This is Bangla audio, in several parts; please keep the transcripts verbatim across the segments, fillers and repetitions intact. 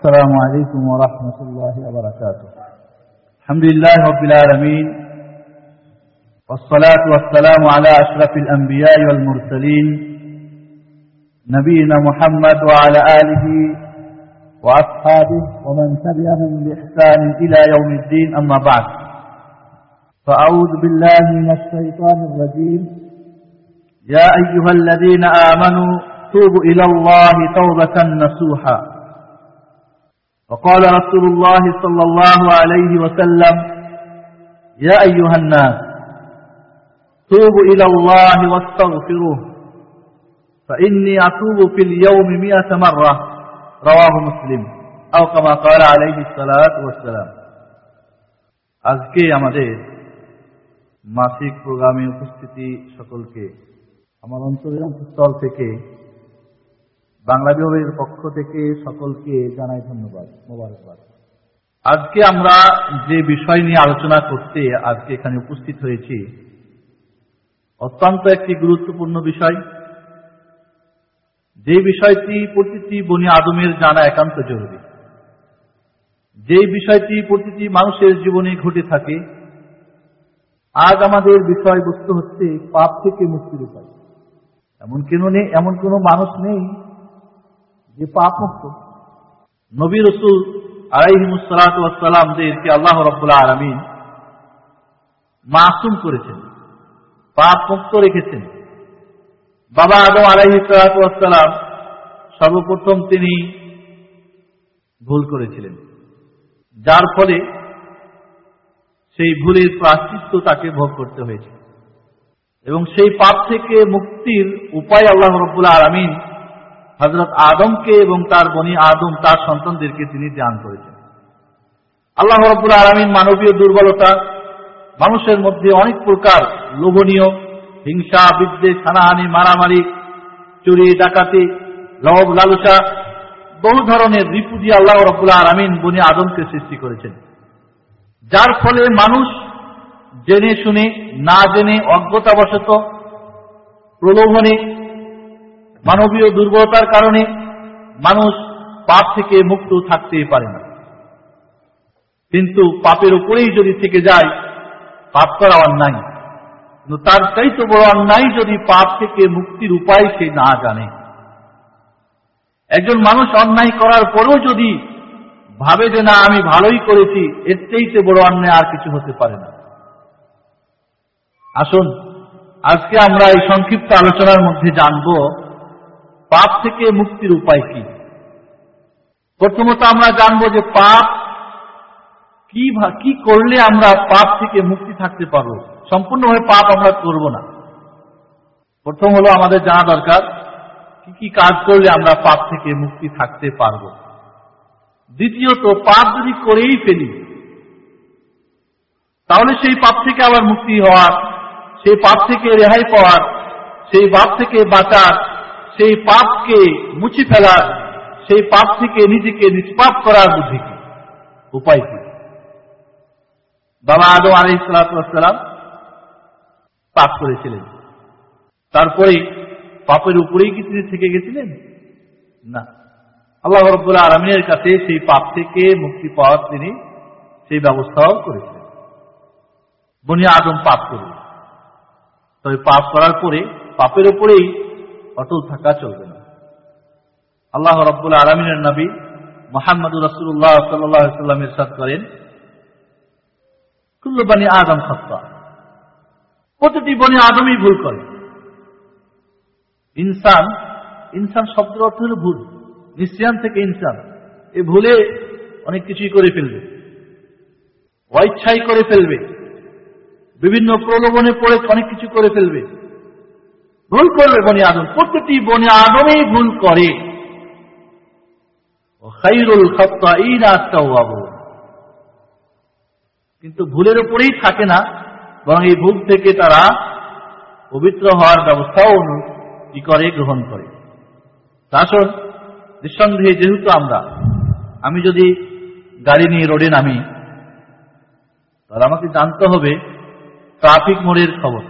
السلام عليكم ورحمة الله وبركاته. الحمد لله رب العالمين، والصلاة والسلام على أشرف الأنبياء والمرسلين نبينا محمد وعلى آله وأصحابه ومن تبعهم بإحسان إلى يوم الدين. أما بعد، فأعوذ بالله من الشيطان الرجيم. يا أيها الذين آمنوا توبوا إلى الله توبة نصوحا. وقال رسول الله صلى الله عليه وسلم: يا أيها الناس توبوا إلى الله واستغفروه فإني أتوب في اليوم مئة مرة. رواه مسلم أو كما قال عليه الصلاة والسلام. আজকে আমাদের মাসিক প্রোগ্রামে উপস্থিতি সকলকে আমার অন্তরের অন্তঃস্থল থেকে বাংলা বিভাগের পক্ষ থেকে সকলকে জানাই ধন্যবাদ, মোবারকবাদ। আজকে আমরা যে বিষয় নিয়ে আলোচনা করতে আজকে এখানে উপস্থিত হয়েছি, অত্যন্ত একটি গুরুত্বপূর্ণ বিষয়, যে বিষয়টি প্রতিটি বনি আদমের জানা একান্ত জরুরি, যে বিষয়টি প্রতিটি মানুষের জীবনে ঘটে থাকে। আজ আমাদের বিষয়বস্তু হচ্ছে পাপ থেকে মুক্তির উপায়। এমন কেন নেই, এমন কোন মানুষ নেই যে পাপ মুক্ত। নবী রাসূল আলাইহিমুস সালাতু ওয়াস সালামদেরকে আল্লাহ রাব্বুল আলামিন মাসুম করেছেন, পাপ মুক্ত রেখেছেন। বাবা আদম আলাইহিস সালাতু ওয়াস সালাম সর্বপ্রথম তিনি ভুল করেছিলেন, যার ফলে সেই ভুলের প্রায়শ্চিত্ত তাকে ভোগ করতে হয়েছে, এবং সেই পাপ থেকে মুক্তির উপায় আল্লাহ রাব্বুল আলামিন হযরত আদমকে এবং তার বনি আদম, তার সন্তানদেরকে তিনি দান করেছেন। আল্লাহ রাব্বুল আলামিন মানবীয় দুর্বলতা, মানুষের মধ্যে অনেক প্রকার লোভনীয় হিংসা, বিদ্বেষ, হানাহানি, মারামারি, চুরি, ডাকাতি, লোভ, লালসা, বহু ধরনের রিপু দিয়ে আল্লাহ রাব্বুল আলামিন বনি আদমকে সৃষ্টি করেছেন, যার ফলে মানুষ জেনে শুনে, না জেনে, অজ্ঞতাবশত, প্রলোভনে, মানবীয় দুর্বলতার কারণে মানুষ পাপ থেকে মুক্ত থাকতে পারে না। কিন্তু পাপের উপরেই যদি থেকে যায়, পাপ করা অন্যায়, কিন্তু তার চাইতে বড় অন্যায় যদি পাপ থেকে মুক্তির উপায় সে না জানে। একজন মানুষ অন্যায় করার পরেও যদি ভাবে যে না, আমি ভালোই করেছি, এর চাইতে বড় অন্যায় আর কিছু হতে পারে না। আসুন আজকে আমরা এই সংক্ষিপ্ত আলোচনার মধ্যে জানব পাপ থেকে মুক্তির উপায় কি। প্রথমত আমরা জানবো যে পাপ কি কি করলে আমরা পাপ থেকে মুক্তি থাকতে পারবো। সম্পূর্ণভাবে পাপ আমরা করব না। প্রথম হলো আমাদের জানা দরকার কি কি কাজ করলে আমরা পাপ থেকে মুক্তি থাকতে পারবো। দ্বিতীয়ত, পাপ যদি করেই ফেলি তাহলে সেই পাপ থেকে আবার মুক্তি হওয়ার, সেই পাপ থেকে রেহাই পাওয়ার, সেই পাপ থেকে বাঁচার, সেই পাপকে মুছে ফেলার, সেই পাপ থেকে নিজেকে নিষ্পাপ করার বুদ্ধি কি, উপায় কি। বাবা আদম আলাইহিস সালাতু ওয়াস সালাম পাপ করেছিলেন, তারপরে পাপের উপরেই কি তিনি থেকে গেছিলেন? না, আল্লাহ রাব্বুল আলামিনের কাছে সেই পাপ থেকে মুক্তি পাওয়ার তিনি সেই ব্যবস্থাও করেছিলেন। বনি আদম পাপ করলেন, তবে পাপ করার পরে পাপের উপরেই অটল থাকা চলবে না। আল্লাহ রাব্বুল আলামিনের নবী মুহাম্মদুর রাসূলুল্লাহ সাল্লাল্লাহু আলাইহি ওয়াসাল্লাম ইরশাদ করেন, কুল্লু বনি আদম খাতা, প্রতিটি বনি আদমই ভুল করে। ইনসান, ইনসান শব্দের অর্থ হল ভুল, নিশ্চিয়ান থেকে ইনসান, এই ভুলে অনেক কিছুই করে ফেলবে, অইচ্ছাই করে ফেলবে, বিভিন্ন প্রলোভনে পড়ে অনেক কিছু করে ফেলবে, ভুল করবে বনি আদম। প্রতিটি বনি আদমই ভুল করে। খায়রুল খাত্তাঈনা আত-তাওয়াবুন, কিন্তু ভুলের উপরেই থাকে না, বরং এই ভুল থেকে তারা পবিত্র হওয়ার ব্যবস্থাও কি করে, গ্রহণ করে। আসুন, নিঃসন্দেহে যেহেতু আমরা, আমি যদি গাড়ি নিয়ে রোডে নামি, তাহলে আমাকে জানতে হবে ট্রাফিক মোড়ের খবর,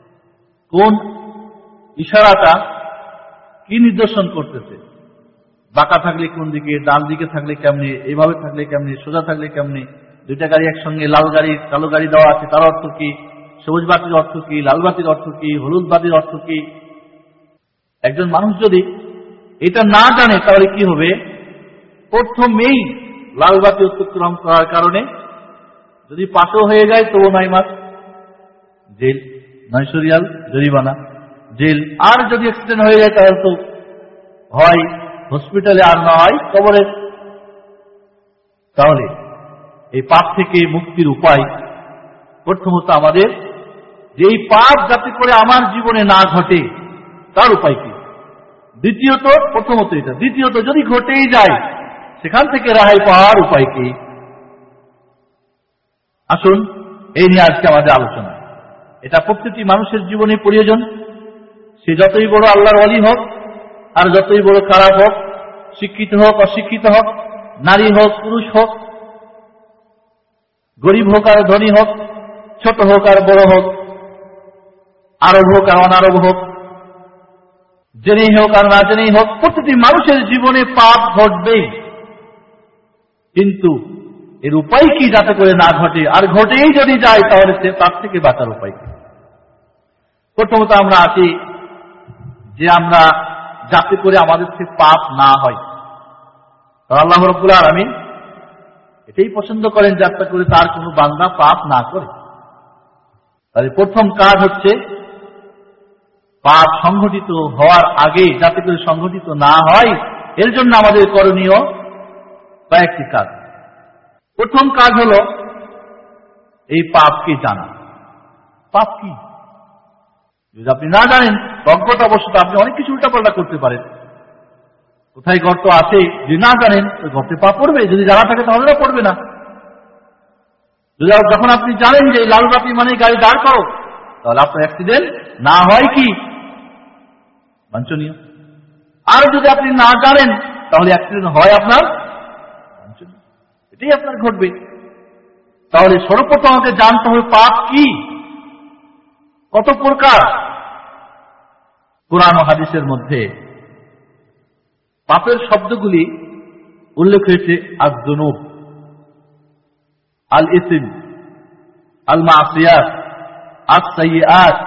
কোন ইশারাটা কি নিদর্শন করতেছে, বাঁকা থাকলে কোন দিকে, ডান দিকে থাকলে কেমনে, এইভাবে থাকলে কেমনে, সোজা থাকলে কেমনে, দুইটা গাড়ি একসঙ্গে, লাল গাড়ি কালো গাড়ি দেওয়া আছে, তার অর্থ কি, সবুজ বাতির অর্থ কি, লাল বাতির অর্থ কি, হলুদ বাতির অর্থ কি। একজন মানুষ যদি এটা না জানে তাহলে কি হবে, প্রথমেই লাল বাতি অতিক্রম করার কারণে যদি পাশও হয়ে যায় তবু নয় মাস জেল, নয়শো রিয়াল জরিমানা, জেল। আর যদি অ্যাক্সিডেন্ট হয়ে যায় তাহলে তো হয় হসপিটালে, আর না হয় কবরে। তাহলে এই পাপ থেকে মুক্তির উপায় প্রথমত আমাদের যে এই পাপ যাতে করে আমার জীবনে না ঘটে তার উপায় কি, দ্বিতীয়ত, প্রথমত এটা, দ্বিতীয়ত যদি ঘটেই যায় সেখান থেকে রেহাই পাওয়ার উপায় কি। আসুন এই নিয়ে আজকে আমাদের আলোচনা। এটা প্রত্যেকটি মানুষের জীবনে প্রয়োজন, সে যতই বড় আল্লাহর ওয়ালি হোক আর যতই বড় খারাপ হোক, শিক্ষিত হোক অশিক্ষিত হোক, নারী হোক পুরুষ হোক, গরিব হোক আর ধনী হোক, ছোট হোক আর বড় হোক, আরব হোক আর অনারব হোক, জেনেই হোক আর না জেনেই হোক, প্রতিটি মানুষের জীবনে পাপ ঘটবেই। কিন্তু এর উপায় কি যাতে করে না ঘটে, আর ঘটেই যদি যায় তাহলে তার থেকে বাঁচার উপায় কি। প্রথমত আমরা আছি যে আমরা যাতে করে আমাদের থেকে পাপ না হয়, আল্লাহ রাব্বুল আলামিন এটাই পছন্দ করেন যাতে করে তার কোনো বান্দা পাপ না করে। তাহলে প্রথম কাজ হচ্ছে পাপ সংঘটিত হওয়ার আগে যাতে করে সংঘটিত না হয়, এর জন্য আমাদের করণীয় কয়েকটি কাজ। প্রথম কাজ হলো এই পাপকে জানা। পাপ কি যদি আপনি না জানেন, অজ্ঞতাবশত আপনি অনেক কিছু উল্টাপাল্টা করতে পারেন। কোথায় গর্ত আছে যদি না জানেন, ওই গর্তে পা পড়বে, যদি জানা থাকে তাহলে পড়বে না। যদি যখন আপনি জানেন যে লাল বাতি মানে গাড়ি দাঁড় করো, তাহলে আপনার অ্যাক্সিডেন্ট না হয় কি বাঞ্ছনীয়। আর যদি আপনি না জানেন তাহলে অ্যাক্সিডেন্ট হয় আপনার বাঞ্ছনীয়, এটাই আপনার ঘটবে। তাহলে সর্বপ্রথম আমাকে জানতে হবে পাপ কি, কত প্রকার। কুরআন ও হাদিসের মধ্যে পাপের শব্দগুলি উল্লেখ হয়েছে আয-যুনুব, আল ইসম, আল মাসিয়াত, আস-সাইয়্যাত।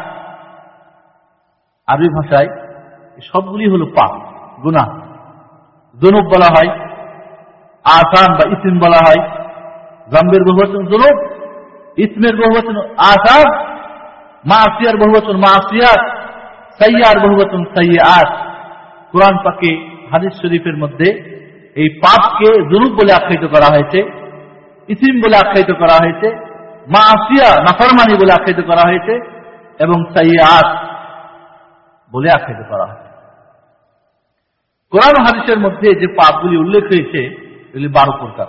আরবি ভাষায় সবগুলি হলো পাপ, গুনাহ। যুনুব বলা হয়, আসাম বা ইসম বলা হয়। যামবের বহুবচন যুনুব, ইসমের বহুবচন আসাম, মাসিয়ার বহুবচন মাসিয়াত, সাইয়্যার বহুবচন সাইয়্যাত। কুরআন পাকে হাদিস শরীফের মধ্যে এই পাপকে যুনুব বলে আখ্যায়িত করা হয়েছে, ইসম বলে আখ্যায়িত করা হয়েছে, মাসিয়া নাফরমানি বলে আখ্যায়িত করা হয়েছে, এবং সাইয়্যাত বলে আখ্যায়িত করা হয়েছে। কুরআন ও হাদিসের মধ্যে যে পাপগুলি উল্লেখ হয়েছে এগুলি বারো প্রকার।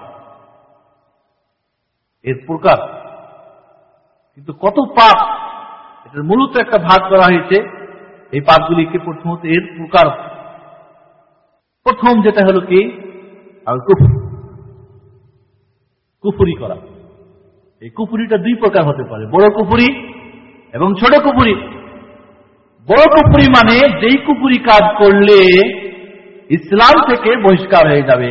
এর প্রকার কিন্তু কত পাপ, এটার মূলত একটা ভাগ করা হয়েছে এই পাপগুলিকে। প্রথমত এর প্রকার, প্রথম যেটা হলো কি আল কুফর, কুফরি করা। এই কুফরিটা দুই প্রকার হতে পারে, বড় কুফরি এবং ছোট কুফরি। বড় কুফরি মানে যেই কুফরি কাজ করলে ইসলাম থেকে বহিষ্কার হয়ে যাবে,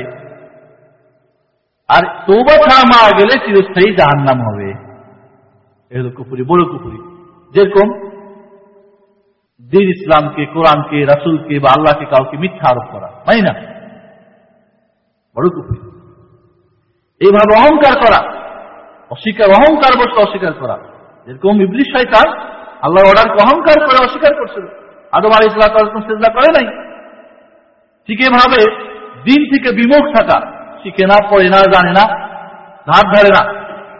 আর তওবা ছাড়া মারা গেলে চিরস্থায়ী জাহান্নাম হবে। এই হলো কুফরি, বড় কুফরি। যেরকম দ্বীন ইসলামকে, কোরআনকে, রাসূলকে বা আল্লাহকে কাউকে মিথ্যা আরোপ করা, তাই না, বড় কুফরি। এইভাবে অহংকার করা, অস্বীকার, অহংকার বসে অস্বীকার করা। যেরকম ইবলিস শয়তান আল্লাহর অর্ডারকে অহংকার করে অস্বীকার করছিল, আদম আলাইহিস সালাম সিজদা করে নাই। ঠিক এভাবে দ্বীন থেকে বিমুখ থাকা, শিখে না, পড়ে না, জানে না, ধার ধারে না।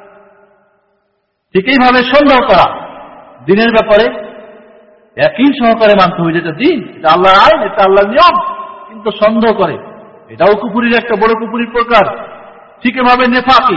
ঠিক এইভাবে সন্দেহ করা, দ্বীনের ব্যাপারে ইয়াকিন সহকারে মানতে হবে যেটা দ্বীন, এটা আল্লাহর আইন, এটা আল্লাহর নিয়ম, কিন্তু সন্দেহ করে, এটাও কুফরির একটা বড় কুফরির প্রকার। ঠিক এভাবে নেফাকি,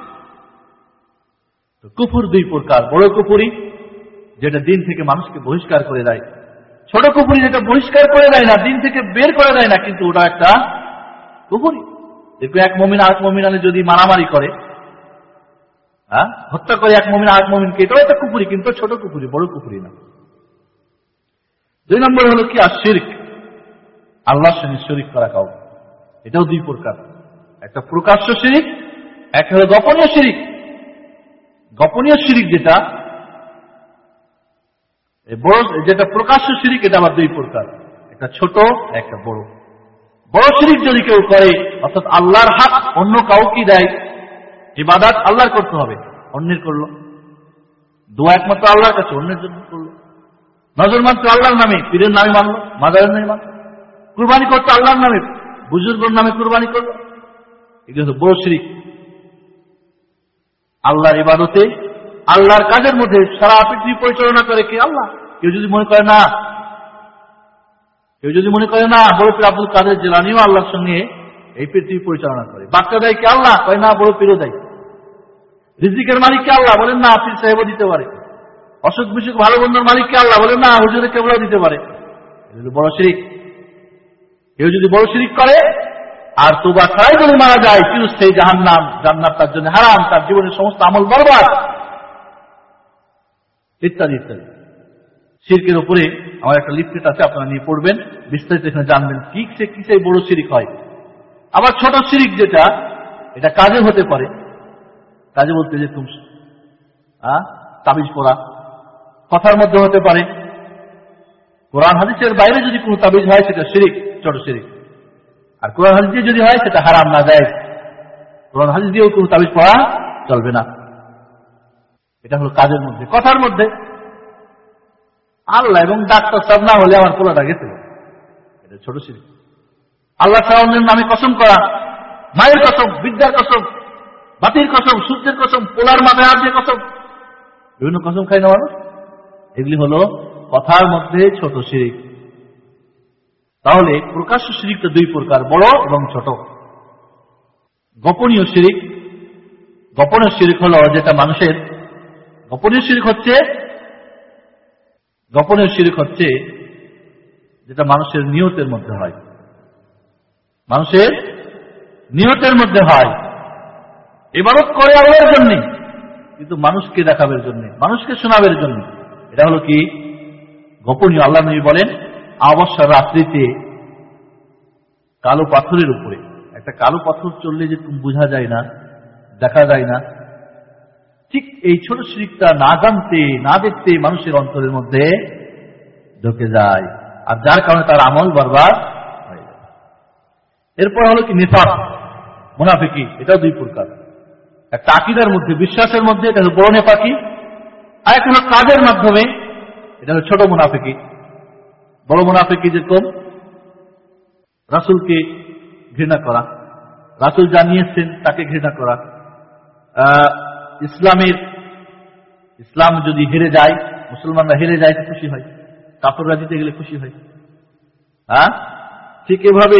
কুফর দুই প্রকার, বড় কুফরি যেটা দ্বীন থেকে মানুষকে বহিষ্কার করে দেয়, ছোট কুফরি যেটা বহিষ্কার করে দেয় না, দ্বীন থেকে বের করে দেয় না, কিন্তু ওটা একটা কুফরি। দেখবে এক মুমিন আরেক মুমিনানে যদি মারামারি করে, হ্যাঁ, হত্যা করে এক মুমিন আরেক মুমিনকে, এটাও একটা কুফরি, কিন্তু ছোট কুফরি, বড় কুফরি না। দুই নম্বর হলো কি আর শিরক, আল্লাহর সঙ্গে শরীক করা কাউকে। এটাও দুই প্রকার, একটা প্রকাশ্য শিরিক, একটা হলো গোপনীয় শিরিক। গোপনীয় শিরিক যেটা বড়, যেটা প্রকাশ্য শিরিক, এটা আবার দুই প্রকার, একটা ছোট একটা বড়। বড় শিরিক যদি কেউ করে, অর্থাৎ আল্লাহর হক অন্য কাউকে দেয়, ইবাদত আল্লাহর করতে হবে, অন্যের করলো। দোয়া একমাত্র আল্লাহর কাছে, অন্যের জন্য করলো। নজর মানতো আল্লাহর নামে, পীরের নামে মানলো, মাজারের নামে মানলো। কুরবানি করতো আল্লাহর নামে, বুজুর্গের নামে কুরবানি করলো। এগুলো হলো বড় শিরিক। আল্লাহর ইবাদতে, আল্লাহর কাজের মধ্যে সারা পৃথিবী পরিচালনা করে কে? আল্লাহ। কেউ যদি মনে করে না, কেউ যদি মনে করে না বড় পীর আব্দুল কাদের জিলানীও আল্লাহর সঙ্গে এই পৃথিবী পরিচালনা করে, বাচ্চা দেয় কে? আল্লাহ। কয় না, বড় পীরও দেয়। রিজিকের মালিক কে? আল্লাহ। বলেন না, পীর সাহেবও দিতে পারে। অসুখ বিসুখ ভালো বন্ধুর মালিক কে? আল্লাহ। বলেন না, হুজুরে কেবলও দিতে পারে। এগুলো বড় শিরিক। কেউ যদি বড় শিরিক করে আর তোবা ছাড়াই যদি মারা যায়, চিরস্থায়ী জাহান্নাম, জান্নাত তার জন্য হারাম, তার জীবনের সমস্ত আমল বরবাদ, ইত্যাদি ইত্যাদি। শিরকের উপরে আমার একটা লিফলেট আছে, আপনারা নিয়ে পড়বেন, বিস্তারিত এখানে জানবেন কি সে কিসে বড় শিরিক হয়। আবার ছোট শিরিক যেটা, এটা কাজে হতে পারে। কাজে বলতে যে তুমি তাবিজ পড়া, কথার মধ্যে হতে পারে। কোরআন হাদিসের বাইরে যদি কোনো তাবিজ হয় সেটা শিরিক, ছোট শিরিক। আর কোরআন হাদিস দিয়ে যদি হয় সেটা হারাম, না যায়। কোরআন হাদিস দিয়েও কোনো তাবিজ পড়া চলবে না। এটা হলো কাজের মধ্যে। কথার মধ্যে আল্লাহ এবং ডাক্তার সাহেব না হলে আমার পোলাটা গেছে, এটা ছোট শিরিক। আল্লাহ সাহেবের নামে কসম করা, মায়ের কসম, বিদ্যার কসম, বাতির কসম, সূর্যের কসম, পোলার মাথায় হাত দিয়ে কসম, বিভিন্ন কসম খাই না মানুষ। এগুলি হলো কথার মধ্যে ছোট শিরিক। তাহলে প্রকাশ্য শিরিকটা দুই প্রকার, বড় এবং ছোট। গোপনীয় শিরিক, গোপনীয় শিরিক হলো যেটা মানুষের, গোপনীয় শিরিক হচ্ছে গোপনীয় শিরিক হচ্ছে যেটা মানুষের নিয়তের মধ্যে হয়, মানুষের নিয়তের মধ্যে হয়। ইবাদত করে আল্লাহর জন্য, কিন্তু মানুষকে দেখাবের জন্য, মানুষকে শোনাবের জন্য। এটা হলো কি? গোপনীয়। আল্লাহ নবী বলেন, অবসর রাত্রিতে কালো পাথরের উপরে একটা কালো পাথর চললে যে বোঝা যায় না, দেখা যায় না, ঠিক এই ছোট শিরিকটা না জানতে না দেখতে মানুষের অন্তরের মধ্যে ঢুকে যায়, আর যার কারণে তার আমল বরবাদ হয়ে যায়। এরপর হলো কি? নিফাক, মুনাফিকি। এটাও দুই প্রকার, একটা আকীদার মধ্যে, বিশ্বাসের মধ্যে, এটা হলো বড় নেফাকি। আর একটা হলো কাজের মাধ্যমে, এটা হলো ছোট মুনাফিকি। বড় মুনাফিকি যেরকম রাসূলকে ঘৃণা করা, রাসূল জানিয়েছেন তাকে ঘৃণা করা, ইসলামের ইসলাম যদি হেরে যায়, মুসলমানরা হেরে যায় তো খুশি হয়, কাফেররা জিতে গেলে খুশি হয়। হ্যাঁ, ঠিক এভাবে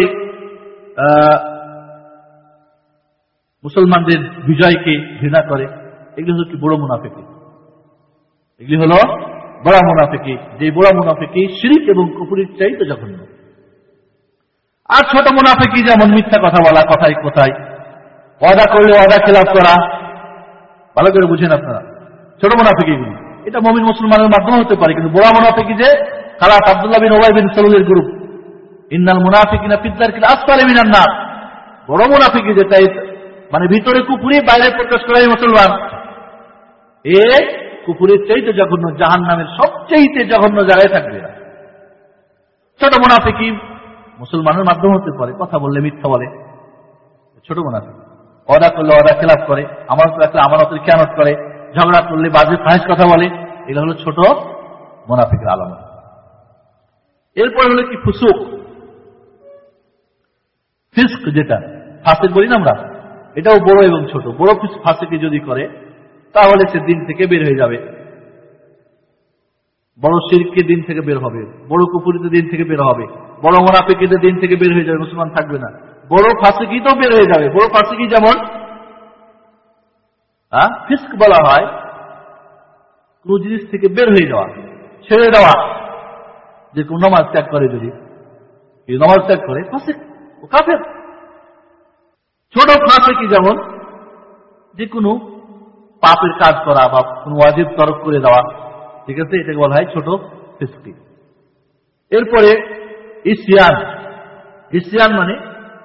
মুসলমানদের বিজয়কে ঘৃণা করে। এগুলি হলো কি? বড় মুনাফিকি। এগুলি হলো বড় মুনাফিকি, যে বড় মুনাফিকি শিরক এবং কুফরের চাইতে জঘন্য। আর ছোট মুনাফিকি যেমন মিথ্যা কথা বলা, কথায় কথায় ওয়াদা করলে ওয়াদা খেলাফ করা। ভালো করে বুঝেন আপনারা, ছোট মুনাফিকি এগুলি, এটা মুমিন মুসলমানের মাধ্যমে হতে পারে। কিন্তু বড় মুনাফিকি যে খালাস আব্দুল্লাহ বিন উবাই বিন সালুলের গ্রুপ, ইন্নাল মুনাফিকিনা ফিদ দারকিল আসফালি মিনান নার। বড় মুনাফিকি যেটা মানে ভিতরে কুফরি, বাইরে প্রকাশ করাই মুসলমান, এ কুফরের চাইতে জঘন্য, জাহান্নামের সবচেয়ে জঘন্য জায়গায় থাকবে। ছোট মুনাফিকি মুসলমানের মাধ্যমে হতে পারে, কথা বললে মিথ্যা বলে, ছোট মুনাফিক। ওয়াদা করলে ওয়াদা খেলাফ করে, আমানত রাখলে আমানতের খেয়ানত করে, ঝগড়া করলে বাজে ফাহিশ কথা বলে। এগুলো হলো ছোট মুনাফিকের আলামত। এরপর হলো কি? ফুসুক, ফিস্ক, যেটা ফাসিক বলি না আমরা, এটাও বড় এবং ছোট। বড় ফাসিকি যদি করে তাহলে সে দিন থেকে বের হয়ে যাবে, বড় শিরকে দিন থেকে বের হবে, বড় কুফরিতে দিন থেকে বের হবে, বড় মুনাফিকিতে দিন থেকে বের হয়ে যাবে, মুসলমান থাকবে না। বড় ফাসিকি তো বের হয়ে যাবে। বড় ফাসিকি যেমন হ্যাঁ ফিস্ক বলা হয়, কোন জিনিস থেকে বের হয়ে যাওয়া, ছেড়ে দেওয়া। যে কোন নামাজ ত্যাগ করে, যদি নামাজ ত্যাগ করে, ফাসিক, ও কাফের। ছোট ফাসিকি যেমন যে কোনো পাপের কাজ করা বা কোন ওয়াজিব তরক করে দেওয়া, ঠিক আছে, এটাকে বলা হয় ছোট ফিস্কি। এরপরে ইসিয়ান, ইসিয়ান মানে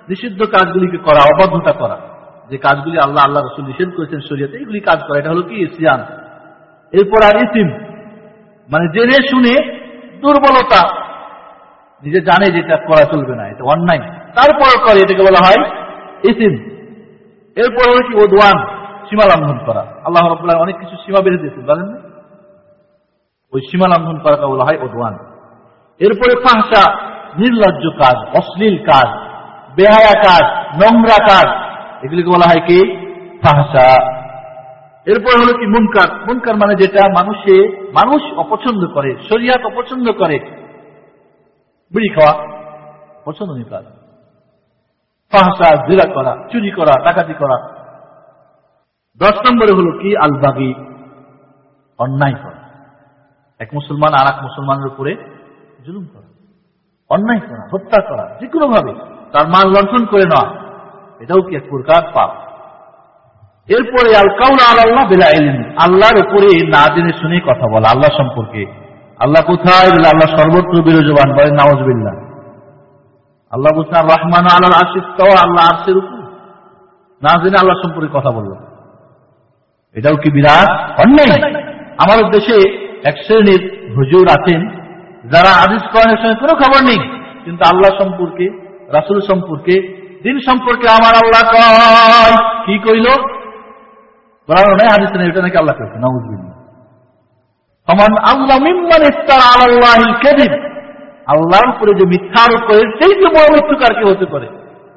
নিষিদ্ধ কাজগুলিকে করা, অবাধ্যতা করা, যে কাজগুলি আল্লাহ আল্লাহ রাসূল নিষেধ করেছেন শরীয়তে, এগুলি কাজ করা, এটা হলো কি ইসয়ান। এরপর আর ইসিম, মানে জেনে শুনে দুর্বলতা, নিজে জানে যেটা করা চলবে না, এটা অন্যায়, তারপর করে, এটাকে বলা হয় ইসিম। এরপর হলো কি ওদওয়ান, সীমা লঙ্ঘন করা। আল্লাহ রাব্বুল আলামিন অনেক কিছু সীমা বেঁধে দিয়েছেন, বলেন না, ওই সীমা লঙ্ঘন করাটা বলা হয় ওদওয়ান। এরপরে ফাহশা, নির্লজ্জ কাজ, অশ্লীল কাজ, বেহায়া কাজ, নোংরা কাজ, এগুলিকে বলা হয় কি ফাহশা। এরপর হলো কি মুনকার। মুনকার মানে যেটা মানুষে মানুষ অপছন্দ করে, শরীয়ত অপছন্দ করে, বিড়ি খাওয়া পছন্দনীয় কাজ, ফাহশা, জিনা করা, চুরি করা, ডাকাতি করা। দশ নম্বরে হলো কি আল বাগী, অন্যায় করা, এক মুসলমান আর এক মুসলমানের উপরে জুলুম করা, অন্যায় করা, হত্যা করা, যে কোনো ভাবে তার মান লণ্ঠন করে নেওয়া, এটাও কি এক প্রকার পাপ। এরপরে আল কাউল আলাল্লাহ বিলা ইলম, আল্লাহর উপরে না জেনে শুনে কথা বলা, আল্লাহ সম্পর্কে। আল্লাহ কোথায় বলে, আল্লাহ সর্বত্র বিরাজমান, বলেন নাউযুবিল্লাহ। আল্লাহ বলছেন রহমান আলাল আরশি ইস্তাওয়া, আল্লাহ আরশের উপর, না জেনে আল্লাহ সম্পর্কে কথা বলল, এটাও কি বিরাট অন্যায়। আমাদের দেশে এক শ্রেণীর হুজুর আছেন যারা হাদিস কোরআনের সঙ্গে কোনো খবর নেই, কিন্তু আল্লাহ সম্পর্কে, রাসূল সম্পর্কে, দিন সম্পর্কে আমার আল্লাহ কয়, কি কইল, কোরআন নাই, হাদিস নেই, এটা নাকি আল্লাহ কইছে, নাউযুবিল্লাহ। ফামান আল্লাহ মিম্মান ইফতারা আলাল্লাহিল কাযিব, আল্লাহর উপরে যে মিথ্যা আরোপ করে, সেই যে বড় মিথ্যুকার কে হতে পারে।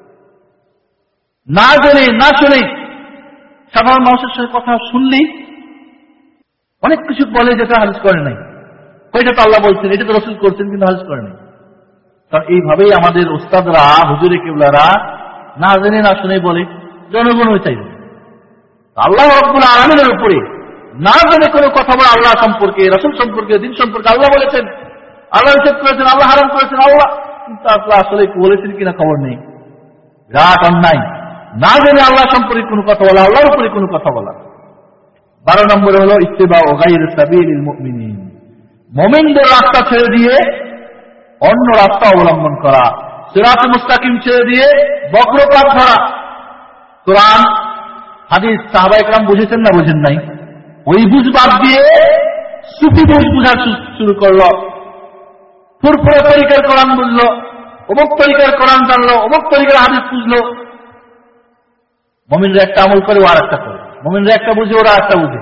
না জেনে না শুনে সাধারণ মানুষের সঙ্গে কথা শুনলেই অনেক কিছু বলে যেটা হাদিস করে নাই, ওইটা তো আল্লাহ বলছেন, এটা তো রাসূল করছেন, কিন্তু হাদিস করে নাই। কারণ এইভাবেই আমাদের উস্তাদরা, হুজুরে কিবলারা না জেনে না শুনে বলে, জনগণও চাইবে। আল্লাহ রাব্বুল আলামিনের উপরে না জেনে কোনো কথা বলে, আল্লাহ সম্পর্কে, রাসূল সম্পর্কে, দিন সম্পর্কে, আল্লাহ বলেছেন, আল্লাহ নিষেধ করেছেন, আল্লাহ হারাম করেছেন, আল্লাহ, কিন্তু আল্লাহ আসলে বলেছেন কিনা খবর নেই, বিরাট অন্যায়। না জেনে আল্লাহ সম্পর্কে কোনো কথা বলা, আল্লাহর উপরে কোনো কথা বলা। বারো নম্বরে হলো ইত্তিবাউ গায়রি সাবিলিল মুমিনিন, মুমিনদের রাস্তা ছেড়ে দিয়ে অন্য রাস্তা অবলম্বন করা, সিরাতে মুস্তাকিম ছেড়ে দিয়ে বক্রপথ ধরা। কোরআন হাদিস সাহাবায়ে কেরাম বুঝেছেন না বুঝেন নাই, ওই বুঝ বাদ দিয়ে সুফি বুঝ বুঝা শুরু করলো, ফুরফুরা তরিকার কোরআন বুঝলো, অমুক তরিকার কোরআন জানলো, অমুক তরিকার হাদিস বুঝলো। মুমিনরা একটা আমল করে, ও আর একটা করে, মুমিনরা একটা বুঝে, ওরা একটা বুঝে,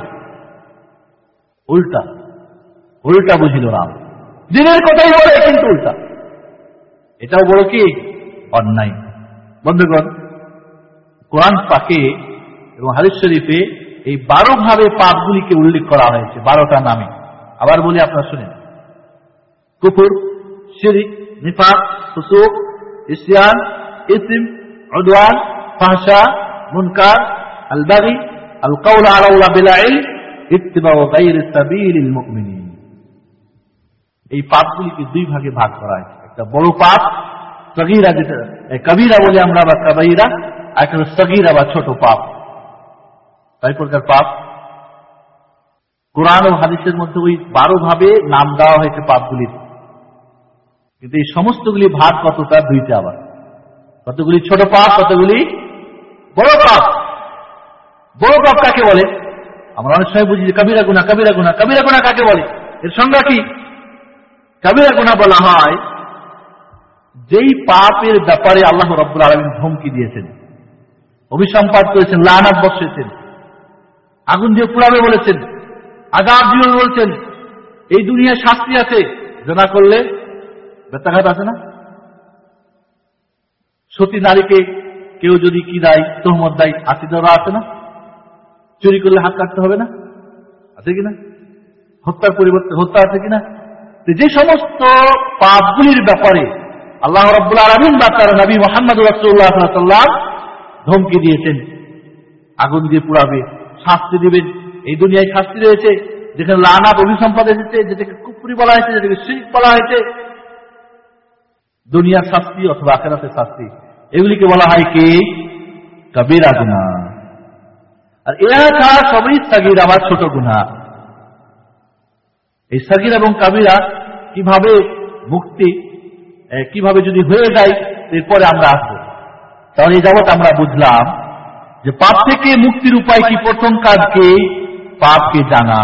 উল্টা উল্টা বুঝিল না, দিনের কথাই বলে কিন্তু উল্টা। এটাও বড় কি অন্যায়। বন্ধুগণ, কোরআন পাকে এবং হাদিস শরীফে এই বারো ভাবে পাপগুলিকে উল্লেখ করা হয়েছে, বারোটা নামে। আবার বলি, আপনারা শুনেন, কুফর, শিরক, নিফাক, ফুসুক, ইসয়ান, ইসম, উদওয়ান, ফাহশা, মুনকার, আল বাগী, আল কাউল আলাল্লাহ বিলা ইলম, ইত্তিবাউ গায়রি সাবিলিল মুমিনিন। এই পাপগুলিকে দুই ভাগে ভাগ করা হয়েছে, একটা বড় পাপ সগীরা, যেটা কবিরা বলি আমরা, বা কাবাইরা, আর একটা সগীরা বা ছোট পাপ। কয় প্রকার পাপ? কোরআন ও হাদিসের মধ্যে ওই বারো ভাবে নাম দেওয়া হয়েছে পাপগুলির, কিন্তু এই সমস্তগুলি ভাগ কতটা? দুইটা। আবার কতগুলি ছোট পাপ, কতগুলি বড় পাপ। বড় পাপ কাকে বলে? আমরা অনেক সময় বুঝি যে কবিরা গুনাহ, কবিরা গুনাহ, কবিরা গুনাহ কাকে বলে? এর সংজ্ঞা কি? কবিরা গুনাহ বলা হয় যেই পাপের ব্যাপারে আল্লাহ রাব্বুল আলামিন ধমকি দিয়েছেন, অভিসম্পাত করেছেন, লানাত বর্ষেছেন, আগুন দিয়ে পুড়াবে বলেছেন, আযাব দিবেন বলেছেন, এই দুনিয়ায় শাস্তি আছে, জেনা করলে ব্যথাঘাত আছে না, সতী নারীকে কেউ যদি কি দেয়, তোহমত দেয়, আশি দেওয়া আছে না, চুরি করলে হাত কাটতে হবে না, আছে কিনা, হত্যার পরিবর্তে হত্যা আছে কিনা। যে সমস্ত পাপগুলির ব্যাপারে আল্লাহ রাব্বুল আলামিন বা তার নবী মুহাম্মদ রাসূলুল্লাহ সাল্লাল্লাহু আলাইহি ওয়াসাল্লাম ধমকি দিয়েছেন, আগুন দিয়ে পুড়াবে, শাস্তি দিবেন। এই দুনিয়ায় শাস্তি রয়েছে, যেখানে লানাত, অভিসম্পাদ এসেছে, যেটাকে কুফরি বলা হয়েছে, যেটাকে শিরক বলা হয়েছে, দুনিয়ার শাস্তি অথবা আখিরাতের শাস্তি, এগুলিকে বলা হয় কি? কবিরা গুনাহ। আর এরা ছাড়া সবই সাগীরা বা ছোট গুনাহ। এই সাগীরা এবং কাবিরা কিভাবে মুক্তি, কিভাবে যদি হয়ে যায়, এরপরে আমরা আসবো। তাহলে এই যাবৎ আমরা বুঝলাম যে পাপ থেকে মুক্তির উপায় কি? প্রথম কাজকে পাপকে জানা,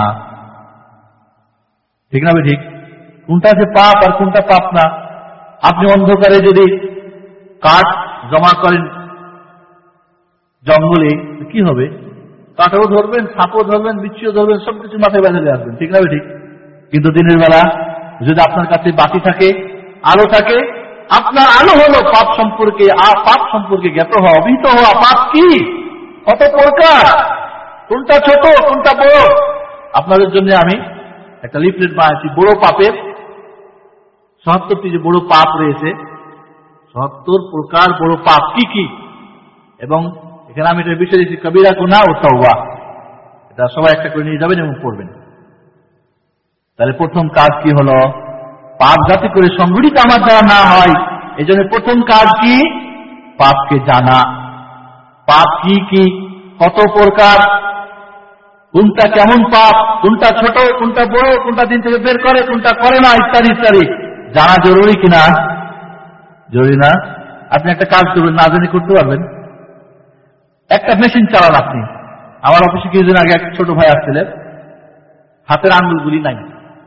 ঠিক না? ঠিক, কোনটা যে পাপ আর কোনটা পাপ না। আপনি অন্ধকারে যদি কাঠ জমা করেন জঙ্গলে, কি হবে? কাঠও ধরবেন, সাপও ধরবেন, বিচ্ছিও ধরবেন, সবকিছু মাথায় বেঁধে আসবেন, ঠিক না? ঠিক। কিন্তু দিনের বেলা যদি আপনার কাছে বাতি থাকে, আলো থাকে, আপনার আলো হলো পাপ সম্পর্কে, পাপ সম্পর্কে জ্ঞাত হওয়া, অভিহিত হওয়া। পাপ কি, কত প্রকার, কোনটা ছোট কোনটা বড়। আপনাদের জন্য আমি একটা লিফলেট বানাচ্ছি, বড় পাপের সত্তরটি যে বড় পাপ রয়েছে, সত্তর প্রকার বড় পাপ কি কি, এবং এখানে আমি এটা বিষয় দিচ্ছি কবিরা গুনাহ ও তাওবা। এটা সবাই একটা করে নিয়ে যাবেন এবং পড়বেন। তাহলে প্রথম কাজ কি হলো? পাপ যাতে করে সংগঠিত আমার দ্বারা না হয়, এই জন্য প্রথম কাজ কি? পাপকে জানা। পাপ কি কি, কত প্রকার, কোনটা কেমন পাপ, কোনটা ছোট কোনটা বড়, কোনটা দিন থেকে বের করে কোনটা করে না, ইত্যাদি ইত্যাদি জানা জরুরি কিনা? জরুরি না? আপনি একটা কাজ করবেন, না জেনে করতে পারবেন। একটা মেশিন চালান আপনি। আমার অফিসে কিছুদিন আগে এক ছোট ভাই আসছিলেন, হাতের আঙ্গুলগুলি নাই।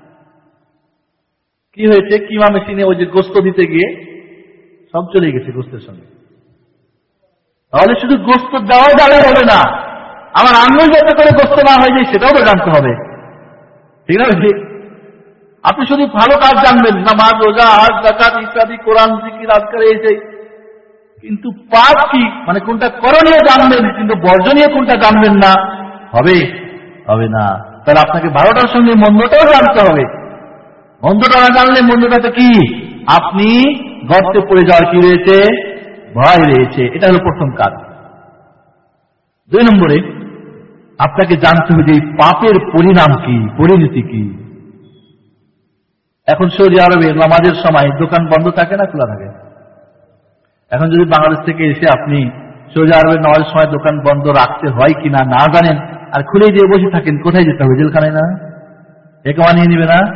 কি হয়েছে? কিমা মেশিনে ওই যে গোস্ত দিতে গিয়ে সব চলে গেছে গোস্তের সঙ্গে। তাহলে শুধু গোস্ত দেওয়া যাবে হবে না, আমার আঙ্গুল যাতে করে গোস্ত না হয়ে যায় সেটাও তো জানতে হবে, ঠিক না? ঠিক। আপনি শুধু ভালো কাজ জানবেন, নামাজ, রোজা, হজ, যাকাত ইত্যাদি, কোরআন, জিকির, আজকার, এই সেই, কিন্তু পাপ কি, মানে কোনটা করণীয় জানবেন, কিন্তু বর্জনীয় কোনটা জানবেন না, হবে হবে না। তাহলে আপনাকে ভালোটার সঙ্গে মন্দটাও জানতে হবে। মন্দটা না জানলে মন্দটাতে কি? আপনি গর্তে পড়ে যাওয়ার কি রয়েছে? ভয় রয়েছে। এটা হলো প্রথম কাজ। দুই নম্বরে আপনাকে জানতে হবে যে পাপের পরিণাম কি, পরিণতি কি। এখন সৌদি আরবে নামাজের সময় দোকান বন্ধ থাকে না খোলা থাকে? এখন যদি বাংলাদেশ থেকে এসে আপনি সৌদি আরবে নামাজের সময় দোকান বন্ধ রাখতে হয় কিনা না জানেন, আর খুলে দিয়ে বসে থাকেন, কোথায় যেতে হবে? জেলখানায় না? একে মানিয়ে নিবে না?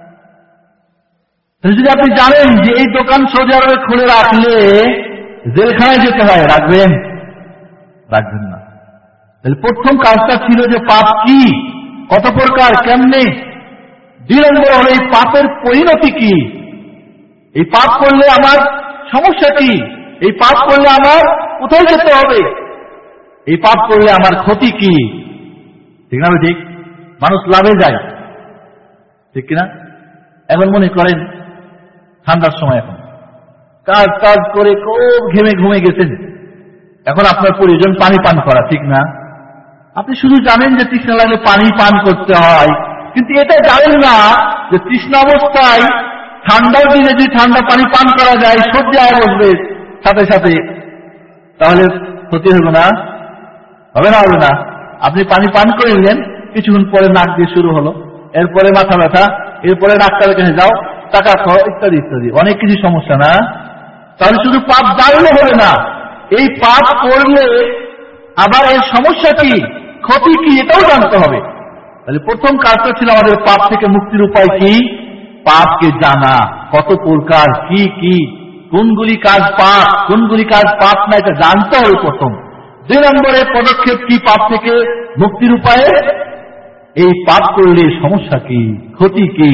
যদি আপনি জানেন যে এই দোকান সৌদি আরবে খুলে রাখলে জেলখানায় যেতে হয়, রাখবেন? রাখবেন না। তাহলে প্রথম কাজটা ছিল যে পাপ কি, কত প্রকার, কেমনে। দুই নম্বর হলো এই পাপের পরিণতি কি, এই পাপ করলে আমার সমস্যা কি, এই পাপ করলে আমার কোথায় যেতে হবে, এই পাপ করলে আমার ক্ষতি কি, ঠিক না? ঠিক। মানুষ লাভে যায়, ঠিক কিনা? এখন মনে করেন ঠান্ডার সময়, এখন কাজ কাজ করে খুব ঘেমে ঘুমে গেছেন, এখন আপনার প্রয়োজন পানি পান করা, ঠিক না? আপনি শুধু জানেন যে তৃষ্ণা লাগলে পানি পান করতে হয়, কিন্তু এটা জানেন না যে তৃষ্ণা অবস্থায় ঠান্ডার দিনে যদি ঠান্ডা পানি পান করা যায়, সর্দি আয় বসবে সাথে সাথে, তাহলে ক্ষতি হবে না? হবে না? হবে না। আপনি পানি পান করে নিলেন, কিছুক্ষণ পরে নাক দিয়ে শুরু হলো, এরপরে মাথা ব্যথা, এরপরে ডাক্তারের কাছে যাও, টাকা খাও, ইত্যাদি ইত্যাদি, অনেক কিছু সমস্যা না? তাহলে শুধু পাপ জানলে হবে না, এই পাপ করলে আবার এর সমস্যা কি, ক্ষতি কি, এটাও জানতে হবে। তাহলে প্রথম কাজটা ছিল আমাদের পাপ থেকে মুক্তির উপায় কি? পাপকে জানা, কত প্রকার, কি কি, কোনগুলি কাজ পাপ, কোনগুলি কাজ পাপ না, এটা জানতে হবে প্রথম। দুই নম্বরে পদক্ষেপ কি পাপ থেকে মুক্তির উপায়ে? এই পাপ করলে সমস্যা কি, ক্ষতি কি,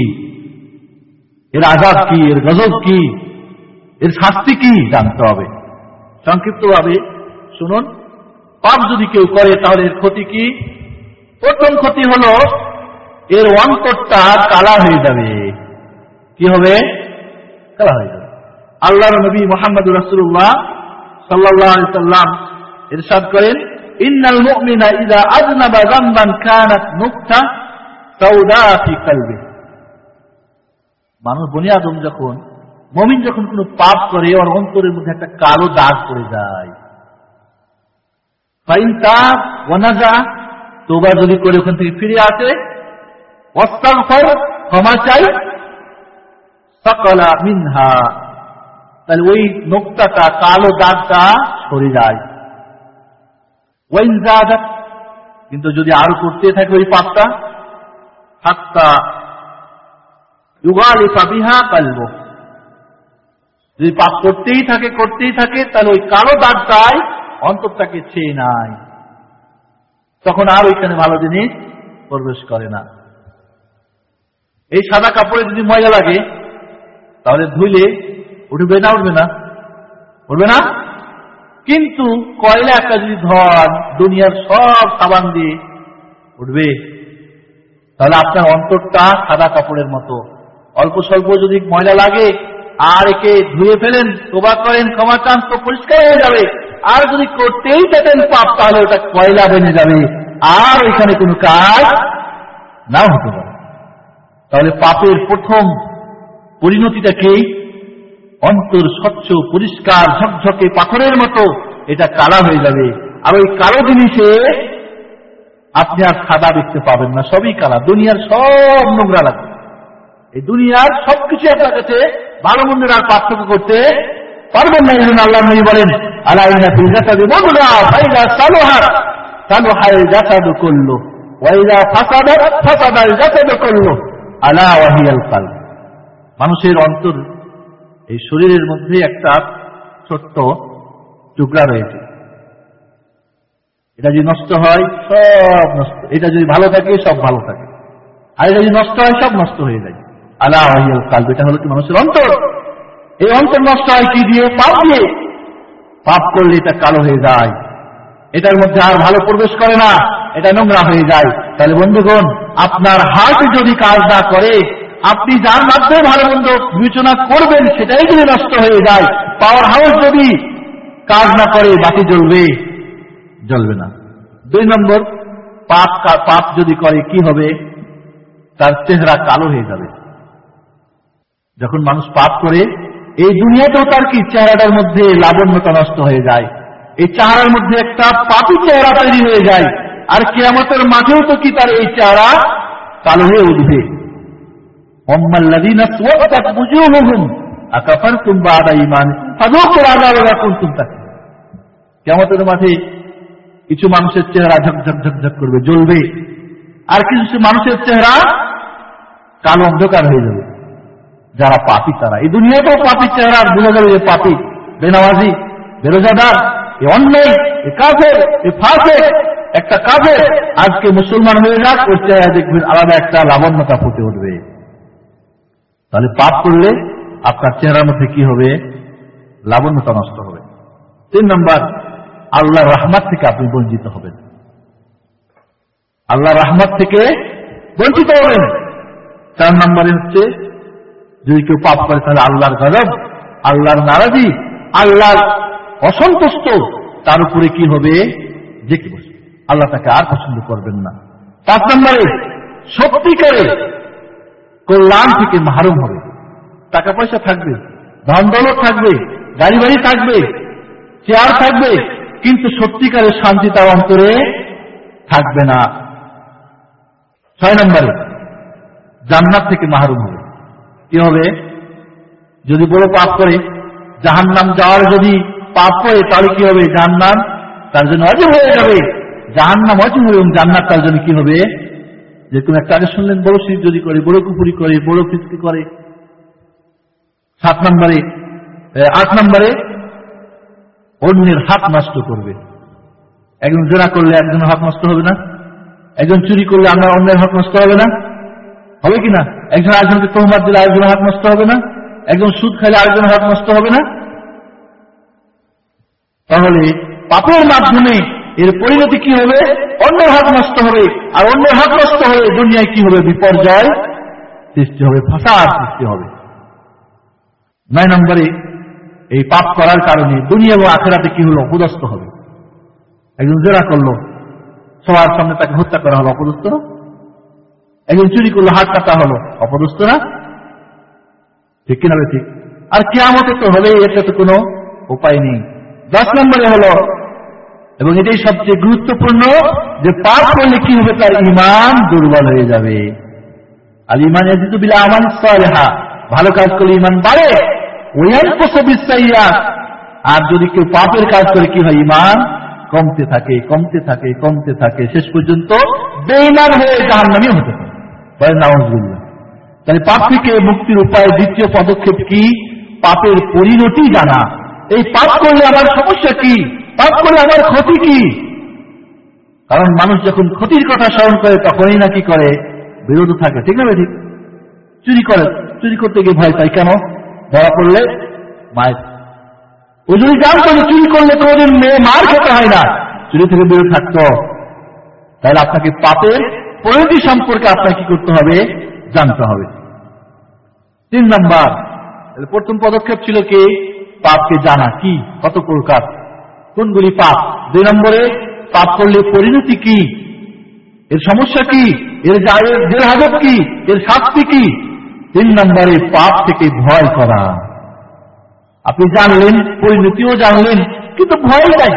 এর আযাব কি, এর গজব কি, এর শাস্তি কি, জানতে হবে। সংক্ষিপ্তভাবে শুনুন, পাপ যদি কেউ করে তাহলে এর ক্ষতি কি? প্রথম ক্ষতি হলো এর অন্তরটা কালা হয়ে যাবে। কি হবে? কালা হয়ে যাবে। আল্লাহর নবী মুহাম্মদুর রাসূলুল্লাহ সাল্লাল্লাহু আলাইহি সাল্লাম ইরশাদ করেন, ইন্নাল মুমিনা ইযা আযনাবা যামবান কানাত নুকতা সাউদা ফি কলবি। মানুষ, বনি আদম যখন, মুমিন যখন কোনো পাপ করে, ওর অন্তরের মধ্যে একটা কালো দাগ পড়ে যায়। ফাইন তাব ওয়া নাজা, তওবা যদি করে ওখান থেকে ফিরে আসে, ওয়াস্তাগফার, ক্ষমা চাই, সাকালা মিনহা, তাহলে ওই নোকতাটা, কালো দাগটা সরে যায়। ওয়াইন যাদাত, কিন্তু যদি আরো করতে থাকে ওই পাপটা, হাত্তা ইউগালিফা বিহা কলবু, যদি পাপ করতেই থাকে করতেই থাকে তাহলে ওই কালো দাগটাই অন্তরটাকে ছেয়ে নাই, তখন আর ওইখানে ভালো জিনিস প্রবেশ করে না। এই সাদা কাপড়ে যদি ময়লা লাগে তাহলে ধুইলে উঠবে না? উঠবে না? উঠবে না। কিন্তু কয়লা একটা যদি ধোয়ান দুনিয়ার সব সাবান দিয়ে উঠবে? তাহলে আপনার অন্তরটা সাদা কাপড়ের মতো, অল্প স্বল্প যদি ময়লা লাগে আর একে ধুয়ে ফেলেন, তোবা করেন, ক্ষমা চান, তো পরিষ্কার হয়ে যাবে। আর যদি করতেই থাকেন পাপ তাহলে ওটা কয়লা বেনে যাবে, আর এখানে কোনো কাজ নাও হতে পারে। তাহলে পাপের প্রথম পরিণতিটা কি? অন্তর স্বচ্ছ পরিষ্কার ঝকঝকে পাথরের মতো এটা কালা হয়ে যাবে। আর ওই কালো জিনিসে আপনি আর সাদা দেখতে পাবেন না, সবই কালা। দুনিয়ার সব নোংরা লাগবে, এই দুনিয়ার সবকিছু আপনার কাছে ভালো মন্দের আর পার্থক্য করতে পারবেন না। এই জন্য আল্লাহ নবী বলেন, আলা ইন্না ফিল জাসাদি মুদগা ফাইদা সালুহা সালুহাল জাসাদু কুল্লু ওয়া ইযা ফাসাদাত ফাসাদাল জাসাদু কুল্লু আলা ওয়া হিয়াল কলব। মানুষের অন্তর, এই শরীরের মধ্যে একটা ছোট্ট টুকরা রয়েছে, এটা যদি নষ্ট হয় সব নষ্ট, এটা যদি ভালো থাকে সব ভালো থাকে, আর এটা যদি নষ্ট হয় সব নষ্ট হয়ে যায়। আলা ওয়া হিয়াল কলব, এটা হলো কি মানুষের অন্তর। এই অন্তর নষ্ট হয় কি দিয়ে? পাপ দিয়ে। পাপ করলে এটা কালো হয়ে যায়, এটার মধ্যে আর ভালো প্রবেশ করে না, এটা নোংরা হয়ে যায়। তাহলে বন্ধুগণ, আপনার হার্ট যদি কাজ না করে, আপনি যার মাধ্যমে ভালো মন্দ বিবেচনা করবেন সেটাই যদি নষ্ট হয়ে যায়, পাওয়ার হাউস যদি কাজ না করে বাতি জ্বলবে? জ্বলবে না। দুই নম্বর, পাপ পাপ যদি করে কি হবে? তার চেহারা কালো হয়ে যাবে। যখন মানুষ পাপ করে এই দুনিয়াতেও তার কি চেহারাটার মধ্যে লাবণ্যতা নষ্ট হয়ে যায়, এই চেহারার মধ্যে একটা পাপী চেহারা তৈরি হয়ে যায়, আর কিয়ামতের মাঠেও তো কি তার এই চেহারা কালো হয়ে উঠবে। আম্মাল্লাযীনা সুওয়াদাত বুজুহুহুম আকাফারতুম বা'দা ঈমানিকুম ফাযুকুল আযাবা বিমা কুনতুম তাকফুরুন। কিয়ামতের মাঠে কিছু মানুষের চেহারা ঝকঝক ঝকঝক করবে, জ্বলবে, আর কিছু মানুষের চেহারা কালো অন্ধকার হয়ে যাবে। যারা পাপী তারা এই দুনিয়াতেও পাপীর চেহারা বোঝা যাবে, যে পাপী, বেনামাজি, বেরোজাদার, এ অন্যায়, এ কাফের, এ ফাসিক, একটা কাফের আজকে মুসলমান হয়ে যাক, ওর চেহারা দেখবেন আলাদা একটা লাবণ্যতা ফুটে উঠবে। তাহলে পাপ করলে আপনার চেহারার মধ্যে কি হবে? লাবণ্যতা নষ্ট হবে। তিন নম্বর, আল্লাহর রহমত থেকে আপনি বঞ্চিত হবেন। আল্লাহর রহমত থেকে বঞ্চিত হবেন। চার নম্বরে হচ্ছে, যদি কেউ পাপ করে তাহলে আল্লাহর গজব, আল্লাহর নারাজি, আল্লাহর অসন্তুষ্ট তার উপরে কি হবে? যে কি বসে, আল্লাহ তাকে আর পছন্দ করবেন না। পাঁচ নম্বরে, সত্যিকারে কল্যাণ থেকে মাহরুম হবে। টাকা পয়সা থাকবে, ধন দৌলত থাকবে, গাড়ি বাড়ি থাকবে, চেয়ার থাকবে, কিন্তু সত্যিকারের শান্তি তার অন্তরে থাকবে না। ছয় নম্বরে, জান্নাত থেকে মাহরুম হবে। কি হবে? যদি বড় পাপ করে, জাহান্নাম যাওয়ার যদি পাপ করে, তাহলে কি হবে? জাহান্নাম তার জন্য অজীব হয়ে যাবে, জাহান্নাম অজীব হবে, এবং জান্নাত তার জন্য কি হবে? যে কোন একটা আগে শুনলেন, বড় শির যদি করে, বড় কুপুরি করে, বড় ফিসকি করে। সাত নম্বরে, আট নম্বরে, অন্যের হাত নষ্ট করবে। একজন জেনা করলে একজনের হাত নষ্ট হবে না? একজন চুরি করলে আমরা অন্যের হাত নষ্ট হবে না? হবে কিনা? একজন আরেকজনকে তোহমাত দিলে আরেকজনের হাত নষ্ট হবে না? একজন সুদ খাইলে আরেকজনের হাত নষ্ট হবে না? তাহলে পাপের মাধ্যমে এর পরিণতি কি হবে? অন্যের হাত নষ্ট হবে, আর অন্যের হাত নষ্ট হয়ে দুনিয়ায় কি হবে? বিপর্যয় সৃষ্টি হবে, ফাসাদ সৃষ্টি হবে। নয় নম্বরে, এই পাপ করার কারণে দুনিয়া এবং আখিরাতে কি হলো? অপদস্থ হবে। একজন জেনা করলো, সবার সামনে তাকে হত্যা করা হলো, অপদস্থ না? একজন চুরি করলো, হাত কাটা হলো, অপদস্থ না? ঠিক কিনা? ঠিক। আর কিয়ামতে তো হবে, এটা তো কোনো উপায় নেই। দশ নম্বরে হলো, এবং এটাই সবচেয়ে গুরুত্বপূর্ণ, যে পাপ করলে কি হবে? তার ঈমান দুর্বল হয়ে যাবে। আল ঈমান ইয়াজিদু বিল আমাল সালিহা, ভালো কাজ করলে ঈমান বাড়ে, ওয়ায়ানকুসু বিস সাইয়্যাত, আর যদি কেউ পাপের কাজ করে কি হয়? ঈমান কমতে থাকে, কমতে থাকে, কমতে থাকে, শেষ পর্যন্ত বেঈমান হয়ে জাহান্নামী হতে পারে। নাউযুবিল্লাহ। তাহলে পাপ থেকে মুক্তির উপায় দ্বিতীয় পদক্ষেপ কি? পাপের পরিণতি জানা। এই পাপ করলে আমার সমস্যা কি, পাপ করলে আমার ক্ষতি কি। কারণ মানুষ যখন ক্ষতির কথা স্মরণ করে তখনই নাকি করে বিরত থাকে, ঠিক না ঠিক? চুরি করে, চুরি করতে গিয়ে ভয় পাই কেন? ধরা পড়লে মায়ের। ও যদি জানতো যে চুরি করলে কোনদিন মেয়ে মার খেতে হয় না, চুরি থেকে বিরত থাকতো। তাহলে আপনাকে পাপের পরিণতি সম্পর্কে আপনাকে কি করতে হবে, জানতে হবে। তিন নাম্বার, প্রথম পদক্ষেপ ছিল কি, পাপকে জানা কি, কত প্রকার, কোনগুলি পাপ। দুই নম্বরে, পাপ করলে পরিণতি কি, এর সমস্যা কি, এর জেল হাজত কি, এর শাস্তি কি। তিন নম্বরে, পাপ থেকে ভয় করা। আপনি জানলেন, পরিণতিও জানলেন, কিন্তু ভয় নাই,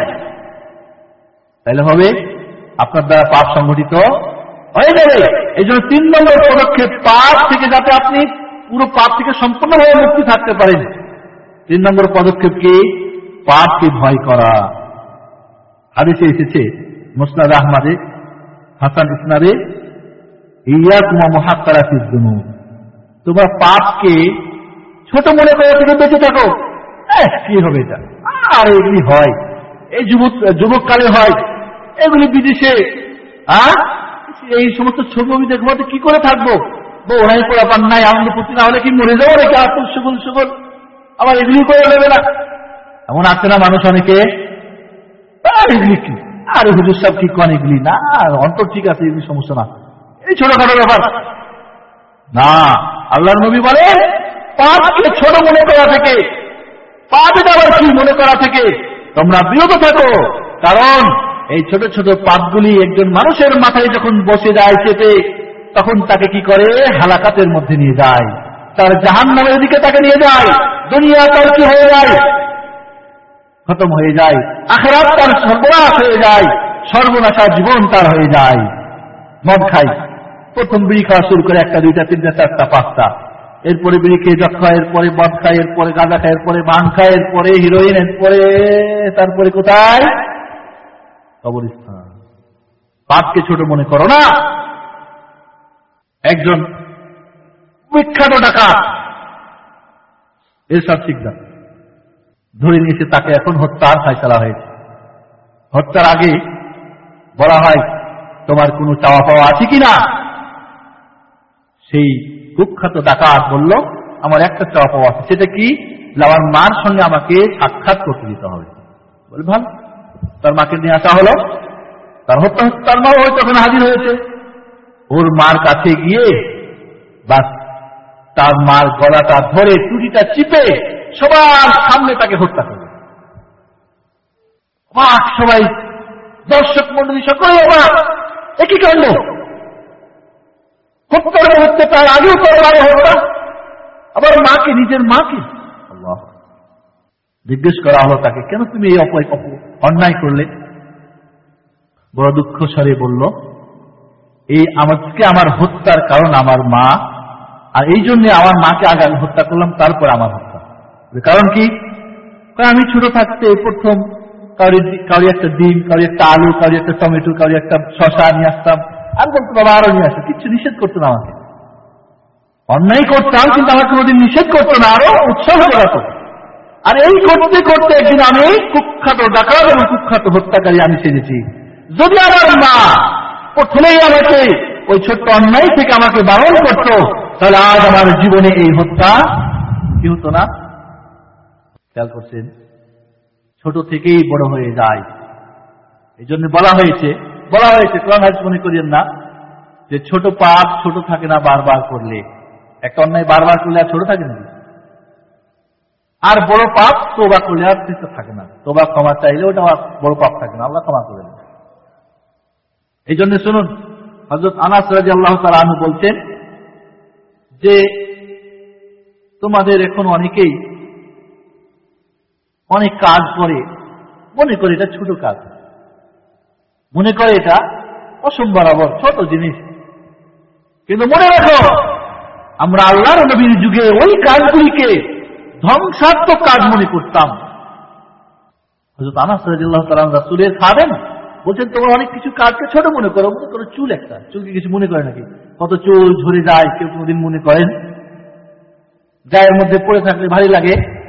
তাহলে হবে আপনার দ্বারা পাপ সংগঠিত হয়ে যাবে। এই জন্য তিন নম্বর পদক্ষেপ, পাপ থেকে যাতে আপনি পুরো পাপ থেকে সম্পূর্ণভাবে মুক্তি থাকতে পারেন, তিন নম্বর পদক্ষেপ কি, পাপকে ভয় করা। হাদিসে এসেছে মুসনাদ আহমদে হাসান ইসনাদে, ইয়াকুম মুহাক্কারাতিজ যুনুব, তোমরা পাপকে ছোট মনে করে থেকে বেঁচে থাকো। কি হবে এটা, আর এগুলি হয়, এই যুবক যুবক কালে হয়, এগুলি বিদেশে এই সমস্ত ছবি আমি দেখবো, কি করে থাকবো, ওরাই পোড়া পান নাই, আনন্দ ফুর্তি না হলে কি মরে যাবো নাকি, আসল সুগল সুগল আবার এগুলি করে নেবে না। এমন আছে না মানুষ অনেকে, এগুলি কি, আরে হুজুর সাহেব কি কন, এগুলি না, অন্তর ঠিক আছে, এগুলি সমস্যা না, এই ছোটখাটো ব্যাপার না। আল্লাহর নবী বলে, পাপকে ছোট মনে করা থেকে, পাপে আবার কি মনে করা থেকে তোমরা বিরত থাকো। কারণ এই ছোট ছোট পাপগুলি একজন মানুষের মাথায় যখন বসে যায় চেপে, তখন তাকে কি করে, হালাকাতের মধ্যে নিয়ে যায়, তার জাহান্নামের দিকে তাকে নিয়ে যায়। দুনিয়া তার কি হয়ে যায়, খতম হয়ে যায়। আখিরাত তার সর্বনাশ হয়ে যায়, সর্বনাশা জীবন তার হয়ে যায়। মদ খাই, প্রথম বিড়ি খাওয়া শুরু করে একটা দুইটা তিনটা চারটা পাঁচটা, এরপরে বিড়ি খেয়ে যত খায়, এরপরে মদ খায়, এরপরে গাঁজা খায়, এরপরে ভাং খায়, এরপরে হিরোইন, এরপরে তারপরে কোথায়, কবরস্থান। পাপকে ছোট মনে করো না। একজন বিখ্যাত ডাকাত এরশাদ শিকদার ধরে নিয়েছে, তাকে এখন হত্যার ফায়সালা হয়েছে। হত্যার আগে বলা হয়, তোমার কোনো চাওয়া পাওয়া আছে কিনা? সেই কুখ্যাত ডাকাত বলল, আমার একটা চাওয়া পাওয়া আছে, সেটা কি, আমার মার সঙ্গে আমাকে সাক্ষাৎ করতে দিতে হবে। বলে ভালো, তার মাকে নিয়ে আসা হলো। তার হত্যা তার মা ওই তখন হাজির হয়েছে। ওর মার কাছে গিয়ে বাস তার মার গলাটা ধরে টুটিটা চিপে সবার সামনে তাকে হত্যা করবে। সবাই দর্শক মন্ডলী সকলে অবাক, একই কাণ্ড, হত্যার হত্যা, তার আগেও তরবারে হত্যা, আবার মাকে, নিজের মাকে। আল্লাহ, জিজ্ঞেস করা হলো তাকে, কেন তুমি এই অন্যায় করলে? বড় দুঃখ স্বরে বলল, এই আমাকে আমার হত্যার কারণ আমার মা, আর এই জন্য আমার মাকে আগে আমি হত্যা করলাম, তারপর আমার হত্যা। কারণ কি? আমি ছোট থাকতে প্রথম কাউরি কাউরি একটা ডিম, কাউরি একটা আলু, কাউরি একটা টমেটো, কাউরি একটা শশা নিয়ে আসতাম, আর বলতো বাবা আরো নিয়ে আসতো, কিচ্ছু নিষেধ করতো না আমাকে। অন্যায় করতাম কিন্তু আমাকে কোনোদিন নিষেধ করতো না, আরো উৎসাহ করাতো। আর এই করতে করতে একদিন আমি কুখ্যাত ডাকাত এবং কুখ্যাত হত্যাকারী আমি সেজেছি। যদি আমার মা প্রথমেই আমাকে ওই ছোট্ট অন্যায় থেকে আমাকে বারণ করতো, তাহলে আজ আমার জীবনে এই হত্যা কি হতো না। খেয়াল করছেন, ছোট থেকেই বড় হয়ে যায়। এই জন্য বলা হয়েছে বলা হয়েছে কোরআন হাদিস মনে করিয়েন না যে ছোট পাপ ছোট থাকে না বারবার করলে। একটা অন্যায় বারবার করলে আর ছোট থাকে না, আর বড় পাপ তোবা করলে আর থাকে না। তোবা ক্ষমা চাইলে ওটা বড় পাপ থাকে না, আল্লাহ ক্ষমা করে দেন। এই জন্য শুনুন, হযরত আনাস রাদিয়াল্লাহু তাআলা আনহু বলছেন যে তোমাদের এখন অনেকেই অনেক কাজ করে, মনে করে এটা ছোট কাজ, মনে করে এটা অসম্ভব ছোট জিনিস। কিন্তু মনে রাখো, আমরা আল্লাহর নবীর যুগে ওই কাজগুলিকে ধ্বংসাত্মক কাজ মনে করতাম। হযরত আনাস রাদিয়াল্লাহু তাআলা রাসূলের খাদেম বলছেন, তোমরা অনেক কিছু কাজকে ছোট মনে করো। মনে করো চুল একটা, চুলকে কিছু মনে করে নাকি? কত চুল ঝরে যায়, কেউ কোনদিন মনে করেন? গায়ের মধ্যে পড়ে থাকলে ভারী লাগে,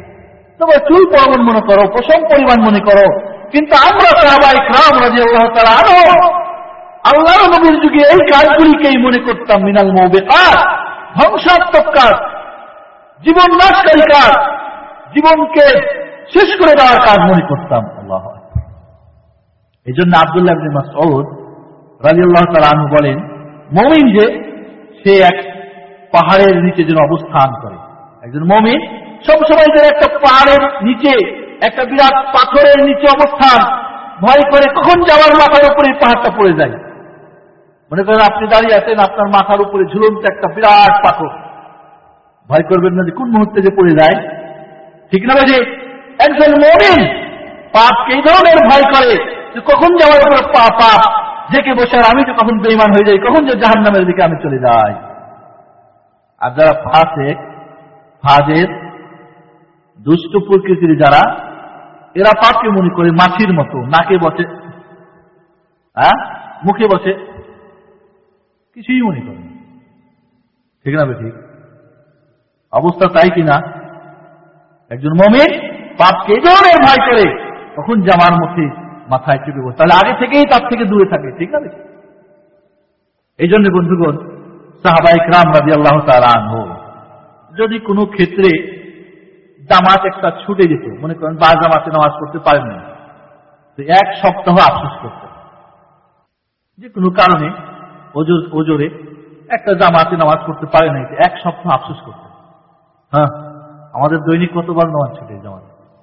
তবে চুল পরিমাণ মনে করো, পশম পরিমাণ মনে করো। কিন্তু আমরা সাহাবায়ে কেরাম রাদিয়াল্লাহু তাআলা আনহু আল্লাহর নবীর যুগে এই কাজগুলিকেই মনে করতাম মিনাল মুবিকাত, ধ্বংসাত্মক কাজ, জীবন নাশকারী কাজ, জীবনকে শেষ করে দেওয়ার কাজ মনে করতাম। আল্লাহু আকবার। এই জন্য আব্দুল্লাহ ইবনে মাসউদ রাদিয়াল্লাহু তাআলা আনহু বলেন, মুমিন যে সে এক পাহাড়ের নিচে যেন অবস্থান করে। একজন মুমিন সবসময় যেন একটা পাহাড়ের নিচে, একটা বিরাট পাথরের নিচে অবস্থান, ভয় করে কখন যাওয়ার মাথার উপরে পাহাড়টা পড়ে যায়। মনে করেন আপনি দাঁড়িয়ে আছেন, আপনার মাথার উপরে ঝুলন্ত একটা বিরাট পাথর, ভয় করবেন না যে কোন মুহূর্তে যে পড়ে যায়? ঠিক না যে একজন মুমিন পাপকে এই ধরনের ভয় করে যে কখন যাওয়ার উপরে পাপ জেকে বসে, আর আমি তো কখন বেঈমান হয়ে যাই, কখন যে জাহান্নামের দিকে আমি চলে যাই। আর যারা ফাসিক, ফাজির, দুষ্ট প্রকৃতির যারা, এরা পাপকে মনে করে মাছির মতো, নাকে বসে, হ্যাঁ মুখে বসে, কিছুই মনে করে। ঠিক না ঠিক? অবস্থা তাই কিনা? একজন মুমিন পাপকে এই ধরনের ভয় করে তখন জামার মধ্যে মাথায় চেপে বসে, তাহলে আগে থেকেই তার থেকে দূরে থাকে। ঠিক না? এই জন্য বন্ধুগণ, সাহাবায়ে কেরাম রাদিয়াল্লাহু তাআলা আনহু যদি কোনো ক্ষেত্রে জামাত একটা ছুটে যেত, মনে করেন বা জামাতে নামাজ পড়তে পারেন না, তো এক সপ্তাহ আফসোস করতেন। যে কোনো কারণে ওজোরে একটা জামাতে নামাজ পড়তে পারে না, এক সপ্তাহ আফসোস করতেন। হ্যাঁ, আমাদের দৈনিক কতবার নামাজ ছুটে জামাত।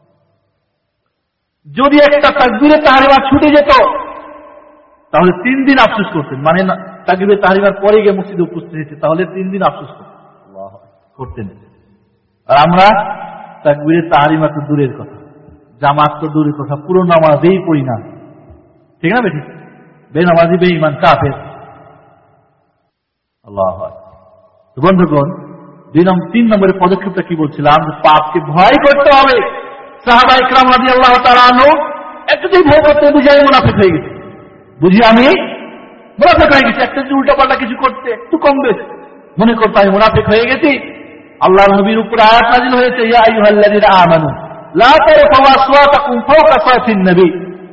যদি একটা তাকবীরে তাহরিমা ছুটে যেত তাহলে তিন দিন আফসোস করতেন। মানে তাকবীরে তাহরিমার পরে গিয়ে মসজিদে উপস্থিত হয়েছে, তাহলে তিন দিন আফসোস করতেন। আর আমরা তাকবীরে তাহরিমা তো দূরের কথা, জামাত তো দূরের কথা, পুরো নামাজেই পড়ি না। ঠিক না বেঠিক? বেনামাজি বেঈমান কাফের। আল্লাহু আকবার। তো বন্ধুগণ, দুই নম্বর তিন নম্বরের পদক্ষেপটা কি বলছিলাম? যে পাপকে ভয় করতে হবে। সাহাবায়ে কেরাম রাদিয়াল্লাহু তাআলা আনহু একটুতেই ভয় করতে, বুঝি আমি মুনাফিক হয়ে গেছি, বুঝি আমি মুনাফিক হয়ে গেছি, একটা উল্টা পাল্টা কিছু করতে একটু কম বেশ মনে করতে আমি মুনাফিক হয়ে গেছি। আল্লাহর নবীর উপর আয়াত নাযিল হয়েছে, ইয়া আইয়ুহাল্লাযীনা আমানু লা তারফাউ আসওয়াতাকুম ফাওকা সাওতিন নবী।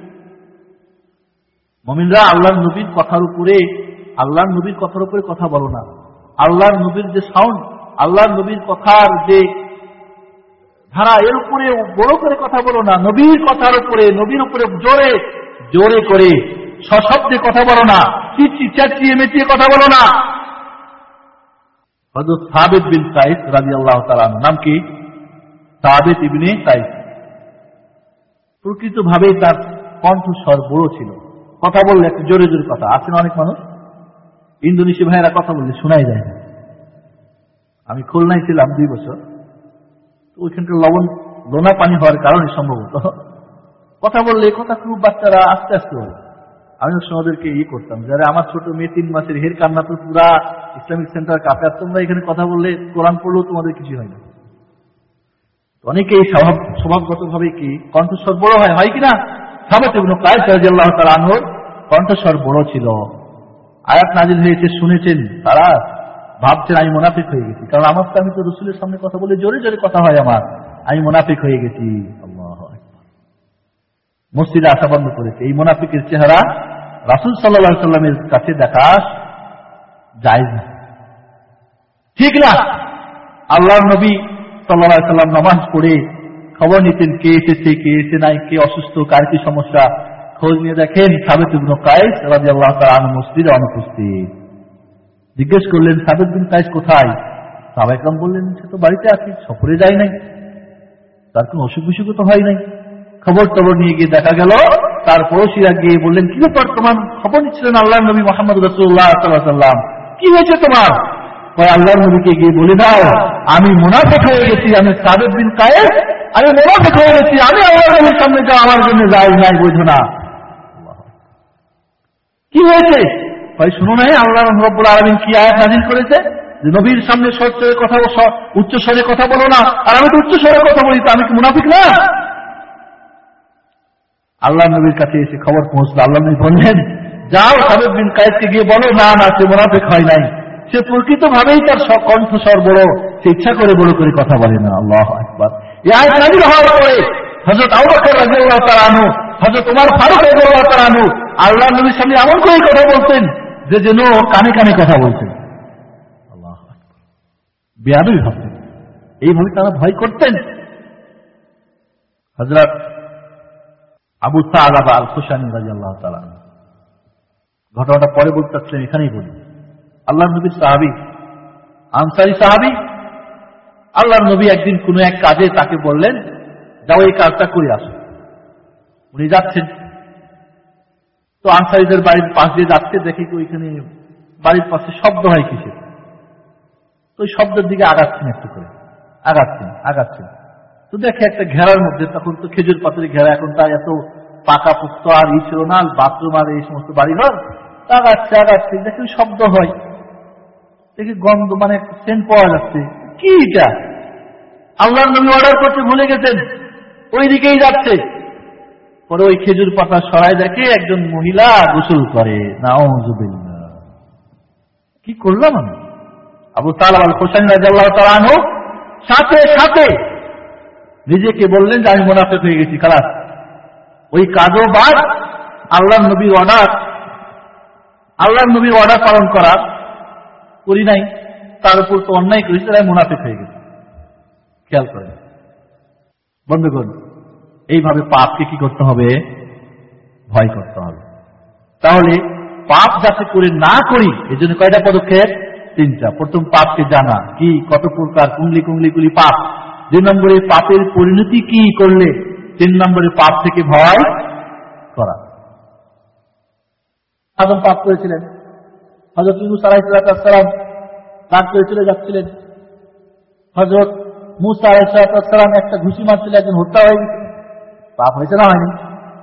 মুমিনরা আল্লাহর নবীর কথার উপরে, আল্লাহর নবীর কথার উপরে কথা বলো না। আল্লাহর নবীর যে সাউন্ড, আল্লাহর নবীর কথার যে ধারা, এর উপরে বড় করে কথা বলো না। নবীর কথার উপরে, নবীর উপরে জোরে জোরে করে সশব্দে কথা বলো না, চিচিয়ে চেঁচিয়ে মেচিয়ে কথা বলো না। হযরত সাবিত বিন কাইস রাদিয়াল্লাহু তাআলা, নাম কি? সাবিত ইবনে কাইস। প্রকৃতভাবে তার কণ্ঠস্বর বড় ছিল, কথা বললে একটু জোরে জোরে কথা। আছেন অনেক মানুষ ইন্দোনেশিয়া ভাইয়েরা কথা বললে শোনাই যায় না। আমি খুলনায় ছিলাম দুই বছর, তো ওইখানকার লবণ লোনা পানি হওয়ার কারণে সম্ভবত কথা বললে কথা খুব বাচ্চারা আস্তে আস্তে বলে। আমি ওদেরকে ইয়ে করতাম, যারা আমার ছোট মেয়ে তিন মাসের, হের কান্না তো পুরা ইসলামিক সেন্টার কাপে, আর তোমরা এখানে কথা বললে কোরআন পড়লেও তোমাদের কিছু হয় না। অনেকেই স্বভাব স্বভাবগত ভাবে কি কণ্ঠস্বর বড় হয়, হয় কিনা? সাবিত ইবনে কাইস রাদিয়াল্লাহু তাআলা আনহুর কণ্ঠস্বর বড় ছিল। আয়াত নাযিল হয়েছে, শুনেছেন, তারা ভাবছেন আমি মুনাফিক হয়ে গেছি, কারণ আমার তো, আমি তো রাসূলের সামনে কথা বলে জোরে জোরে কথা হয় আমার, আমি মুনাফিক হয়ে গেছি। আল্লাহু আকবার। মসজিদে আসা বন্ধ করেছে। এই মুনাফিকের চেহারা রাসূল সাল্লাল্লাহু আলাইহি সাল্লামের কাছে দেখা যায় না। ঠিক না? আল্লাহর নবী সাল্লাল্লাহু আলাইহি সাল্লাম নামাজ পড়ে খবর নিতেন, কে এসেছে, কে এসে নাই, কে অসুস্থ, কার কি সমস্যা, খোঁজ নিয়ে দেখেন সাবিত ইবনে কাইস রাদিয়াল্লাহু তাআলা আনহু মসজিদে অনুপস্থিত। জিজ্ঞেস করলেন, সাবিত বিন কাইস কোথায়? সাহাবায়ে কেরাম বললেন, সে তো বাড়িতে আছে, সফরে যায় নাই, তার কোনো অসুখ বিসুখ তো হয় নাই। খবর টবর নিয়ে গিয়ে দেখা গেল তার পড়োশিরা গিয়ে বললেন, কি ব্যাপার, তোমার খবর নিচ্ছিলেন আল্লাহর নবী মুহাম্মদ রাসূলুল্লাহ সাল্লাল্লাহু আলাইহি ওয়াসাল্লাম, কি হয়েছে তোমার? আল্লাহর নবীকে গিয়ে বলে দাও আমি মুনাফিক হয়ে গেছি, আমি সাবিত বিন কাইস, আমি মুনাফিক হয়ে গেছি, আমি আল্লাহর নবীর সামনে যাও, আমার জন্য যাই নাই, বোঝো না? কি হয়েছে? ভাই শুনো নাই আল্লাহ রাব্বুল আলামিন কি আয়াত নাযিল করেছে, যে নবীর সামনে সচ্চরে কথা, উচ্চ স্বরে কথা বলো না, আর আমি তো উচ্চ স্বরে কথা বলি, তো আমি কি মুনাফিক না? আল্লাহ নবীর কাছে এসে খবর পৌঁছলো। আল্লাহ নবী বললেন, যাও সাবিত বিন কাইসকে গিয়ে বলো, না না সে মুনাফিক হয় নাই, সে প্রকৃত ভাবেই তার কণ্ঠস্বর বড়, সে ইচ্ছা করে বড় করে কথা বলে না। আল্লাহু আকবার। এই আয়াত নাযিল হওয়ার পরে হযরত আবু বকর রাদিয়াল্লাহু তাআলা আনহু, হযরত ওমর ফারুক রাদিয়াল্লাহু তাআলা আনহু আল্লাহর নবীর সামনে এমন করে কথা বলতেন যে যেন কানে কানে কথা বলতেন। আল্লাহু আকবার। বেয়াদবি ভাবতেন, এইভাবে তারা ভয় করতেন। হযরত আবু সালাবা আল খুশানী রাদিয়াল্লাহু তাআলা ঘটনাটা পরে বলতে চাচ্ছিলেন, এখানেই বলি। আল্লাহর নবীর সাহাবী, আনসারী সাহাবী, আল্লাহর নবী একদিন কোন এক কাজে তাকে বললেন, যাও এই কাজটা করে আসো। উনি যাচ্ছেন, তো আনসারীদের বাড়ির পাশ দিয়ে যাচ্ছে, দেখি ওইখানে বাড়ির পাশে শব্দ হয় কিসের, তো ওই শব্দের দিকে আগাচ্ছেন, একটু করে আগাচ্ছেন আগাচ্ছেন তো দেখে একটা ঘেরার মধ্যে, তখন তো খেজুর পাথরের ঘেরা, এখন তার এত পাকা পুক্ত আর ই ছিল না, বাথরুম আর এই সমস্ত বাড়িঘর, আগাচ্ছে আগাচ্ছে দেখি শব্দ হয়, দেখি গন্ধ, মানে সেন্ট পাওয়া যাচ্ছে। কি এটা? আল্লাহর নবী অর্ডার করতে ভুলে গেছেন, ওই দিকেই যাচ্ছে। পরে ওই খেজুর পাতা সরাই দেখে একজন মহিলা গোসল করে। নাউযুবিল্লাহ, কি করলাম আমি? আবু সালাবা আল খুশানী রাদিয়াল্লাহু তাআলা আনহু সাথে সাথে নিজেকে বললেন যে আমি মুনাফিক হয়ে গেছি, খালাস। ওই কাজও বাদ, আল্লাহর নবীর অর্ডার, আল্লাহর নবীর অর্ডার পালন করা করি নাই, তার উপর তো অন্যায় করেছি, তাই মুনাফিক হয়ে গেছে। খেয়াল করেন বন্ধুগণ, এইভাবে পাপকে কি করতে হবে? ভয় করতে হবে। তাহলে পাপ যাতে করে না করি, এই জন্য কয়টা পদক্ষেপ? তিনটা। প্রথম, পাপকে জানা, কি কত প্রকার, কুঙ্গলি কুঙ্গলি গুলি পাপ। দুই নম্বরে, পাপের পরিণতি কি করলে। তিন নম্বরে, পাপ থেকে ভয় করা। আদম পাপ করেছিলেন, হযরত ইউনূস আলাইহিস সালাম রাগ করে চলে যাচ্ছিলেন, হযরত মূসা আলাইহিস সালাম একটা ঘুষি মারছিল, একজন হত্যা হয়ে গেছে। পাপ হয়েছে না হয়নি?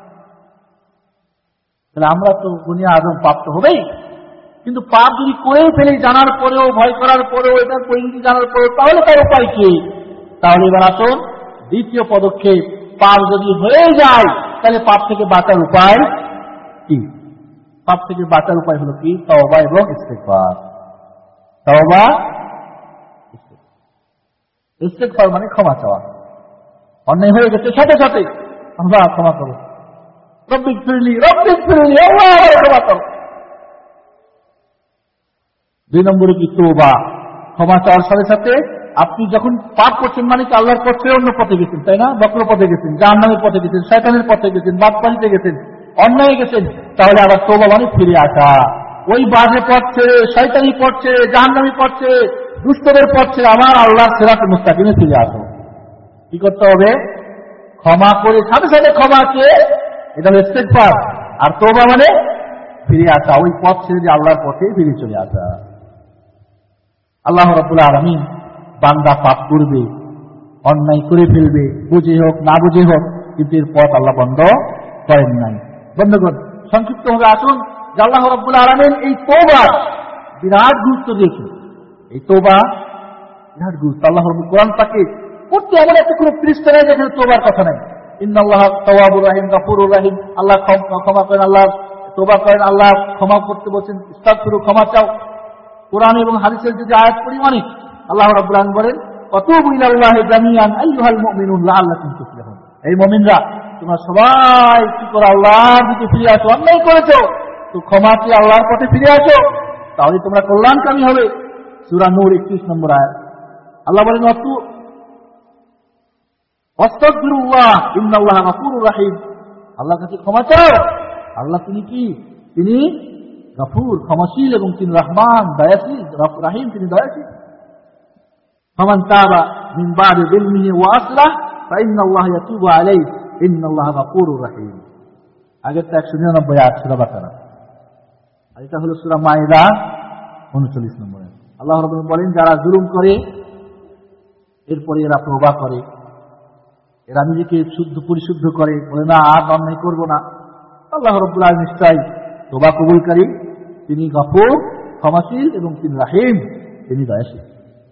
তাহলে আমরা তো দুনিয়া আদম পাপ তো হবেই, কিন্তু পাপ যদি করেই ফেলি, জানার পরেও, ভয় করার পরেও, এটার পরিণতি জানার পরেও, তাহলে তার উপায় কি? তাহলে এবার আসুন দ্বিতীয় পদক্ষেপ, পাপ যদি হয়ে যায় তাহলে পাপ থেকে বাঁচার উপায় কি? পাপ থেকে বাঁচার উপায় হলো কি? তওবা এবং ইস্তেগফার। তওবা, ইস্তেগফার মানে ক্ষমা চাওয়া। অন্যায় হয়ে গেছে, সাথে সাথে আল্লাহ ক্ষমা করো, রব্বিক ফিরলি রব্বিক ফিরলি, আল্লাহ ক্ষমা করো। দুই নম্বরে কি? তওবা, ক্ষমা চাওয়ার সাথে সাথে আপনি যখন পাপ করছেন, মানে কি আল্লাহর পথে অন্য পথে গেছেন, তাই না? বক্র পথে গেছেন, জাহান্নামের পথে গেছেন, শয়তানের পথে গেছেন, বাদপাড়িতে গেছেন, অন্যায় গেছেন, তাহলে আবার তওবা মানে ফিরে আসা। ওই বাজে পথ ছেড়ে, শয়তানি পথ ছেড়ে, জাহান্নামী পথ ছেড়ে, দুষ্টদের পথ ছেড়ে আমার আল্লাহর সিরাতে মুস্তাকিমে ফিরে আসো। কি করতে হবে? ক্ষমা করে সাথে সাথে ক্ষমা চেয়ে, এটা হলো ইস্তেগফার। আর তওবা মানে ফিরে আসা, ওই পথ ছেড়ে যে আল্লাহর পথে ফিরে চলে আসা। আল্লাহ রাব্বুল আলামিন বান্দা পাপ করবে, অন্যায় করে ফেলবে, বুঝে হোক না বুঝে হোক, কিন্তু এর পথ আল্লাহ বন্ধ করেন নাই। বন্ধুগণ, সংক্ষিপ্ত ভাবে আসুন যে আল্লাহ রাব্বুল আলামিন এই তওবা বিরাট গুরুত্ব দিয়েছেন। এই তওবা বিরাট গুরুত্ব। আল্লাহ রাব্বুল কোরআন পাকে প্রত্যেক এমন একটা কোনো পৃষ্ঠা নেই যেখানে তওবার কথা নেই। ইন্নাল্লাহা তাওয়াবুর রাহিম, গফুরুর রাহিম। আল্লাহ ক্ষমা করেন, আল্লাহ তওবা করেন, আল্লাহ ক্ষমা করতে বলছেন, ইস্তাগফিরু, ক্ষমা চাও। কোরআন এবং হাদিসের যদি আয়াত পরিমাণে আল্লাহ রাব্বুল আলামিন বলেন, ওয়াতুবু ইলাল্লাহি জামিআন আইয়ুহাল মুমিনুন লাআল্লাকুম তুফলিহুন। এই মুমিনরা, তোমরা সবাই কি করো? আল্লাহর দিকে ফিরে আসো। অন্যায় করেছো তো ক্ষমা চেয়ে আল্লাহর পথে ফিরে আসো, তাহলে তোমরা কল্যাণকামী হবে। সূরা নূর একত্রিশ নম্বর আয়াত। আল্লাহ বলেন, ওয়াস্তাগফিরুল্লাহ ইন্নাল্লাহা গফুরুর রাহিম। আল্লাহর কাছে ক্ষমা চাও। আল্লাহ তিনি কি? তিনি গফুর, ক্ষমাশীল, এবং তিনি রহমান, দয়াশীল, রাহিম, তিনি দয়াশীল। ফামান তাবা মিন বাদি যুলমিহি ওয়া আসলাহ ফাইন্নাল্লাহা ইয়াতুবু আলাইহি ইন্নাল্লাহা গফুরুর রাহিম। আগেরটা একশো নিরানব্বই আয়াত সূরা বাকারা, আর এটা হলো সূরা মাইদা উনচল্লিশ নম্বর আয়াত। আল্লাহ রাব্বুল বলেন, যারা জুলুম করে এরপরে এরা তওবা করে, এরা নিজেকে শুদ্ধ পরিশুদ্ধ করে, বলে না আর অন্যায় করবো না, আল্লাহ রাব্বুল আলামিন নিশ্চয় তওবা কবুলকারী, তিনি গফুর, ক্ষমাশীল, এবং তিনি রাহিম, তিনি দয়াশীল।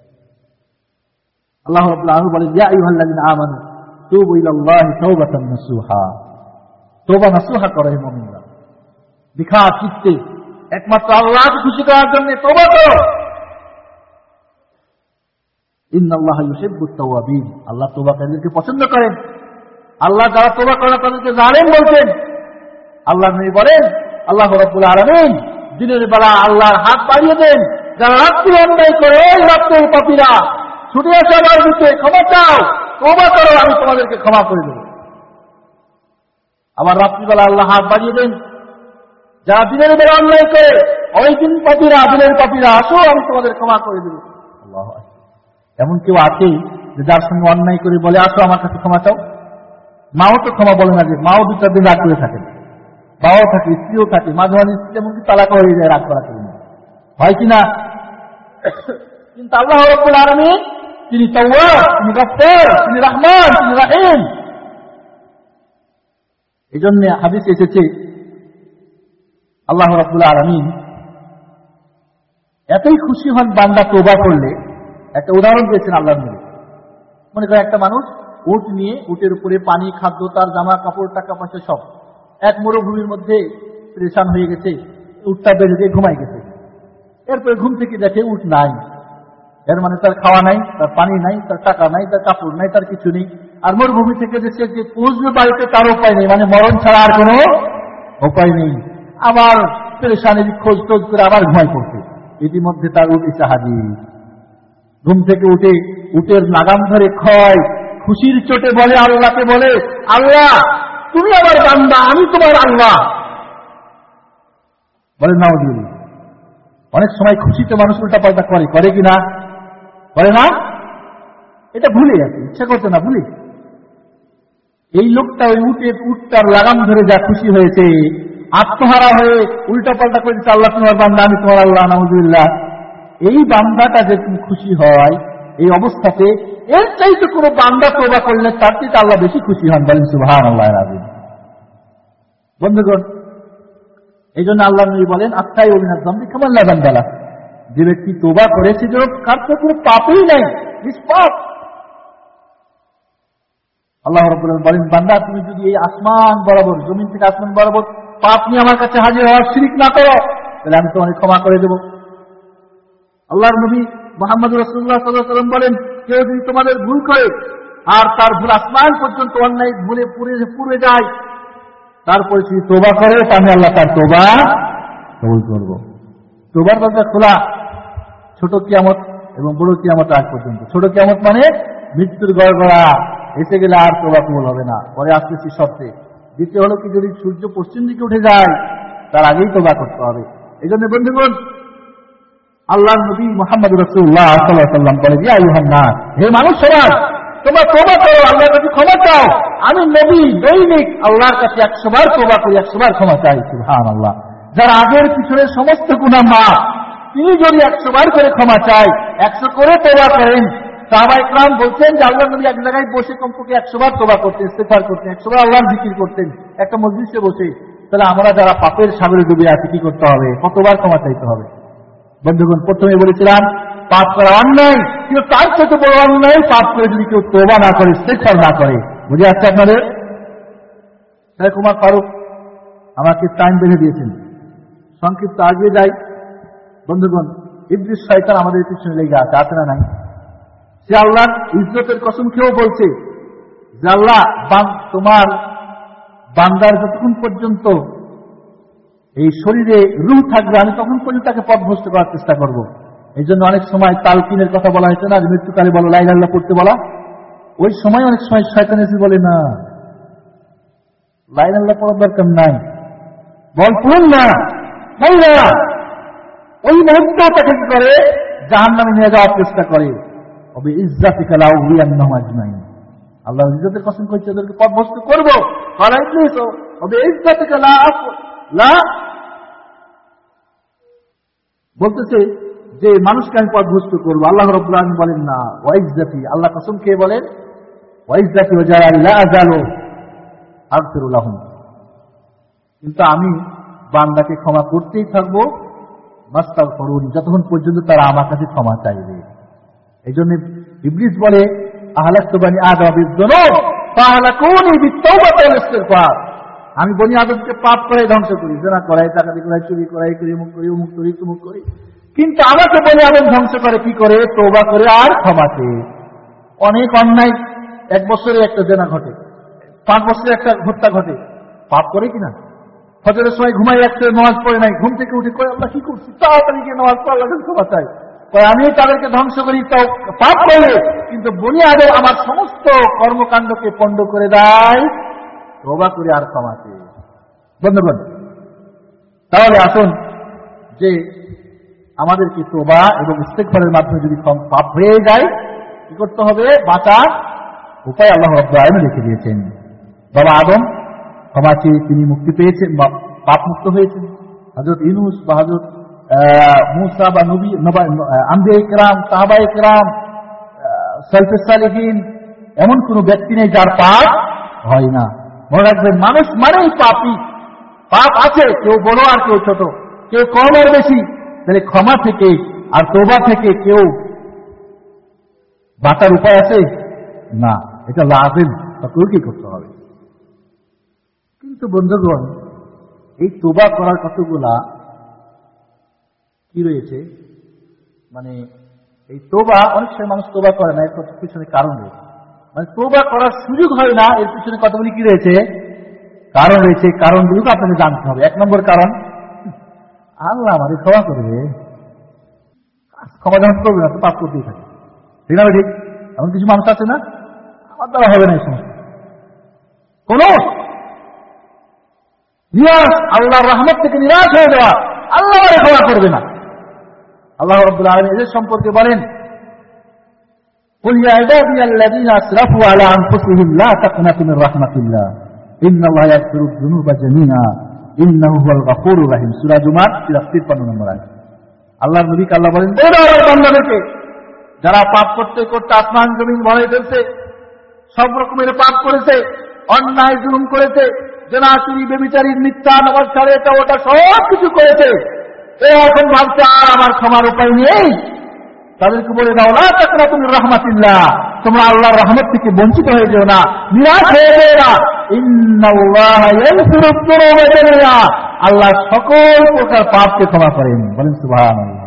আল্লাহ রাব্বুল আলামিন বলেন, ইয়া আইয়ুহাল্লাযীনা আমানু তুবু ইলাল্লাহি তাওবাতান নাসুহা। তওবা নাসুহা করে হে মুমিনরা, বিখা চিত্তে একমাত্র আল্লাহকে খুশি করার জন্য তওবা করো। ইন্নাল্লাহা ইউহিব্বুত তাওয়াবিন, আল্লাহ তওবাকারীদেরকে পছন্দ করেন। আল্লাহ যারা তওবা করে তাদেরকে জালেম বলছেন। আল্লাহ নবী বলেন, আল্লাহ রাব্বুল আলামিন দিনের বেলা আল্লাহর হাত বাড়িয়ে দেন, যারা রাত্রি অন্যায় করে, ওই রাত্রের পাপীরা ছুটে আসে আমার দিকে, ক্ষমা চাও, তওবা করো, আমি তোমাদেরকে ক্ষমা করে দেব। আবার রাত্রিবেলা আল্লাহ হাত বাড়িয়ে দেন, যারা দিনের বেলা অন্যায় করে, ওই দিন পাপীরা, দিনের পাপীরা, আসো, আমি তোমাদের ক্ষমা করে দেব। আল্লাহু আকবার। এমন কেউ আছে যে যার সঙ্গে অন্যায় করে বলে, আসো আমার কাছে ক্ষমা চাও? মাও তো ক্ষমা বলে না, যে মাও দু চার দিন রাগ করে থাকেন, বাবাও থাকে, স্ত্রীও থাকে, মাঝে মাঝে স্ত্রী এমনকি তালাক হয়ে যায় রাগ করা করে, হয় কিনা? কিন্তু আল্লাহ রাব্বুল আলামিন তিনি তাওয়াব, তিনি গফফার, তিনি রহমান, তিনি রহিম। এই জন্য হাদিসে এসেছে আল্লাহ রাব্বুল আলামিন এতই খুশি হন বান্দা তওবা করলে। একটা উদাহরণ দিয়েছেন আল্লাহর নবী। মনে করেন একটা মানুষ উট নিয়ে, উটের উপরে পানি, খাদ্য, তার জামা কাপড়, টাকা পয়সা সব, এক মরুভূমির মধ্যে পরেশান হয়ে গেছে, উটটা বেঁধে দিয়ে ঘুমাই গেছে। এরপরে ঘুম থেকে দেখে উট নাই। এর মানে তার খাওয়া নাই, তার পানি নাই, তার টাকা নাই, তার কাপড় নাই, তার কিছু নেই। আর মরুভূমি থেকে দেশে যে পৌঁছবে বাড়িতে তার উপায় নেই, মানে মরণ ছাড়া আর কোনো উপায় নেই। আবার পরেশানির খোঁজ টোজ করে আবার ঘুমাই পড়ছে। ইতিমধ্যে তার উট এসে হাজির। ঘুম থেকে উঠে উটের লাগাম ধরে ক্ষয়, খুশির চোটে বলে, আল্লাহকে বলে, আল্লাহ তুমি আমার বান্দা, আমি তোমার আল্লাহ। বলে নাউযুবিল্লাহ। অনেক সময় খুশিতে মানুষ উল্টা পাল্টা করে, করে কিনা? করে না? এটা ভুলে যাচ্ছে, ইচ্ছা করছে না, ভুলে। এই লোকটা ওই উটের উটটার লাগাম ধরে যা খুশি হয়েছে, আত্মহারা হয়ে উল্টা পাল্টা করেছে, আল্লাহ তোমার বান্দা, আমি তোমার আল্লাহ, নাউযুবিল্লাহ। এই বান্দাটা যে খুশি হয় এই অবস্থাতে, এর চাইতে কোনো বান্দা তওবা করলে তার চাইতে আল্লাহ বেশি খুশি হন। বলেন সুবহানাল্লাহ আযীম। বন্ধুগণ, এই জন্য আল্লাহ নবী বলেন, আত্তাই ওমিনা যামবি কামান লা যামবা লাহু, যে ব্যক্তি তওবা করেছে যে কার তো কোনো পাপই নাই, নিষ্পাপ। আল্লাহ রাব্বুল আলামিন বলেন, বান্দা তুমি যদি এই আসমান বরাবর, জমিন থেকে আসমান বরাবর পাপ নিয়ে আমার কাছে হাজির হওয়ার শিরক না করো, তাহলে আমি তোমাকে ক্ষমা করে দেব। আল্লাহর নবী মুহাম্মদ রাসূলুল্লাহ সাল্লাল্লাহু আলাইহি ওয়াসাল্লাম বলেন, কেউ যদি তোমাদের ভুল করে আর তার ভুল আসমান পর্যন্ত অন্যায় ভুলে পুরে পুরে যায়, তারপরে যদি তওবা করে, আমি আল্লাহ তার তওবা কবুল করব। তওবার দরজা খোলা, ছোট কিয়ামত এবং বড় কিয়ামত আগ পর্যন্ত। ছোট কিয়ামত মানে মৃত্যুর গড়গড়া এসে গেলে আর তওবা কবুল হবে না, পরে আসতেছি শর্তে। দ্বিতীয় হলো কি, যদি সূর্য পশ্চিম দিকে উঠে যায় তার আগেই তওবা করতে হবে। এই জন্য বন্ধুগণ, আল্লাহর নবী মুহাম্মদ রাসূলুল্লাহ সাল্লাল্লাহু আলাইহি ওয়াসাল্লাম বলেন, ইয়া আইয়ুহান নাস, হে মানুষ সমাজ, তোমরা তওবা করো, আল্লাহর কাছে ক্ষমা চাও। আমি নবী দৈনিক আল্লাহর কাছে একশো বার তওবা করি, একশো বার ক্ষমা চাই। সুবহানাল্লাহ। যারা আগের পিছনের সমস্ত গুনাহ মাফ, তিনি যদি একশো বার করে ক্ষমা চায়, একশো করে তওবা করেন। সাহাবায়ে কেরাম বলছেন যে আল্লাহর নবী এক জায়গায় বসে কমপক্ষে একশো বার তওবা করতেন, ইস্তিগফার করতেন, একশো বার আল্লাহর জিকির করতেন একটা মজলিসে বসে। তাহলে আমরা যারা পাপের সাগরে ডুবে আছি কি করতে হবে? কতবার ক্ষমা চাইতে হবে? বন্ধুগণ, প্রথমে বলেছিলাম পাপ করা অন্যায়, কিন্তু তার থেকে বড় অন্যায় পাপ করে যদি কেউ তওবা না করে, ইস্তিগফার না করে। বুঝে আসছে আপনাদের? শেখ ওমর ফারুক আমাকে টাইম বেঁধে দিয়েছেন, সংক্ষিপ্ত আগিয়ে যাই। বন্ধুগণ, ইবলিস শয়তান আমাদের পিছনে লেগে আছে, আছে না নাই? সে আল্লাহর ইজ্জতের কসম খেয়েও বলছে যে আল্লাহ, তোমার বান্দার যতক্ষণ পর্যন্ত এই শরীরে রূহ থাকবে আমি তখন পর্যন্ত তাকে পথভ্রষ্ট করার চেষ্টা করব। এই জন্য অনেক সময় তালকিনের কথা বলা হয়েছে না, মৃত্যুকালে বলো লা ইলাহা ইল্লাল্লাহ পড়তে বলা। ওই সময় অনেক সময় শয়তান এসে বলে, না লা ইলাহা ইল্লাল্লাহ পড়ার দরকার নাই, বল পড়ুন না, ওই মুহূর্তে তাকে কি করে জাহান্নামে নিয়ে যাওয়ার চেষ্টা করে। তবে ইজ্জাতিকা লা উগওয়িয়ান্নাহুম আজমাইন, আল্লাহর ইজ্জতের কসম করছে ওদেরকে পথভ্রষ্ট করব। ক্বালা ইবলিস তবে ইজ্জাতিকা লা লা বলতেছে যে মানুষকে আমি পথভ্রষ্ট করবো। আল্লাহ রাব্বুল আলামিন বলেন না, ওয়া ইজ্জাতি, আল্লাহ কসম খেয়ে বলেন ওয়া ইজ্জাতি ওয়া জালালি লা আযালু আগফিরু লাহুম, কিন্তু আমি বান্দাকে ক্ষমা করতেই থাকবো মাস্তাগফিরুন, যতক্ষণ পর্যন্ত তারা আমার কাছে ক্ষমা চাইবে। এই জন্য ইবলিস বলে, আহলাকতু বানি আদম বিয-যুনুব ফাহলাকুনি বিত-তাওবাতি ওয়াল ইস্তিগফার, আমি বনি আদমকে পাপ করে ধ্বংস করি, জিনা করাই, ডাকাতি করাই, চুরি করাই, করি মুখ করি, অমুক করি, তুমুক করি, কিন্তু আমাকে বলে আদম ধ্বংস করে কি করে? তওবা করে আর ক্ষমাতে। অনেক অন্যায়, এক বছরে একটা জেনা ঘটে, পাঁচ বছরে একটা হত্যা ঘটে, পাপ করে কিনা? ফজরের সময় ঘুমাই রাখতে নামাজ পড়ে নাই, ঘুম থেকে উঠে কয় আল্লাহ কি করছি, তাড়াতাড়ি গিয়ে নামাজ পড়ে আল্লাহকে ক্ষমা চাই। আমি তাদেরকে ধ্বংস করি, তাও পাপ করে, কিন্তু বনি আদম আমার সমস্ত কর্মকাণ্ডকে পণ্ড করে দেয় তওবা করে আর ক্ষমাতে। বন্ধুগণ, তাহলে আসুন যে আমাদেরকে তওবা এবং ইস্তেগফারের মাধ্যমে যদি পাপ হয়ে যায় কি করতে হবে? বাঁচার উপায় আল্লাহ রাব্বুল আলামিন রেখে দিয়েছেন। বাবা আদম ক্ষমা চেয়ে তিনি মুক্তি পেয়েছেন, পাপ মুক্ত হয়েছেন। হযরত ইউনূস বা হযরত মূসা বা নবী আম্বিয়া ইকরাম, সাহাবা ইকরাম, সালফুস সালিহিন, এমন কোন ব্যক্তি নেই যার পাপ হয় না। মনে রাখবেন, মানুষ মানেই পাপী। পাপ আছে, কেউ বড় আর কেউ ছোট, কেউ কম আর বেশি। তাহলে ক্ষমা থেকে আর তওবা থেকে কেউ বাঁচার উপায় আছে না, এটা লাজিম, তাকেই করতে হবে। কিন্তু বন্ধুগণ, এই তওবা করার কতগুলা কি রয়েছে, মানে এই তওবা, অনেক সময় মানুষ তওবা করে না, এর পিছনে কারণ রয়েছে। মানে তওবা করার সুযোগ হয় না, এর পিছনে কতগুলি কি রয়েছে, কারণ রয়েছে। কারণগুলোকে আপনাকে জানতে হবে। এক নম্বর কারণ, আল্লাহ আমাদের ক্ষমা করবে, ক্ষমা যখন করবে না তো পাপ করতেই থাকে, ঠিক না? ঠিক এমন কিছু মানুষ আছে না, আমার দ্বারা হবে না এই সমস্ত কোন নিরাশ, আল্লাহর রহমত থেকে নিরাশ হয়ে যাওয়া, আল্লাহ আমাদের ক্ষমা করবে না। আল্লাহ রাব্বুল আলামিন এদের সম্পর্কে বলেন, কুল ইয়া ইবাদিয়াল্লাযীনা আসরাফু আলা আনফুসিহিম লা তাকনাতু মির রাহমাতিল্লাহ ইন্নাল্লাহা ইয়াগফিরুয যুনুবা জামিআ ইন্নাহু হুয়াল গফুরুর রহিম। সূরা জুমার তিপ্পান্ন নম্বর আয়াত। আল্লাহর নবীকে আল্লাহ বলেন, বলো আমার বান্দাদেরকে যারা পাপ করতে করতে আসমান জমিন ভরে ফেলছে, সব রকমের পাপ করেছে, অন্যায় জুলুম করেছে, জেনা চুরি ব্যভিচারী মিথ্যা নামাজ ছাড়ে এটা ওটা সব কিছু করেছে, এ এখন ভাবছে আর আমার ক্ষমার উপায় নেই, তাদেরকে বলে দাও লা তাকনাতু মির রাহমাতিল্লাহ, তোমরা আল্লাহর রহমত থেকে বঞ্চিত হয়ে যেও না, নিরাশ হয়ে যেও না। ইন্নাল্লাহা ইয়াগফিরুয যুনুবা জামিআ, আল্লাহ সকল প্রকার পাপকে ক্ষমা করেন। বলেন সুবহানাল্লাহ।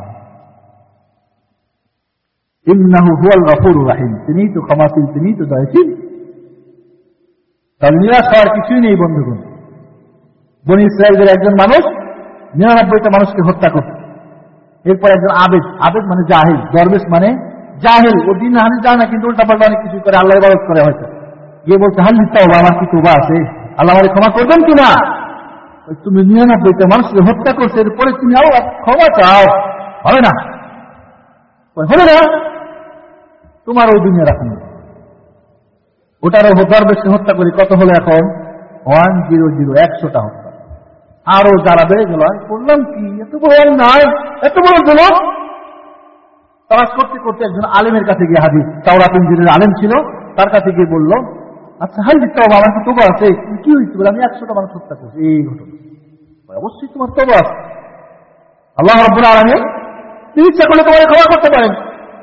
ইন্নাহু হুয়াল গফুরুর রহিম, তিনিই তো ক্ষমাশীল, তিনিই তো দয়াশীল। তাহলে নিরাশ হওয়ার কিছুই নেই বন্ধুগণ। বনী ইসরাঈলের একজন মানুষ নিরানব্বইটা মানুষকে হত্যা করত। এরপর একজন আবেদ, আবেদ মানে জাহিল, দরবেশ মানে জাহিল, ও দিন হানি যায় না, কিন্তু উল্টা পাল্টা অনেক কিছু করে, আল্লাহ ইবাদত করে হয়তো, গিয়ে বলছে হাল তাওবা, আমার কি তওবা আছে, আল্লাহ আমাকে ক্ষমা করবেন কিনা? তুমি নিরানব্বইটা মানুষকে হত্যা করছো, এরপরে তুমি আল্লাহ ক্ষমা চাও, হবে না, হবে না, তোমার ওই দুনিয়া রাখুন। ওটার দরবেশকে হত্যা করে কত হলো এখন? ওয়ান জিরো জিরো একশোটা হত্যা। আরো যারা বেড়ে গেল, করলাম কি, এত বড় অন্যায়, এত বড় জুলুম। তালাশ করতে করতে একজন আলেমের কাছে গিয়ে হাজির, তাওরাত ইনজিলের আলেম ছিল, তার কাছে গিয়ে বলল, আচ্ছা হাই তওবা, আমার কি তওবা আছে? কি হয়েছে? বলে আমি একশোটা মানুষ হত্যা করছি, এই ঘটনা। অবশ্যই তোমার তওবা আছে, আল্লাহ রাব্বুল আলামিন তিনি ইচ্ছা করলে তোমাকে ক্ষমা করতে পারেন।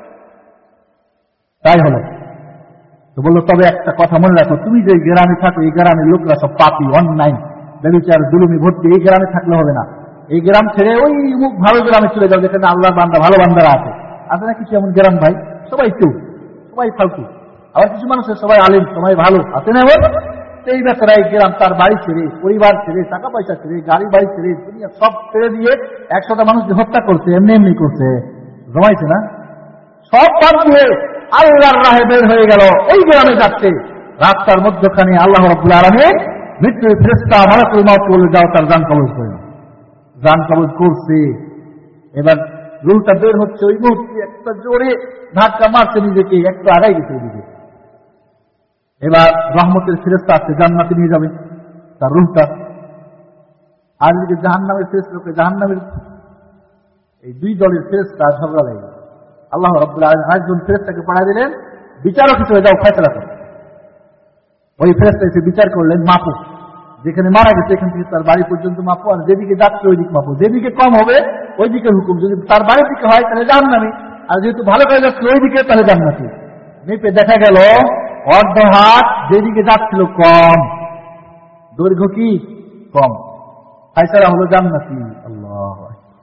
তাই হলো। তো বললো, তবে একটা কথা মনে রাখো, তুমি যে গ্রামে থাকো, এই গ্রামের লোকরা সব পাপী, অন্যায়, ব্যভিচার, জুলুমি ভর্তি, এই গ্রামে থাকলে হবে না। এই গ্রাম ছেড়ে ওই মুখ ভালো গ্রামে চলে যাও, যেখানে আল্লাহ বান্দা, ভালো বান্দারা আছে। আছে না কিছু এমন গ্রাম ভাই, সবাই কেউ, সবাই ফালতু, আবার কিছু মানুষের সবাই আলেম, সবাই ভালো, আছে না? এই ব্যাপারে এই গ্রাম তার বাড়ি ছেড়ে, পরিবার ছেড়ে, টাকা পয়সা ছেড়ে, গাড়ি বাড়ি ছেড়ে, দুনিয়া সব ছেড়ে দিয়ে একশোটা মানুষকে হত্যা করছে, এমনি এমনি করছে, জমাইছে না? সব পাপ দিয়ে আল্লাহর রাহে বের হয়ে গেল, ওই গ্রামে যাচ্ছে, রাস্তার মধ্যখানে আল্লাহ রাব্বুল আলামিন মৃত্যুর ফেরেশতা মালাকুল মউত বলে, যাও তার জান কবজ করে। জান কবজ করছে, এবার রুহটা বের হচ্ছে, ওই মুহূর্তে একটা জোরে ধাক্কা মারছে নিজেকে, একটু আগাই গেছে ওইদিকে। এবার রহমতের ফেরেশতা আসছে, জান্নাতে নিয়ে যাবে তার রুহটা। আর এদিকে জাহান্নামের ফেরেশতাকে, জাহান্নামের এই দুই দলের ফেরেশতা ঝগড়া লেগে গেল। আল্লাহ রাব্বুল আলামিন আরেকজন ফেরেশতাকে পাঠিয়ে দিলেন, বিচারক হিসেবে যাও ফয়সালা করো। ওই ফেরেশতা এসে বিচার করলেন, মাপো, যেখানে মারা গেছে এখান থেকে তার বাড়ি পর্যন্ত মাপো, আর যেদিকে যাচ্ছে ওই দিক মাপো, যেদিকে কম হবে ওই দিকে হুকুম, যদি তার বাড়ির দিকে হয় তাহলে জাহান্নামী, আর যেহেতু ভালো করে যাচ্ছে ওই দিকে তাহলে জান্নাতি। মেপে দেখা গেল অর্ধ হাত যেদিকে যাচ্ছিল কম, দৈর্ঘ্য কি কম, ফয়সালা হলো জান্নাতি। আল্লাহ,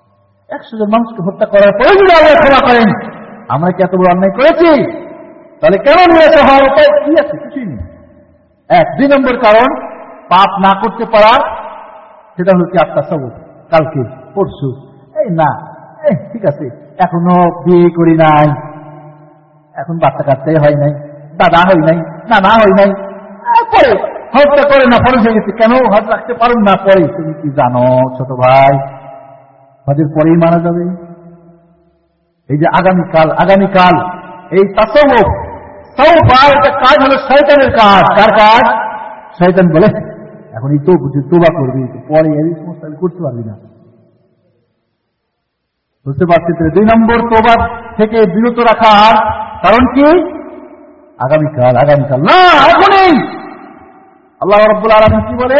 একশো জন মানুষকে হত্যা করার পরে যদি আল্লাহ ক্ষমা করেন, আমরা কি এত বড় অন্যায় করেছি? তাহলে কেন নিহত হওয়ার উপায় কি আছে? কিছুই নেই। এক দুই নম্বর কারণ পাপ না করতে পারা, সেটা হলো কি আত্মা সবর। কালকে পরশু এই না এই ঠিক আছে, এখনো বিয়ে করি নাই, এখন বাচ্চা কাচ্চাই হয় নাই, দাদা হয় নাই, নানা হয় নাই, পরে হত্যা করে না ফরজ হয়ে গেছে, কেন হজ রাখতে পারেন না? পরে তুমি কি জানো ছোট ভাই, হজের পরেই মারা যাবে। এই যে আগামীকাল আগামীকাল এই তাসাউফ এটা কাজ হলো শয়তানের কাজ। কার কাজ? শয়তান বলে এখন এই তো বুঝি তোবা করবি, পরে এই সমস্ত করতে পারবি না। বুঝতে পারছি? দুই নম্বর তোবা থেকে বিরত রাখার কারণ কি? আগামীকাল আগামীকাল না, এখনই। আল্লাহ রাব্বুল আলামিন কি বলে?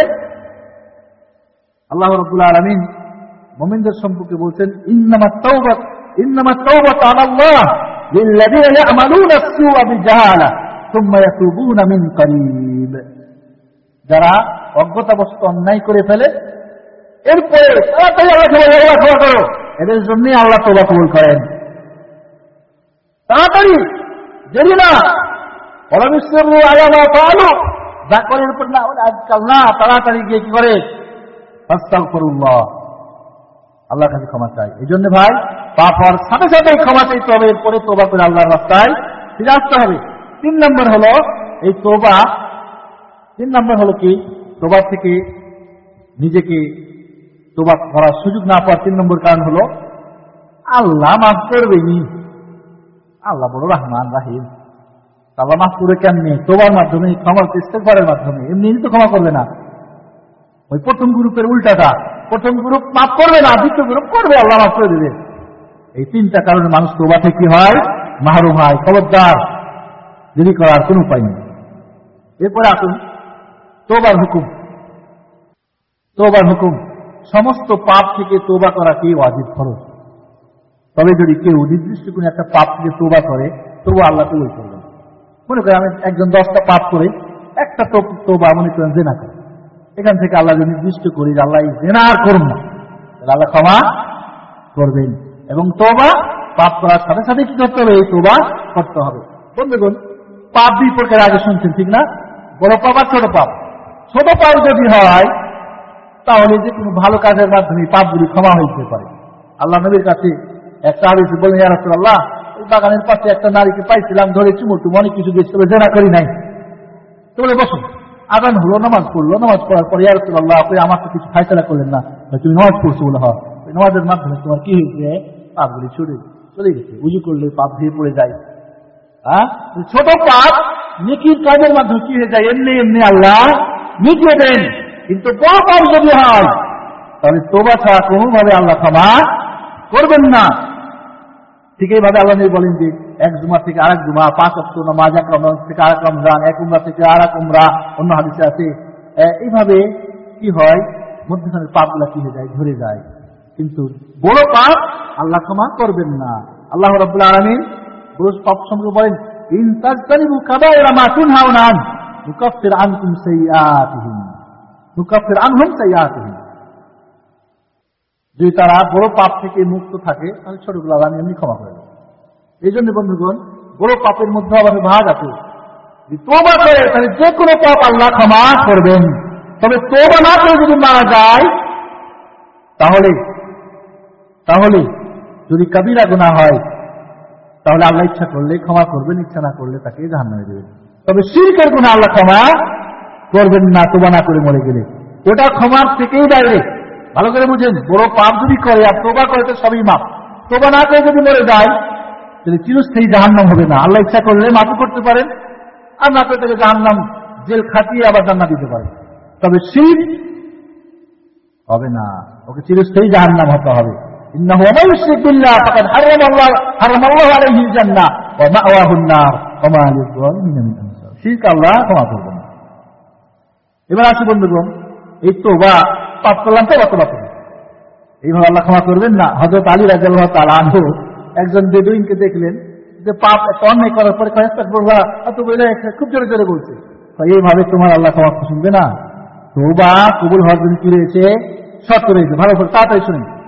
আল্লাহ রাব্বুল আলামিন মুমিনদের সম্পর্কে বলছেন, ইন্নামাত তাওবাত ইন্নামাত তাওবাতু আলাল্লাহ লিল্লাযীনা ইয়া'মালুনা আস-সু'a বিজাহালা সুম্মা ইয়াতুবুনা মিন করিব। যারা অজ্ঞতাবশত অন্যায় করে ফেলে, এরপরে তাড়াতাড়ি আল্লাহ ক্ষমা করো, এদের জন্যই আল্লাহ তওবা কবুল করেন। তাড়াতাড়ি, দেরি না। ওয়ালামিসরু আলা মা ফাআলু, যা করে এরপর না আজকাল না, তাড়াতাড়ি গিয়ে কি করে? আস্তাগফিরুল্লাহ, আল্লাহর কাছে ক্ষমা চাই। এই জন্য ভাই পাপ হওয়ার সাথে সাথে ক্ষমা চাইতে হবে, এরপরে তোবা করে আল্লাহর রাস্তায় ফিরে আসতে হবে। তিন নম্বর হলো এই তোবা তিন নম্বর হলো কি? তোবা থেকে নিজেকে তোবা করার সুযোগ না পাওয়ার তিন নম্বর কারণ হলো আল্লাহ মাফ করবেনি। আল্লাহ বড় রহমান রাহিম, আল্লাহ মাফ করে কেমনি? তোবার মাধ্যমে, ক্ষমার ইস্তেগফারের মাধ্যমে। এমনি তো ক্ষমা করবে না। ওই প্রথম গ্রুপের উল্টাটা, প্রথম গ্রুপ মাফ করবে না, দ্বিতীয় গ্রুপ করবে, আল্লাহ মাফ করে দেবে। এই তিনটা কারণে মানুষ তোবা থেকে কি হয়? মাহরুম হয়। খবরদার, দেরি করার কোন উপায় নেই। এরপরে আসুন তোবার হুকুম। তোবার হুকুম সমস্ত পাপ থেকে তোবা করা কি ওয়াজিব, ফরজ। তবে যদি কেউ নির্দিষ্ট কোন একটা পাপ থেকে তোবা করে, তবু আল্লাহ কবুল করবেন। মনে করেন আমি একজন দশটা পাপ করে একটা তোবা মনে করেন জেনা করে, এখান থেকে আল্লাহ যদি নির্দিষ্ট করি যে আল্লাহ জেনা আর করুন না, তাহলে আল্লাহ ক্ষমা করবেন। এবং তোবা পাপ করার সাথে সাথে কি করতে হবে? এই তোবা করতে হবে। বন্ধুগণ, পাপ দুই প্রকার আগে শুনছেন, ঠিক না? বড় পাপ আর ছোট পাপ। ছোট পাপ যদি হয় তাহলে যে কোনো ভালো কাজের মাধ্যমে পাপগুলি ক্ষমা হয়ে যেতে পারে। আল্লাহ নবীর কাছে একটা হাদিস বলেন, ইয়া রাসূলুল্লাহ, ওই বাগানের পাশে একটা নারীকে পাইছিলাম, ধরে চুমু টুমু অনেক কিছু দিয়েছিল, জেনা করি নাই। তো বলে বসো, আজান হলো, নামাজ পড়লো, নামাজ পড়ার পর ইয়া রাসূলুল্লাহ, আপনি আমার তো কিছু ফায়সালা করলেন না, তুমি নামাজ পড়ছো বলে। হয় ওই নামাজের মাধ্যমে তোমার কি হয়েছে? পাপগুলি ছুটে চলে গেছে। উজু করলে পাপ ধুয়ে পড়ে যায়। হ্যাঁ, ছোট পাপ নেকির কাজের মাধ্যমে কি হয়ে যায়? এমনি এমনি আল্লাহ মিটিয়ে দেন। কিন্তু বড় পাপ যদি হয় তাহলে তোবা ছাড়া কোনোভাবে আল্লাহ ক্ষমা করবেন না। ঠিক এইভাবে আল্লাহ নবী বলেন যে এক জুমা থেকে আরেক জুমা, পাঁচ ওয়াক্ত নামাজ এক রমজান থেকে আরেক রমজান, এক উমরা থেকে আরেক উমরা, অন্য হাদিসে আছে। এইভাবে কি হয়? মধ্যখানের পাপগুলা কি হয়ে যায়? ধরে যায়। কিন্তু বড় পাপ আল্লাহ ক্ষমা করবেন না। আল্লাহ রাব্বুল আলামিন বড় পাপ সম্পর্কে বলেন, ইন তাজতানিবু কাবায়িরা মা তুনহাউনা আন নুকাফির আনকুম সাইয়্যাতিহিম নুকাফির আনহুম সাইয়্যাতিহিম। যদি তারা বড় পাপ থেকে মুক্ত থাকে তাহলে ছোটগুলো আল্লাহ এমনি ক্ষমা করে দেন। এই জন্য বন্ধুগণ, বড় পাপের মধ্যে আবার ভাগ আছে। যদি তোবা করে তাহলে যে কোনো পাপ আল্লাহ ক্ষমা করবেন। তবে তোবা না করে যদি মারা যায় তাহলে তাহলে যদি কবিরা গুনাহ হয় তাহলে আল্লাহ ইচ্ছা করলে ক্ষমা করবেন, ইচ্ছা না করলে তাকে জাহান্নামে দেবেন। তবে শিরকের গুনাহ আল্লাহ ক্ষমা করবেন না তোবা না করে মরে গেলে। ওটা ক্ষমার থেকেই বাইরে। ভালো করে বুঝেন, বড় পাপ যদি করে আর তোবা করে তো সবই মাপ। তোবা না করে যদি মরে যায় তাহলে চিরস্থায়ী জাহান্নাম হবে না। আল্লাহ ইচ্ছা করলে মাফ করতে পারেন, আর না করে তাকে জাহান্নাম জেল খাটিয়ে আবার জান্নাত দিতে পারেন। তবে শিরক হবে না, ওকে চিরস্থায়ী জাহান্নাম হতে হবে। ইন্নাহু ওয়া মান ইউশরিক বিল্লাহ ফাকাদ হারামাল্লাহু হারামাল্লাহু আলাইহিল জান্নাহ ওয়া মাওয়াহুন নার ওয়া মা লিয-যালিমিনা মিন আনসার। শিরক আল্লাহ ক্ষমা করবেন না। এবার আসি বন্ধুগণ, এই তোবা পাপ করলাম, তোবা তোবা করবেন, এইভাবে আল্লাহ ক্ষমা করবেন না। হযরত আলী রাদিয়াল্লাহু তাআলা আনহু একজন বেদুইনকে দেখলেন যে পাপ অন্যায় করার পরে আস্তাগফিরুল্লাহ এত বলে খুব জোরে জোরে বলছে। এইভাবে তোমার আল্লাহ ক্ষমা শুনবে না। তোবা কবুল হওয়ার জন্য কি রয়েছে? শর্ত রয়েছে। ভালো করে তাড়াতাড়ি শুনেন।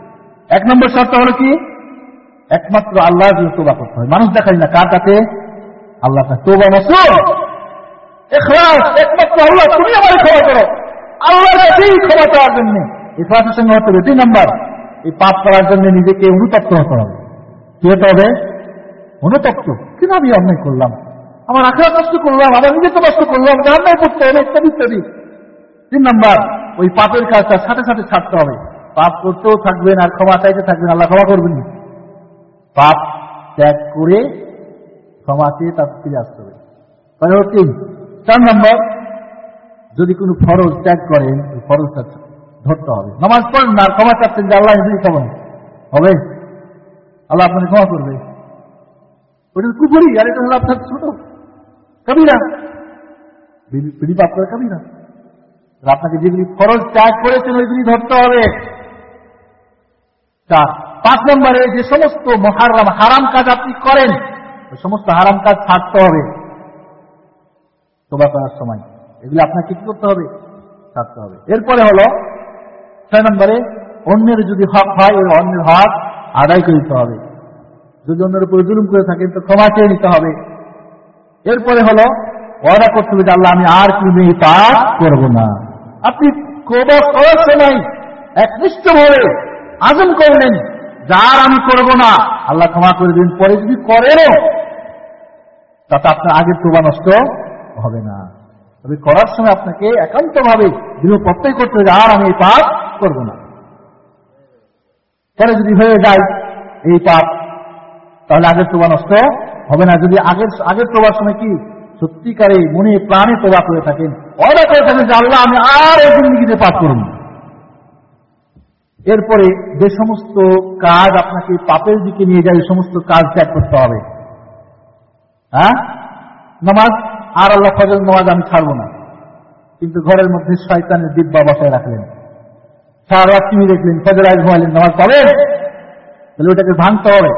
এক নম্বর শর্ত হলো কি, একমাত্র আল্লাহর জন্য তওবা করতে হবে, মানুষ দেখাই না, কার কাছে? আল্লাহ কাছে। তওবা নসুহ, ইখলাস, একমাত্র আল্লাহ, তুমি আমাকে ক্ষমা করো, আল্লাহর কাছেই ক্ষমা চাওয়ার জন্য ইখলাসের সঙ্গে হতে হবে। দুই নম্বর, এই পাপ করার জন্য নিজেকে অনুতপ্ত হতে হবে। কি হতে হবে? অনুতপ্ত। কেন আমি অন্যায় করলাম, আমার আখিরাত নষ্ট করলাম, আমার নিজেকে নষ্ট করলাম, জাহান্নামে পড়তে হবে, ইত্যাদি ইত্যাদি। তিন নম্বর, ওই পাপের কাজটা সাথে সাথে ছাড়তে হবে। পাপ করতেও থাকবেন আর ক্ষমা চাইতে থাকবেন, আল্লাহ ক্ষমা করবেন। পাপ ত্যাগ করে ক্ষমা চেয়ে তার ফিরে আসতে হবে। তিন চার নম্বর, যদি কোনো ফরজ ত্যাগ করেন, ফরজটা ধরতে হবে। নামাজ পড়েন না, ক্ষমা চাচ্ছেন যে আল্লাহ নিজেই ক্ষমা হবে, আল্লাহ আপনাকে ক্ষমা করবে, ওটা কুফরি, আর এটা হলো আপনার ছোট কবিরা, বিড়ি পাপ করে কবিরা। আপনাকে যেগুলি ফরজ ত্যাগ করেছেন ওইগুলি ধরতে হবে। চার পাঁচ নম্বরে, যে সমস্ত মুহাররাম হারাম কাজ আপনি করেন, ওই সমস্ত হারাম কাজ ছাড়তে হবে তওবা করার সময়। এগুলি আপনাকে কি করতে হবে? ছাড়তে হবে। এরপরে হলো ছয় নম্বরে, অন্যের যদি হক হয় ওই অন্যের হক আদায় করে দিতে হবে। যদি অন্যের উপরে জুলুম করে থাকেন তো ক্ষমা চেয়ে নিতে হবে। এরপরে হলো ওয়াদা করতে হবে যে আল্লাহ আমি আর কোনো পাপ করব না। আপনি তওবা করার সময় একনিষ্ঠভাবে আযম করলেন যার আমি করব না, আল্লাহ ক্ষমা করে দিন। পরে যদি করেনও তাতে আপনার আগের তওবা নষ্ট হবে না। তবে করার সময় আপনাকে একান্তভাবে দৃঢ় প্রত্যয় করতে হবে আর আমি এই পাপ করব না। পরে যদি হয়ে যায় এই পাপ, তাহলে আগের তওবা নষ্ট হবে না। যদি আগের আগের তওবার সময় কি সত্যিকারে মনে প্রাণে তওবা করে থাকেন, ওয়াদা করে থাকেন যে আল্লাহ আমি আর এই জিন্দেগিতে পাপ করব না। এরপরে যে সমস্ত কাজ আপনাকে পাপের দিকে নিয়ে যায়, এই সমস্ত কাজ ত্যাগ করতে হবে। হ্যাঁ, নামাজ, আর আল্লাহ ফজর নামাজ আমি ছাড়বো না, কিন্তু ঘরের মধ্যে শয়তানের দিব্যা বসায় রাখলেন, সারা রাত টিভি দেখলেন, ফজর আগে ঘুমাইলেন, নামাজ পড়েন, তাহলে ওটাকে ভাঙতে হবে।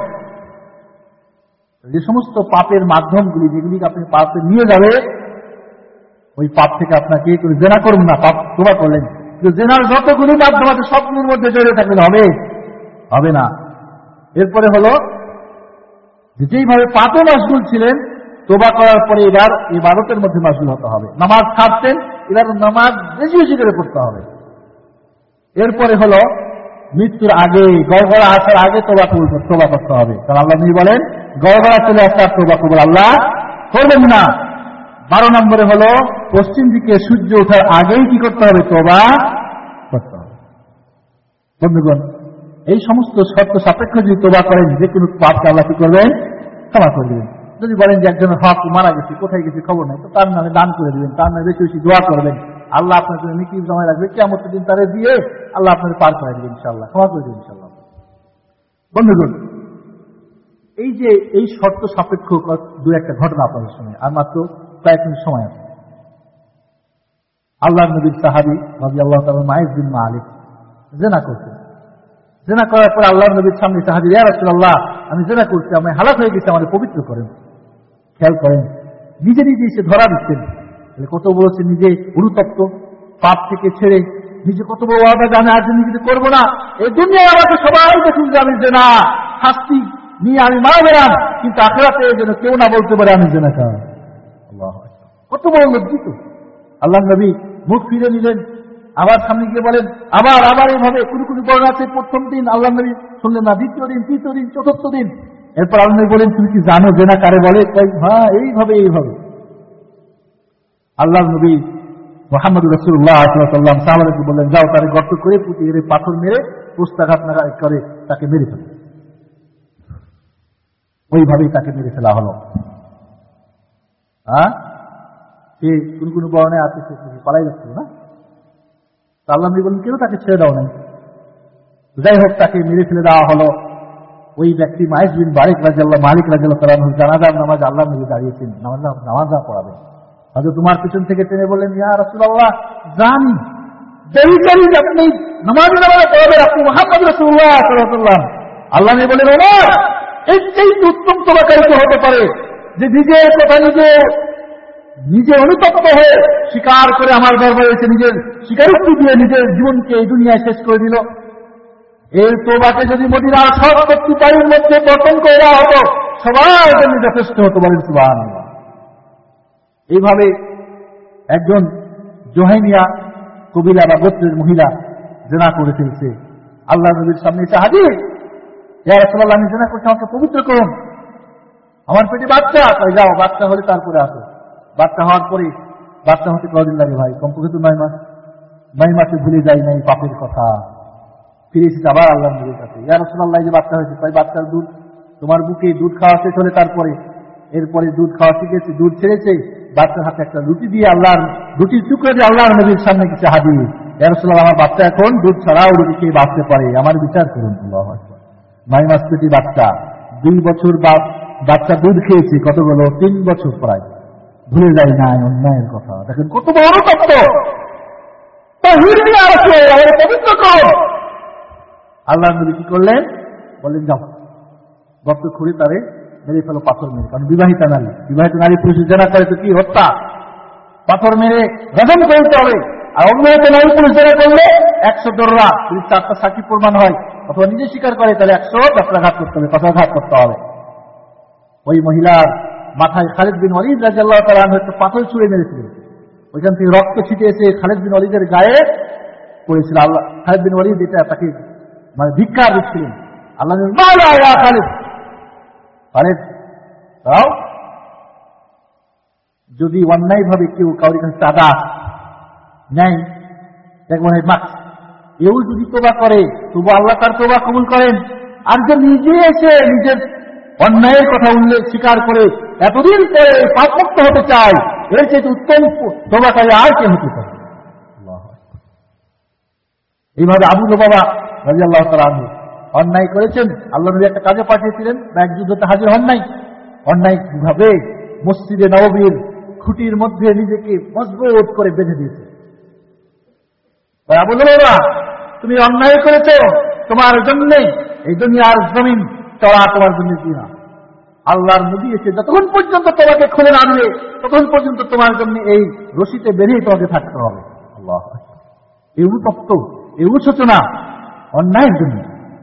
যে সমস্ত পাপের মাধ্যমগুলি যেগুলি আপনি পাপে নিয়ে যাবে, ওই পাপ থেকে আপনাকে জেনা করুন না, পাপ তওবা করলেন, জেনার যতগুলি মাধ্যম আছে সবগুলির মধ্যে জড়িয়ে থাকলেন, হবে হবে না। এরপরে হলো যেইভাবে পাপে মাশগুল ছিলেন, তওবা করার পরে এবার ইবাদতের মধ্যে মাশগুল হতে হবে। নামাজ ছাড়তেন, এবার নামাজ বেশি বেশি করে পড়তে হবে। এরপরে হলো মৃত্যুর আগে, গড়গড়া আসার আগে তওবা তওবা করতে হবে। কারণ আল্লাহ নবী বলেন গড়গড়া চলে আসতে আর তওবা কবুল আল্লাহ করবেন না। বারো নম্বরে হলো পশ্চিম দিকে সূর্য ওঠার আগেই কি করতে হবে? তওবা করতে হবে। বন্ধুগণ, এই সমস্ত শর্ত সাপেক্ষ যদি তওবা করেন, যে কোনো পাপকে আল্লাহ কি করবেন? ক্ষমা করে দেবেন। যদি বলেন যে একজনের হক মারা গেছে, কোথায় গেছে খবর নাই, তো তার নামে দান করে দিবেন, তার নামে বেশি বেশি দোয়া করবেন, আল্লাহ আপনার জন্য নেকি জমা রাখবে, কিয়ামতের দিন তারে দিয়ে আল্লাহ আপনাকে পার করে দেবেন ইনশাআল্লাহ, ক্ষমা করে দেবেন ইনশাআল্লাহ। বন্ধুগণ, এই যে এই শর্ত সাপেক্ষ দু একটা ঘটনা আপনাদের সঙ্গে, আর মাত্র কয়েক মিনিট সময় আছে। আল্লাহ নবীর সাহাবী রাদিয়াল্লাহু তাআলা মাইজ বিন মালিক জিনা করতেন। জিনা করার পর আল্লাহ নবীর সামনে সাহাবী, ইয়া রাসূলুল্লাহ, আমি জিনা করছি, আমি হালাক হয়ে গেছি, আমাকে পবিত্র করেন। খেয়াল করেন, নিজে নিজে এসে ধরা দিচ্ছেন। কত বলেছে নিজে অনুতপ্ত, পাপ থেকে ছেড়ে নিজে কত বড় ওয়াদা, জানে আজ নিজে করবো না, এই দুনিয়ায় আমাকে সবাই দেখুন যে আমি জিনা, শাস্তি নিয়ে আমি মারা গেলাম, কিন্তু আখিরাতে যেন কেউ না বলতে পারে আমি জিনাকার। আল্লাহু আকবার, কত বড় লজ্জিত। আল্লাহ নবী মুখ ফিরে নিলেন, আবার সামনে গিয়ে বলেন, আবার আবার এইভাবে কোন কোন বর্ণনা আছে প্রথম দিন আল্লাহ নবী শুনলেন না, দ্বিতীয় দিন, তৃতীয় দিন, চতুর্থ দিন। এরপর আল্লাহ নবী বলেন, তুমি কি জানো জিনা কারে বলে? হ্যাঁ, এইভাবে এইভাবে। আল্লাহ নবী মুহাম্মদ রাসূলুল্লাহ সাল্লাল্লাহু আলাইহি ওয়াসাল্লাম সাহাবাদেরকে বললেন, যাও তারে গর্ত করে পুঁতে এর পাথর মেরে পুস্তাঘাত করে তাকে মেরে ফেলো। ওইভাবেই তাকে মেরে ফেলা হলো। হ্যাঁ, সে কোন কোন বর্ণায় আছে সে পালাই যাচ্ছিল না, আল্লাহ নবী বলেন কেউ তাকে ছেড়ে দাও নাই। যাই হোক, তাকে মেরে ফেলে দেওয়া হলো। ওই ব্যক্তি মাইজ বিন মালিক রাদিয়াল্লাহু মালিক রাদিয়াল্লাহু তাআলা জানাজার নামাজ আল্লাহ নবী দাঁড়িয়েছেন, নামাজ নামাজ পড়াবেন। হযরত তোমার পিছন থেকে টেনে বললেন, ইয়া রাসূলুল্লাহ, জানি দেরি করি আপনি নামাজ নামাজ পড়াবেন, আপনি মুহাম্মদ রাসূলুল্লাহ সাল্লাল্লাহু আলাইহি ওয়াসাল্লাম। আল্লাহ নবী বলেন, ওমর, এই চেয়ে উত্তম তওবাকারী তো হতে পারে যে নিজের কথা নিজে নিজে অনুতপ্ত হয়ে স্বীকার করে আমার দরবারে এসে নিজের স্বীকারোক্তি দিয়ে নিজের জীবনকে এই দুনিয়ায় শেষ করে দিল। এই তোবাকে যদি মদিনার সব কর্তৃপক্ষের মধ্যে বর্তন করে দেওয়া হতো, সবার জন্য যথেষ্ট হতো, বলেন সুবহানাল্লাহ। এইভাবে একজন জোহাইমিয়া কবিলা বা গোত্রের মহিলা জেনা করে ফেলছে, আল্লাহ নবীর সামনে এসে হাজির, ইয়া রাসূলুল্লাহ আমি জেনা করছি, আমাকে পবিত্র করুন, আমার পেটে বাচ্চা। তাই যাও, বাচ্চা হলে তারপরে আসো। বাচ্চা হওয়ার পরে, বাচ্চা হতে কদিন লাগে ভাই? কমপক্ষে তো নয় মাস। নয় মাসে ভুলে যাই নাই পাপের কথা, ফিরে এসেছে আবার আল্লাহ নবীর কাছে, ইয়া রাসূলুল্লাহ যে বাচ্চা হয়েছে, তাই বাচ্চার দুধ তোমার বুকে দুধ খাওয়া শেষ হলে তারপরে এরপরে দুধ খাওয়া শিখেছে, দুধ ছেড়েছে, বাচ্চার হাতে একটা রুটি দিয়ে আল্লাহর রুটির টুকরো দিয়ে আল্লাহর নবীর সামনে কিছু হাজির, ইয়া রাসূলুল্লাহ আমার বাচ্চা এখন দুধ ছাড়াও রুটি খেয়ে বাঁচতে পারে, আমার বিচার করুন। আল্লাহু আকবার। নয় মাস পেটি বাচ্চা, দুই বছর বাচ্চা দুধ খেয়েছে, কতগুলো? তিন বছর প্রায়, ভুলে যায় না অন্যায়ের কথা। দেখেন কত বড় তত্ত্ব, পবিত্র কর। আল্লাহ নবী কি করলেন? বললেন যাও, গর্ত খুঁড়ে তারে মেরে ফেলো, পাথর মেরে। কারণ বিবাহিতা নারী, বিবাহিত নারী পুরুষ জেনা করে তো কি হত্যা, পাথর মেরে রজম করতে হবে। আর অন্যায়ত নারী পুরুষ জেনা করলে একশো দররা, যদি চারটা সাক্ষী প্রমাণ হয় অথবা নিজে স্বীকার করে, তাহলে একশো দশরাঘাত করতে হবে, কথাঘাত করতে হবে। ওই মহিলার মাথায় খালিদ বিন ওয়ালিদ রাদিয়াল্লাহু তাআলা আনহু পাথর ছুঁড়ে মেরেছিলেন, ওইখান থেকে রক্ত ছিটে এসে খালিদ বিন ওয়ালিদের গায়ে পড়েছিল। আল্লাহ খালিদ বিন ওয়ালিদ এটা তাকে মানে ধিক্কার দিচ্ছিলেন। আল্লাহ খালিদ খালিদ তাও যদি অন্যায় ভাবে কেউ কাউরি কাছে চাঁদা নেয়, দেখবেন মাক্স, এও যদি তোবা করে তবু আল্লাহ তার তোবা কবুল করেন। আর যে নিজে এসে নিজের অন্যায়ের কথা উল্লেখ স্বীকার করে এতদিন পরে পাপমুক্ত হতে চায়, এর চেয়ে উত্তম তোবাকারী আর কে হতে পারে? এইভাবে আবু লুবাবা রাদিয়াল্লাহু তাআলা আনহু অন্যায় করেছেন, আল্লাহ নবী একটা কাজে পাঠিয়েছিলেন, বা এক যুদ্ধতে হাজির হন নাই, অন্যায় ভাবে মসজিদে নববীর খুঁটির মধ্যে নিজেকে মজবুত করে বেঁধে দিয়েছে। আবু লুবাবা তুমি অন্যায় করেছো, তোমার জন্য এই দুনিয়ার জমিন চড়া তোমার জন্য কিনা। আল্লাহর নবী এসে যতক্ষণ পর্যন্ত তোমাকে খুলে না আনবে ততক্ষণ পর্যন্ত তোমার জন্য এই রশিতে বেরিয়ে তোমাকে থাকতে হবে। আল্লাহ, এই তত্ত্ব, এই সূচনা অন্যায়ের জন্য।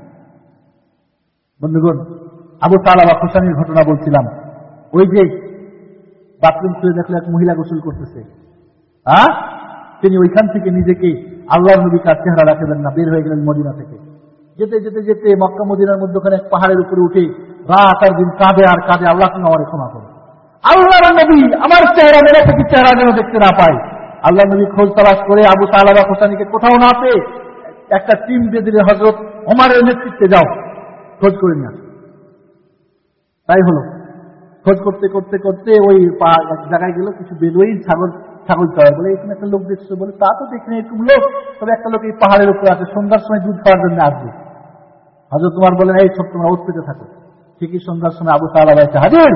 বন্ধুগণ, আবু তালাবা খুসানির ঘটনা বলছিলাম, ওই যে বাথরুম খুলে দেখলো এক মহিলা গোসল করতেছে, হ্যাঁ, তিনি ওইখান থেকে নিজেকে আল্লাহর নবী কার চেহারা রাখবেন না, বের হয়ে গেলেন মদিনা থেকে। যেতে যেতে যেতে মক্কা মদিনার মধ্যখানে এক পাহাড়ের উপরে উঠে রাত আর দিন কাঁদে আর কাঁদে, আল্লাহ তুমি আমার ক্ষমা করো, আল্লাহর নবী আমার চেহারা মেরে থেকে চেহারা যেন দেখতে না পায়। আল্লাহ নবী খোঁজ তালাশ করে আবু তালাবা খুসানিকে কোথাও না পেয়ে একটা টিম দিয়ে দিলে, হযরত ওমরের নেতৃত্বে যাও খোঁজ করে নিয়ে। তাই হলো, খোঁজ করতে করতে করতে ওই এক জায়গায় গেল, কিছু বেদুইন ছাগল ছাগল চড়ায়, বলে এখানে একটা লোক দেখছো, বলে তা তো দেখি না এরকম লোক, তবে একটা লোক এই পাহাড়ের উপরে আছে, সন্ধ্যার সময় দুধ খাওয়ার জন্য আসবে। হযরত ওমর বলেন এই সব তোমরা উৎপেতে থাকো। ঠিকই সন্ধ্যার সময় আবু তালাবা এসে হাজির,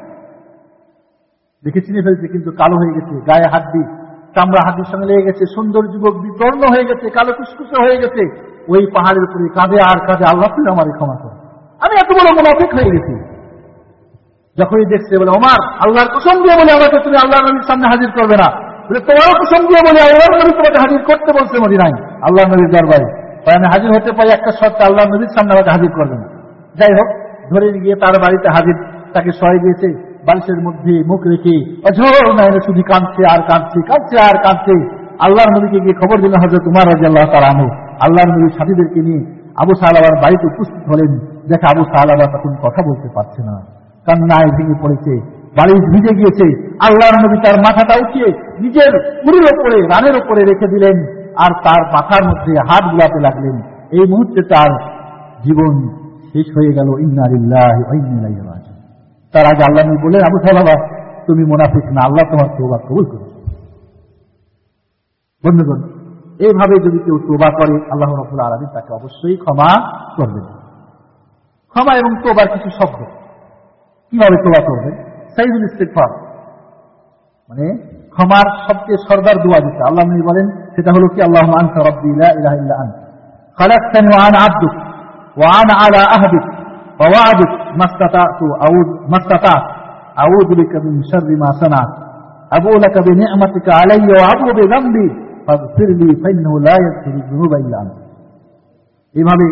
দেখে চিনে ফেলছে, কিন্তু কালো হয়ে গেছে, গায়ে হাড্ডি চামড়া হাড্ডির সঙ্গে লেগে গেছে, সুন্দর যুবক বিবর্ণ হয়ে গেছে, কালো কুসকুসে হয়ে গেছে, ওই পাহাড়ের উপরে কাঁদে আর কাঁদে, আল্লাহ তুমি আমার ক্ষমা করো, আমি এত বড় মুনাফিক হয়ে গেছি। যখনই দেখছে বলে ওমর আল্লাহর কসম দিয়ে বলে আমাকে তুমি আল্লাহর নবীর সামনে হাজির করবে না, বলে তোমারও কসম দিয়ে বলে আল্লাহর নবী তোমাকে হাজির করতে বলছে মদিনায় আল্লাহর নবীর দরবারে, তাই আমি হাজির হতে পারি একটা শর্তে, আল্লাহর নবীর সামনে আমাকে হাজির করবে না। যাই হোক, ধরে গিয়ে তার বাড়িতে হাজির, তাকে সয় দিয়েছে, বালিশের মধ্যে মুখ রেখে অঝোর নয়নে শুধু কাঁদছে আর কাঁদছে, কাঁদছে আর কাঁদছে। আল্লাহর নবীকে গিয়ে খবর দিলেন হযরত উমর রাদিয়াল্লাহু তাআলা আনহু, আল্লাহর নবীর সাথীদেরকে নিয়ে আবু সালাবার বাড়িতে উপস্থিত হলেন। দেখে আবু সালাবা তখন কথা বলতে পারছে না, কান্নায় ভেঙে পড়েছে, বালিশ ভিজে গিয়েছে। আল্লাহর নবী তার মাথাটা উঠিয়ে নিজের মুড়ির ওপরে, রানের ওপরে রেখে দিলেন, আর তার মাথার মধ্যে হাত বুলাতে লাগলেন। এই মুহূর্তে তার জীবন শেষ হয়ে গেল। ইন্না লিল্লাহি ওয়া ইন্না ইলাইহি রাজিউন। তার আগে আল্লাহ নবী বললেন, আবু সালাবা তুমি মুনাফিক না, আল্লাহ তোমার তওবা কবুল করেছে। বন্ধুগণ, এইভাবে যদি কেউ তওবা করে আল্লাহ রাব্বুল আলামিন তাকে অবশ্যই ক্ষমা করবেন। ক্ষমা এবং তওবার কিছু শব্দ, কিভাবে তওবা করবেন? সাইয়্যিদুল ইস্তিগফার, মানে ক্ষমার সবচেয়ে সরদার দোয়া যেটা আল্লাহ নবী বলেন, সেটা হলো কি, আল্লাহুম্মা আনতা রাব্বি লা ইলাহা ইল্লা আনতা খালাকতানি ওয়া আনা আবদুক ওয়া আনা আলা আহদিক ওয়া ওয়া'দিক মাস্তাতা'তু আউযু মাস্তাতা'তু আউযু বিকা মিন শাররি মা সানা'তু আবু'ু লাকা বিনি'মাতিকা আলাইয়া ওয়া আবু'ু বিযামবি ফাগফিরলি ফাইন্নাহু লা ইয়াগফিরু যুনুবা ইল্লা আনতা। এইভাবে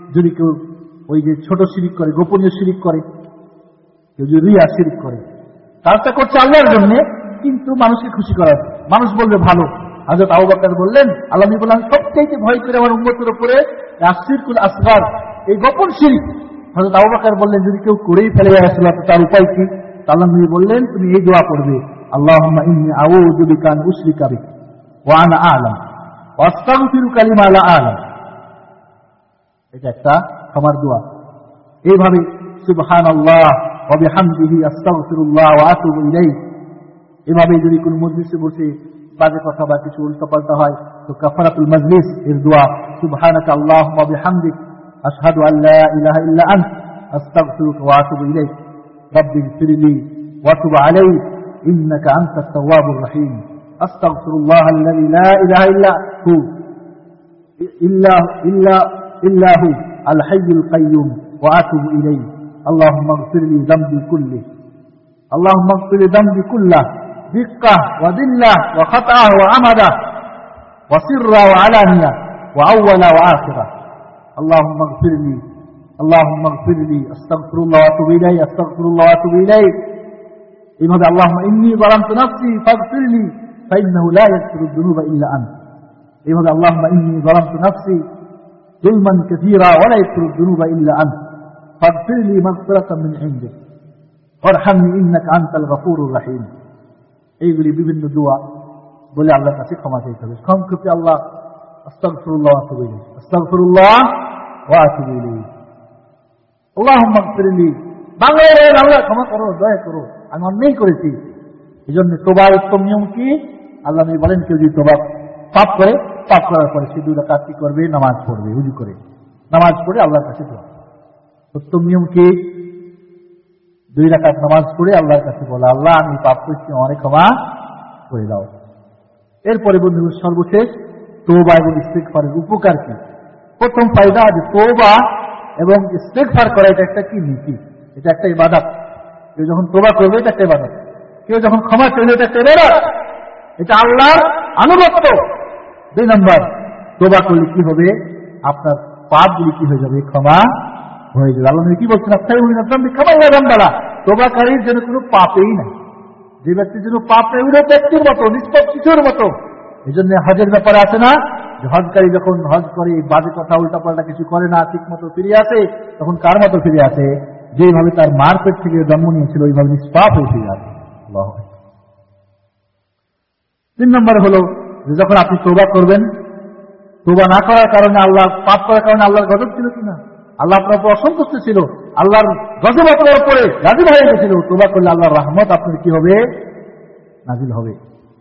যদি কেউ ওই যে ছোট শিরিক করে, গোপনীয় শিরিক করে, কেউ যদি রিয়া শিরিক করে, কাজটা করছে আল্লাহর জন্য, কিন্তু মানুষকে খুশি করার, মানুষ বলবে ভালো। হযরত আবু বকর বললেন, আল্লাহ নবী বললেন, সবচেয়ে ভয় করে আমার উম্মতের উপরে আশরিকুল আসগার, এই গোপন শিরিক। হযরত আবু বকর বললেন, যদি কেউ করেই ফেলে ইয়া রাসূলুল্লাহ, তার উপায় কি? আল্লাহ নবী বললেন, তুমি এই দোয়া করবে, আল্লাহুম্মা ইন্নী আউযু বিকা আন উশরিকা বিক ওয়া আনা আ'লাম ওয়া আস্তাগফিরুকা লিমা লা আ'লাম। এটা একটা ক্ষমার দোয়া। এইভাবে সুবহানাল্লাহ ওয়া বিহামদিহি আস্তাগফিরুল্লাহ ওয়া আতুবু ইলাইহি, এভাবে যদি কোন মজলিসে বসে বাজে কথা বা কিছু উল্টোপাল্টা হয়, তো কাফারাতুল মাজলিস এর দোয়া, সুবহানাকা আল্লাহুম্মা বিহামদিক আশহাদু আল লা ইলাহা ইল্লা আনতা আস্তাগফিরুকা ওয়া আতুবু ইলাইক রাব্বিগফিরলি ওয়া তুব আলাইহি ইন্নাকা আনতাত তাওয়াবুর রহিম আস্তাগফিরুল্লাহাল্লাযী লা ইলাহা ইল্লা হু ইল্লা ইল্লা ইল্লা হু আল হাইয়ুল কাইয়্যুম ওয়া আতুবু ইলাইহি আল্লাহুম্মা ইগফিরলি যামবি কুল্লি আল্লাহুম্মা ইগফিরলি যামবি কুল্লাহ দিক্কাহ ওয়া দিল্লাহ ওয়া খাতাহ ওয়া আমাদাহ ওয়া সিররা ওয়া আলানিয়া ওয়া আউওয়ালা ওয়া আখিরা আল্লাহুম্মা ইগফিরলি আল্লাহুম্মা ইগফিরলি আস্তাগফিরুল্লাহ ওয়া আতুবু ইলাইহি আস্তাগফিরুল্লাহ ওয়া আতুবু ইলাইহি। এইভাবে আল্লাহুম্মা ইন্নী যালামতু নাফসি ফাগফিরলি ফাইন্নাহু লা ইয়াগফিরুদ যুনুবা ইল্লা আনতা। এইভাবে আল্লাহুম্মা ইন্নী যালামতু নাফসি যুলমান কাসীরা ওয়া লা ইয়াগফিরুদ যুনুবা ইল্লা আনতা ফাগফিরলি মাগফিরাতাম মিন ইনদিক ওয়ারহামনি ইন্নাকা আনতাল গফুরুর রহিম। এইগুলি বিভিন্ন দোয়া বলে আল্লাহর কাছে ক্ষমা চাইতে হবে। সংক্ষেপে আল্লাহ আস্তাগফিরুল্লাহ ওয়া আতুবু ইলাইহি, আস্তাগফিরুল্লাহ ওয়া আতুবু ইলাইহি, আল্লাহুম্মা ইগফিরলি, বাংলায় বলেন আল্লাহ ক্ষমা করো, দয়া করো, আমি অন্যায় করেছি। এই জন্য তোবার উত্তম নিয়ম কি? আল্লাহ নবী বলেন, কেউ যদি তোবা পাপ করে, পাপ করার পরে সে দুই রাকাত কি করবে? নামাজ পড়বে, ওযু করে নামাজ পড়ে আল্লাহর কাছে দোয়া। উত্তম নিয়ম কি? দুই রাকাত নামাজ পড়ে আল্লাহর কাছে বলা, আল্লাহ আমি পাপ করেছি, আমারে ক্ষমা করে দাও। এরপরে বন্ধু সর্বশেষ তওবা এবং ইস্তিগফারের উপকার কি? প্রথম ফায়দা যে তওবা এবং ইস্তিগফার করা এটা একটা কি নীতি, এটা একটা ইবাদত। কেউ যখন তওবা করবে এটা একটা ইবাদত, কেউ যখন ক্ষমা চাইবে এটা একটা ইবাদত, এটা আল্লাহর আনুগত্য। দুই নম্বর, তওবা করলে কি হবে? আপনার পাপগুলি কি হয়ে যাবে? ক্ষমা হয়ে যাবে। আল্লাহ নবী কি বলছেন? তওবাকারীর যেন কোনো পাপই নাই, যে ব্যক্তির জন্য পাপ নেই ওই ব্যক্তির মতো, নিষ্পাপ শিশুর মতো। এই জন্য হজের ব্যাপারে আছে না, যে হজকারী যখন হজ করে বাজে কথা উল্টাপাল্টা কিছু করে না, ঠিক মতো ফিরে আসে, তখন কার মতো ফিরে আসে? যেভাবে তার মার পেট থেকে জন্ম নিয়েছিল ওইভাবে নিষ্পাপ হয়ে ফিরে আসে। তিন নম্বরে হলো যে যখন আপনি তওবা করবেন, তওবা না করার কারণে আল্লাহ, পাপ করার কারণে আল্লাহর গজব ছিল কিনা, আল্লাহ আপনার উপর অসন্তুষ্ট ছিল, আল্লাহর গজব আপনার উপরে নাযিল হয়ে গেছিল, তওবা করলে আল্লাহর রহমত আপনার কি হবে? নাযিল হবে।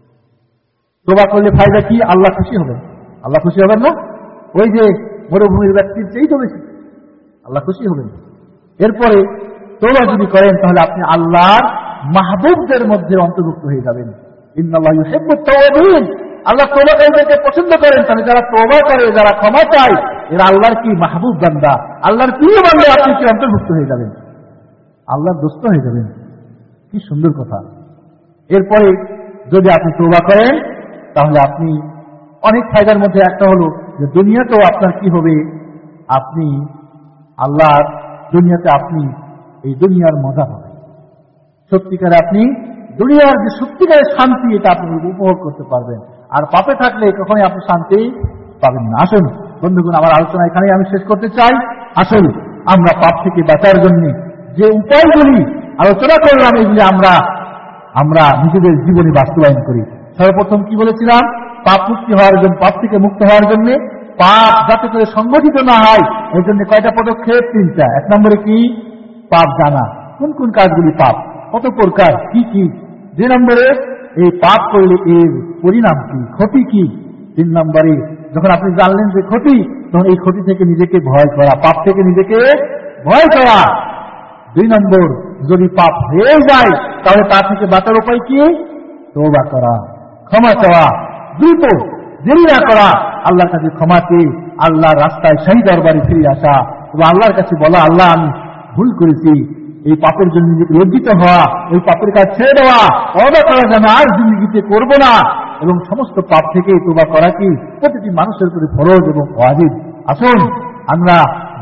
তওবা করলে ফায়দা কি? আল্লাহ খুশি হবেন। আল্লাহ খুশি হবেন না? ওই যে মরুভূমির ব্যক্তির চেয়ে তো বেশি আল্লাহ খুশি হবেন। এরপরে তওবা যদি করেন তাহলে আপনি আল্লাহর মাহবুবদের মধ্যে অন্তর্ভুক্ত হয়ে যাবেন। ইন্নাল্লাহা ইউহিব্বুত তাওয়াবিন, আল্লাহ তওবাকারীদেরকে পছন্দ করেন। তাহলে যারা তওবা করে, যারা ক্ষমা চায়, এরা আল্লাহর কি মাহবুব বান্দা, আল্লাহর প্রিয় বান্দা, আপনি কি অন্তর্ভুক্ত হয়ে যাবেন, আল্লাহর দোস্ত হয়ে যাবেন। কি সুন্দর কথা। এরপরে যদি আপনি তওবা করেন তাহলে আপনি অনেক ফায়দার মধ্যে একটা হলো যে দুনিয়াতেও আপনার কি হবে? আপনি আল্লাহর দুনিয়াতে আপনি এই দুনিয়ার মজা পাবেন। সত্যিকারে আপনি দুনিয়ার যে সত্যিকারের শান্তি, এটা আপনি উপভোগ করতে পারবেন। আর পাপে থাকলে কখনোই আপনি শান্তি পাবেন না। আসুন বন্ধুগণ, আমার আলোচনা এখানেই আমি শেষ করতে চাই। আসুন আমরা পাপ থেকে বাঁচার জন্য যে উপায়গুলি আলোচনা করলাম, এগুলি আমরা আমরা নিজেদের জীবনে বাস্তবায়ন করি। সর্বপ্রথম কি বলেছিলাম? পাপ মুক্তি হওয়ার জন্য, পাপ থেকে মুক্ত হওয়ার জন্য, পাপ যাতে করে সংগঠিত না হয় এই জন্য কয়টা পদক্ষেপ? তিনটা। এক নম্বরে কি? পাপ জানা, কোন কোন কাজগুলি পাপ, কত প্রকার, কি কি। দুই নম্বরে এই পাপ করলে এর পরিণাম কি, ক্ষতি কি। তিন নম্বরে যখন আপনি জানলেন যে ক্ষতি, তখন এই ক্ষতি থেকে নিজেকে ভয় করা, পাপ থেকে নিজেকে ভয় করা। দুই নম্বর, যদি পাপ হয়ে যায় তাহলে তার থেকে বাঁচার উপায় কি? তওবা করা, ক্ষমা চাওয়া, দ্রুত দেরি না করা, আল্লাহর কাছে ক্ষমা চেয়ে আল্লাহর রাস্তায় সেই দরবারে ফিরে আসা এবং আল্লাহর কাছে বলা, আল্লাহ আমি ভুল করেছি, এই পাপের জন্য নিজেকে লজ্জিত হওয়া, ওই পাপের কাজ ছেড়ে দেওয়া, তওবা করা যেন আর জিন্দেগিতে করবো না, এবং সমস্ত পাপ থেকে তওবা করা কি প্রতিটি মানুষের উপরে ফরজ এবং ওয়াজিব। আসুন আমরা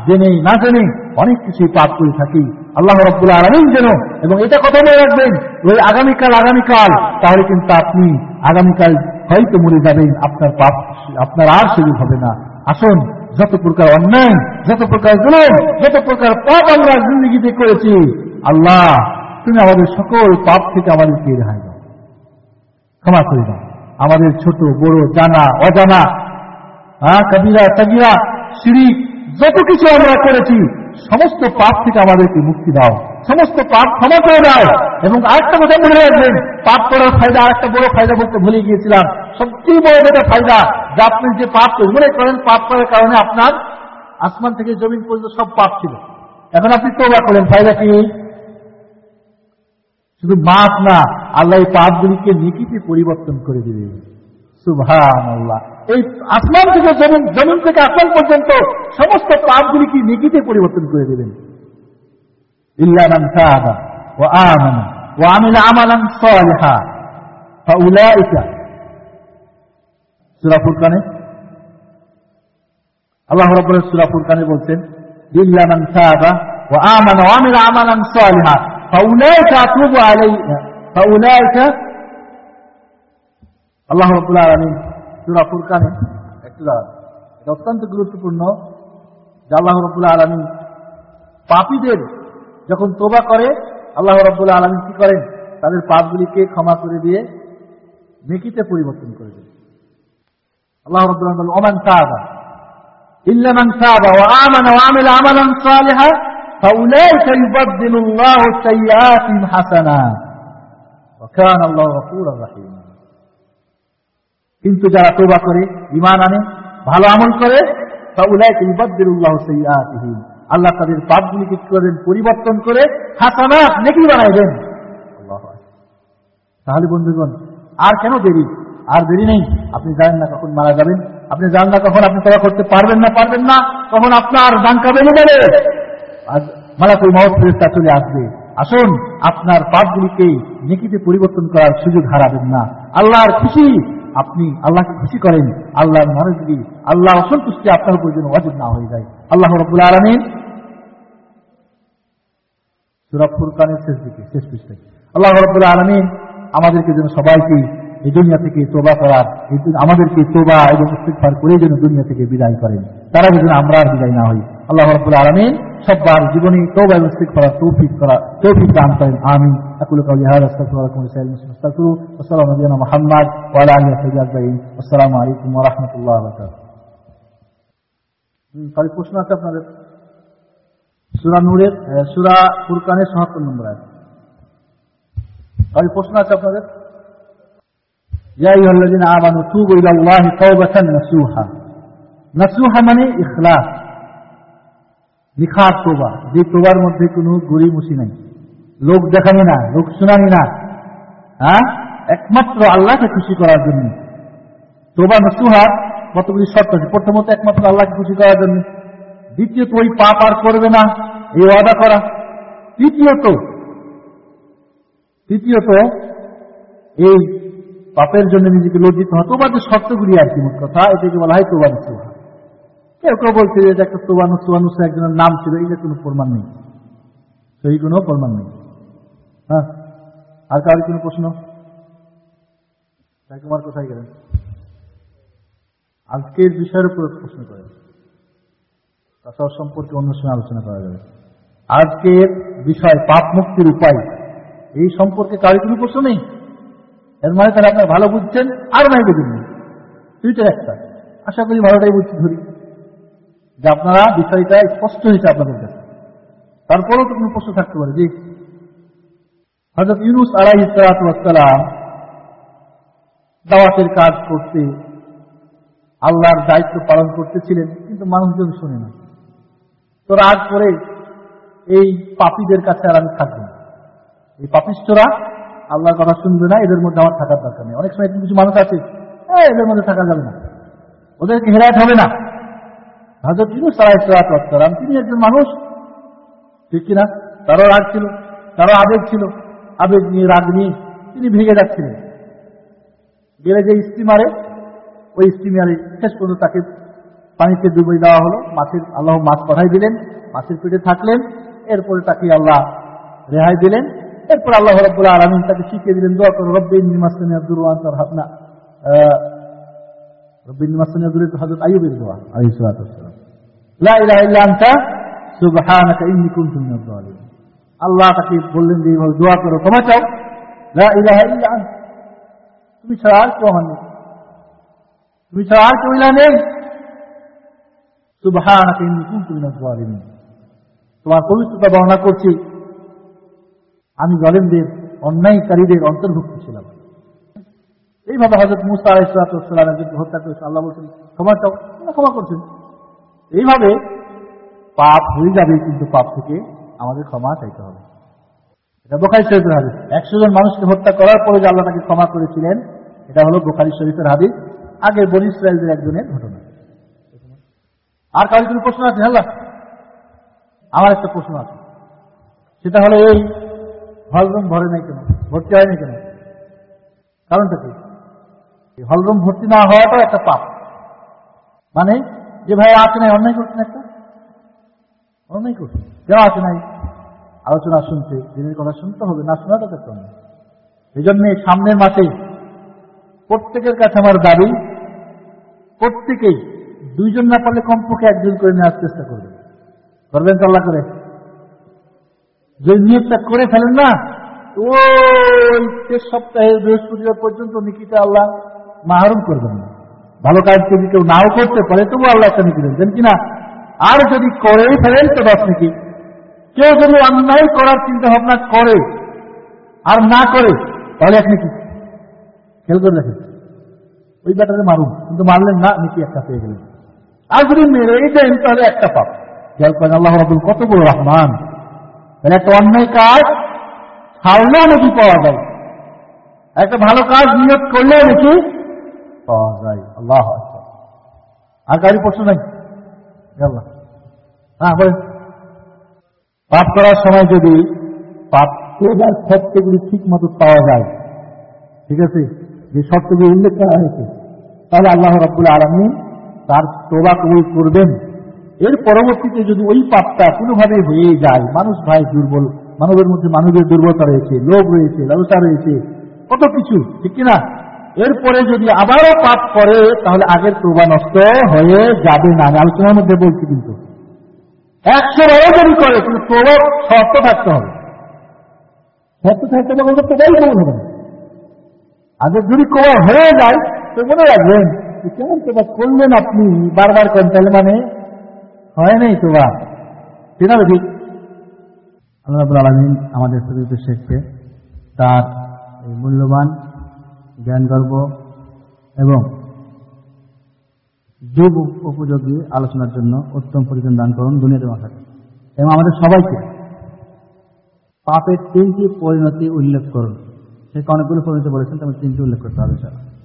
জেনে না জেনে অনেক কিছুই পাপ করে থাকি। আল্লাহ রাব্বুল আলামিন যেন, এবং এটা কথা মনে রাখবেন, ওই আগামীকাল আগামীকাল তাহলে কিন্তু আপনি আগামীকাল হয়তো মরে যাবেন, আপনার পাপ আপনার আর সুযোগ হবে না। আসুন, যত প্রকার অন্যায়, যত প্রকার জুলুম, যত প্রকার পাপ আমরা জিন্দগিতে করেছি, আল্লাহ তুমি আমাদের সকল পাপ থেকে আমাদেরকে রেহাই দাও, ক্ষমা করে দাও। আমাদের ছোট বড়, জানা অজানা, হ্যাঁ, কবিরা সগীরা, শিরক, যত কিছু আমরা করেছি সমস্ত পাপ থেকে আমাদেরকে মুক্তি দাও, সমস্ত পাপ ক্ষমা করে দাও। এবং আরেকটা কথা মনে রাখবেন, পাপ করার ফায়দা, আরেকটা বড় ফায়দা বলতে ভুলে গিয়েছিলাম, সবচেয়ে বড় যেটা ফায়দা, যে আপনি যে পাপ মনে করেন পাপ করার কারণে আপনার আসমান থেকে জমিন পর্যন্ত সব পাপ ছিল, এখন আপনি তওবা করেন, ফায়দা কি? শুধু মাফ না, আল্লাহ এই পাপগুলিকে নেকিতে পরিবর্তন করে দিবে। সুবহানাল্লাহ। এই আসমান থেকে জমিন, জমিন থেকে আসমান পর্যন্ত সমস্ত পাপগুলিকে নেকিতে পরিবর্তন করে দেবেন। ইল্লা মান তাবা ওয়া আমানা ওয়া আমিলা আমালান সালিহা ফাউলাইকা, সূরা ফুরকানে আল্লাহ রাব্বুল আলামিন সূরা ফুরকানে বলছেন, ইল্লা মান তাবা ওয়া আমানা ওয়া আমিলা আমালান সালিহা ফাউলাইকা আতুবু আলাইহি ফাউলাইকা। আল্লাহ রাব্বুল আলামিন সূরা ফুরকানে, একটু দাঁড়ান, এটা অত্যন্ত গুরুত্বপূর্ণ যে আল্লাহ রাব্বুল আলামিন পাপীদের যখন তওবা করে, আল্লাহ রাব্বুল আলামিন কি করেন? তাদের পাপগুলিকে ক্ষমা করে দিয়ে নেকিতে পরিবর্তন করে দেন। আল্লাহ রাব্বুল আলামিন বলেন, ওমান তাবা ইল্লা মান তাবা ওয়া আমানা ওয়া আমিলা আমালান সালিহা ফাউলাইকা ইউবাদদিলুল্লাহু সাইয়্যাতিহিম হাসানাত ওয়া কানা আল্লাহু গফুরার রহিম। কিন্তু যারা তওবা করে, ঈমান আনে, ভালো আমল করে, ফাউলাইকা ইউবাদদিলুল্লাহু সাইয়্যাতিহিম, আল্লাহ তাদের পাপগুলিকে কি করেন? পরিবর্তন করে হাসানাত, নেকি বানায় দেন। আল্লাহু আকবার। তাহলে বন্ধুগণ, আর কেন দেরি? আর দেরি নেই। আপনি জানেন না কখন মারা যাবেন, আপনি জানেন না কখন আপনি তওবা করতে পারবেন না পারবেন না কখন আপনার ডাঙ্কা বেজে যাবে, আজ মালাকুল মউত ফেরেশতা চলে আসবে। আসুন, আপনার পাপগুলিকে নেকিতে পরিবর্তন করার সুযোগ হারাবেন না। আল্লাহর খুশি, আপনি আল্লাহকে খুশি করেন, আল্লাহর নারাজগি, আল্লাহ অসন্তুষ্টি আপনার উপর যেন ওয়াজিব না হয়ে যায়। আল্লাহ রাব্বুল আলামিন সূরা ফুরকানের শেষ দিকে, শেষ পৃষ্ঠায় আল্লাহ রাব্বুল আলামিন আমাদেরকে যেন সবাইকে এই দুনিয়া থেকে তওবা করার, আমাদেরকে তওবা এবং ইস্তিগফার করে যেন দুনিয়া থেকে বিদায় করেন, তারা যেন আমরা আর বিদায় না হই। আল্লাহ রাব্বুল আলামিন সবার জীবনে তওবা এবং ইস্তিগফার তৌফিক করা তৌফিক দান করেন। আমিন। আকুলু কাওলি হাযা আস্তাগফিরুল্লাহ ওয়া সাল্লাল্লাহু আলাইহি ওয়াসাল্লাম ওয়া সাল্লামু আলা মুহাম্মদ ওয়া আলা আলিহি ওয়া সাহবিহি আজমাইন। আসসালামু আলাইকুম ওয়া রাহমাতুল্লাহি ওয়া বারাকাতুহু। হুম, তাহলে প্রশ্ন আছে আপনাদের? সূরা নূরের, সূরা ফুরকানের সত্তর নম্বর আয়াত। তাহলে প্রশ্ন আছে আপনাদের? ইয়া আইয়ুহাল্লাযীনা আমানু তুবু ইলাল্লাহি তাওবাতান নাসুহা। নাসুহা মানে ইখলাস, নিখার তোবা, যে তোবার মধ্যে কোনো গড়িমসি নাই, লোক দেখানি না, লোক শোনানি না, হ্যাঁ, একমাত্র আল্লাহকে খুশি করার জন্য। তোবা নাসুহার কতগুলি শর্ত আছে। প্রথমত একমাত্র আল্লাহকে খুশি করার জন্য, দ্বিতীয়ত ওই পাপ আর করবে না এই ওয়াদা করা, তৃতীয়ত তৃতীয়ত এই পাপের জন্য নিজেকে লজ্জিত হওয়া। তোবার যে শর্তগুলি আর কি, মোট কথা এটাকে বলা হয় তোবা নাসুহা। কেউ কেউ বলছে যে এটা একটা তোবা নাসুহা, নুসা একজনের নাম ছিল, এই যে কোনো প্রমাণ নেই, সেই কোনো প্রমাণ নেই। হ্যাঁ, আর কারোর কোনো প্রশ্ন? তাই তোমার কোথায় গেলেন? আজকের বিষয়ের উপর প্রশ্ন করেন, তাছাড়া সম্পর্কে অন্য সময় আলোচনা করা যাবে। আজকের বিষয় পাপ মুক্তির উপায়, এই সম্পর্কে কারোর কোনো প্রশ্ন নেই? এর মানে তাহলে আপনারা ভালো বুঝছেন আর নাই বুঝেন, দুইটার একটা। আশা করি ভালোটাই বুঝছি, ধরি যে আপনারা বিষয়টা স্পষ্ট হয়েছে আপনাদের কাছে। তারপরেও তো কোনো প্রশ্ন থাকতে পারে। জি, হযরত ইউনূস আলাইহিস সালাতু ওয়াস সালাম দাওয়াতের কাজ করতে, আল্লাহর দায়িত্ব পালন করতেছিলেন, কিন্তু মানুষজন শুনে না। তো রাগ করে এই পাপীদের কাছে আর আমি থাকবো না, এই পাপিষ্ঠরা আল্লাহর কথা শুনবে না, এদের মধ্যে আমার থাকার দরকার নেই। অনেক সময় কিছু মানুষ আছে, এদের মধ্যে থাকা যাবে না, ওদেরকে হেদায়েত হবে না। হযরত ইউনূস আলাইহিস সালাতু ওয়াস সালাম তিনি একজন মানুষ, ঠিক কিনা? তারও রাগ ছিল, তারও আবেগ ছিল, আবেগ নিয়ে রাগ নিয়ে তিনি ভেঙে যাচ্ছিলেন। গেলে যে স্টিমারে, ওই স্টিমারে শেষ পর্যন্ত তাকে পানিতে ডুবে দেওয়া হলো, মাছের আল্লাহ মাছ পাঠাই দিলেন, মাছের পেটে থাকলেন, এরপরে তাকে আল্লাহ রেহাই দিলেন। এরপর আল্লাহ রাব্বুল আলামিন তাকে শিখিয়ে দিলেন দোয়া করো, রব্বি ইন্নী মাসসানি আদ-দুররু ওয়া আনতা আরহামনা, রব্বি ইন্নী মাসসানি আদ-দুররু, হযরত আইয়ুবের দোয়া আলাইহিস সালাতু ওয়াস সালাম, লা ইলাহা ইল্লা আনতা সুবহানাকা ইন্নী কুনতু মিনাজ জালিমিন। আল্লাহ তাকে বললেন যে এইভাবে দোয়া করো, ক্ষমা চাও, লা ইলাহা ইল্লা আনতা, তুমি ছাড়া আর কেউ আমার নেই, তুমি ছাড়া আর কেউ ইলাহ নেই, সুবহানাকা ইন্নী কুনতু মিনাজ জালিমিন, তোমার পবিত্রতা বর্ণনা করছি, আমি জালিমদের অন্যায়কারীদের অন্তর্ভুক্ত ছিলাম। এইভাবে হযরত মূসা আলাইহিস সালাম একজনকে হত্যা করেছে, আল্লাহ বলছেন ক্ষমা চাও, ক্ষমা করছেন। এইভাবে পাপ হয়ে যাবে, কিন্তু পাপ থেকে আমাদের ক্ষমা চাইতে হবে। এটা বুখারী শরীফের হাদিস। একশো জন মানুষকে হত্যা করার পরে যে আল্লাহ তাকে ক্ষমা করেছিলেন, এটা হলো বুখারী শরীফের হাদিস, আগের বনী ইসরাঈলদের একজনের ঘটনা। আর কারো কোনো প্রশ্ন আছে? আল্লাহ, আমার একটা প্রশ্ন আছে, সেটা হলো এই হলরুম ভরে নাই কেন, ভর্তি হয়নি কেন? কারণটা কি? হলরুম ভর্তি না হওয়াটাও একটা পাপ। মানে যে ভাই আছে নাই, অন্যায় করছেন, একটা অন্যায় করছেন, কেউ আছে নাই, আলোচনা শুনতে, দিনের কথা শুনতে হবে, না শোনাটা তো একটা অন্যায়। এই জন্য সামনের মাসে প্রত্যেকের কাছে আমার দাবি, প্রত্যেকেই দুইজন না পারলে কমপক্ষে একজন করে নেওয়ার চেষ্টা করবেন। করবেন তো আল্লাহ করে? যদি নিয়োগটা করে ফেলেন না, ওই শেষ সপ্তাহে বৃহস্পতিবার পর্যন্ত নিকিটা আল্লাহ মাহরুম করবেন না। ভালো কাজ যদি কেউ নাও করতে পারে তবু আল্লাহ একটা নিকি দেন কিনা। আর যদি করেই ফেলেন তো দশ নিকি। কেউ যদি অন্যায় করার চিন্তা ভাবনা করে আর না করে তাহলে এক নিকি। খেয়াল করে দেখেন, ওই ব্যাটারে মারুন, কিন্তু মারলেন না, নিকি একটা পেয়ে গেলেন। আর যদি মেরেই দেন তাহলে একটা পাপ। খেয়াল করেন আল্লাহ রাব্বুল কত বড় রহমান। তাহলে একটা অন্যায় কাজ ছাড়লেও নাকি পাওয়া যায়, একটা ভালো কাজ নিয়ত করলেও নাকি পাওয়া যায়। আল্লাহ আকবার। আর কারো প্রশ্ন নাই? আল্লাহ, হ্যাঁ বলেন। পাপ করার সময় যদি পাপ করার শর্তগুলি ঠিক মতো পাওয়া যায়, ঠিক আছে, যে শর্তগুলি উল্লেখ করা হয়েছে, তাহলে আল্লাহ রাব্বুল আলামিন তার তওবা কবুল করবেন। এর পরবর্তীতে যদি ওই পাপটা কোনোভাবে হয়ে যায়, মানুষ ভাই দুর্বল, মানবের মধ্যে মানুষের দুর্বলতা রয়েছে, লোভ রয়েছে, লালসা রয়েছে, কত কিছু, ঠিক কিনা? এরপরে যদি আবারও পাপ করে তাহলে আগের তওবা নষ্ট হয়ে যাবে না। আমি আলোচনার মধ্যে বলছি, কিন্তু একশো বারো যদি করে কিন্তু তওবা শর্ত থাকতে হবে, শর্ত থাকতে হবে, তওবাই কবুল হবে না। আগে যদি তওবা হয়ে যায় তো মনে রাখবেন কেমন তওবা করলেন আপনি, বারবার করেন, তাহলে মানে হয় নাই তওবা, ঠিক আছে? ঠিক। আল্লাহ রাব্বুল আলামিন আমাদের প্রতিটি শেখকে তার এই মূল্যবান জ্ঞানগর্ভ এবং যুগ উপযোগী আলোচনার জন্য উত্তম পরিজন দান করুন দুনিয়াতে মাথাতে, এবং আমাদের সবাইকে পাপের তিনটি পরিণতি উল্লেখ করুন। সে অনেকগুলো পরিণতি বলেছেন, তবে তিনটি উল্লেখ করতে হবে।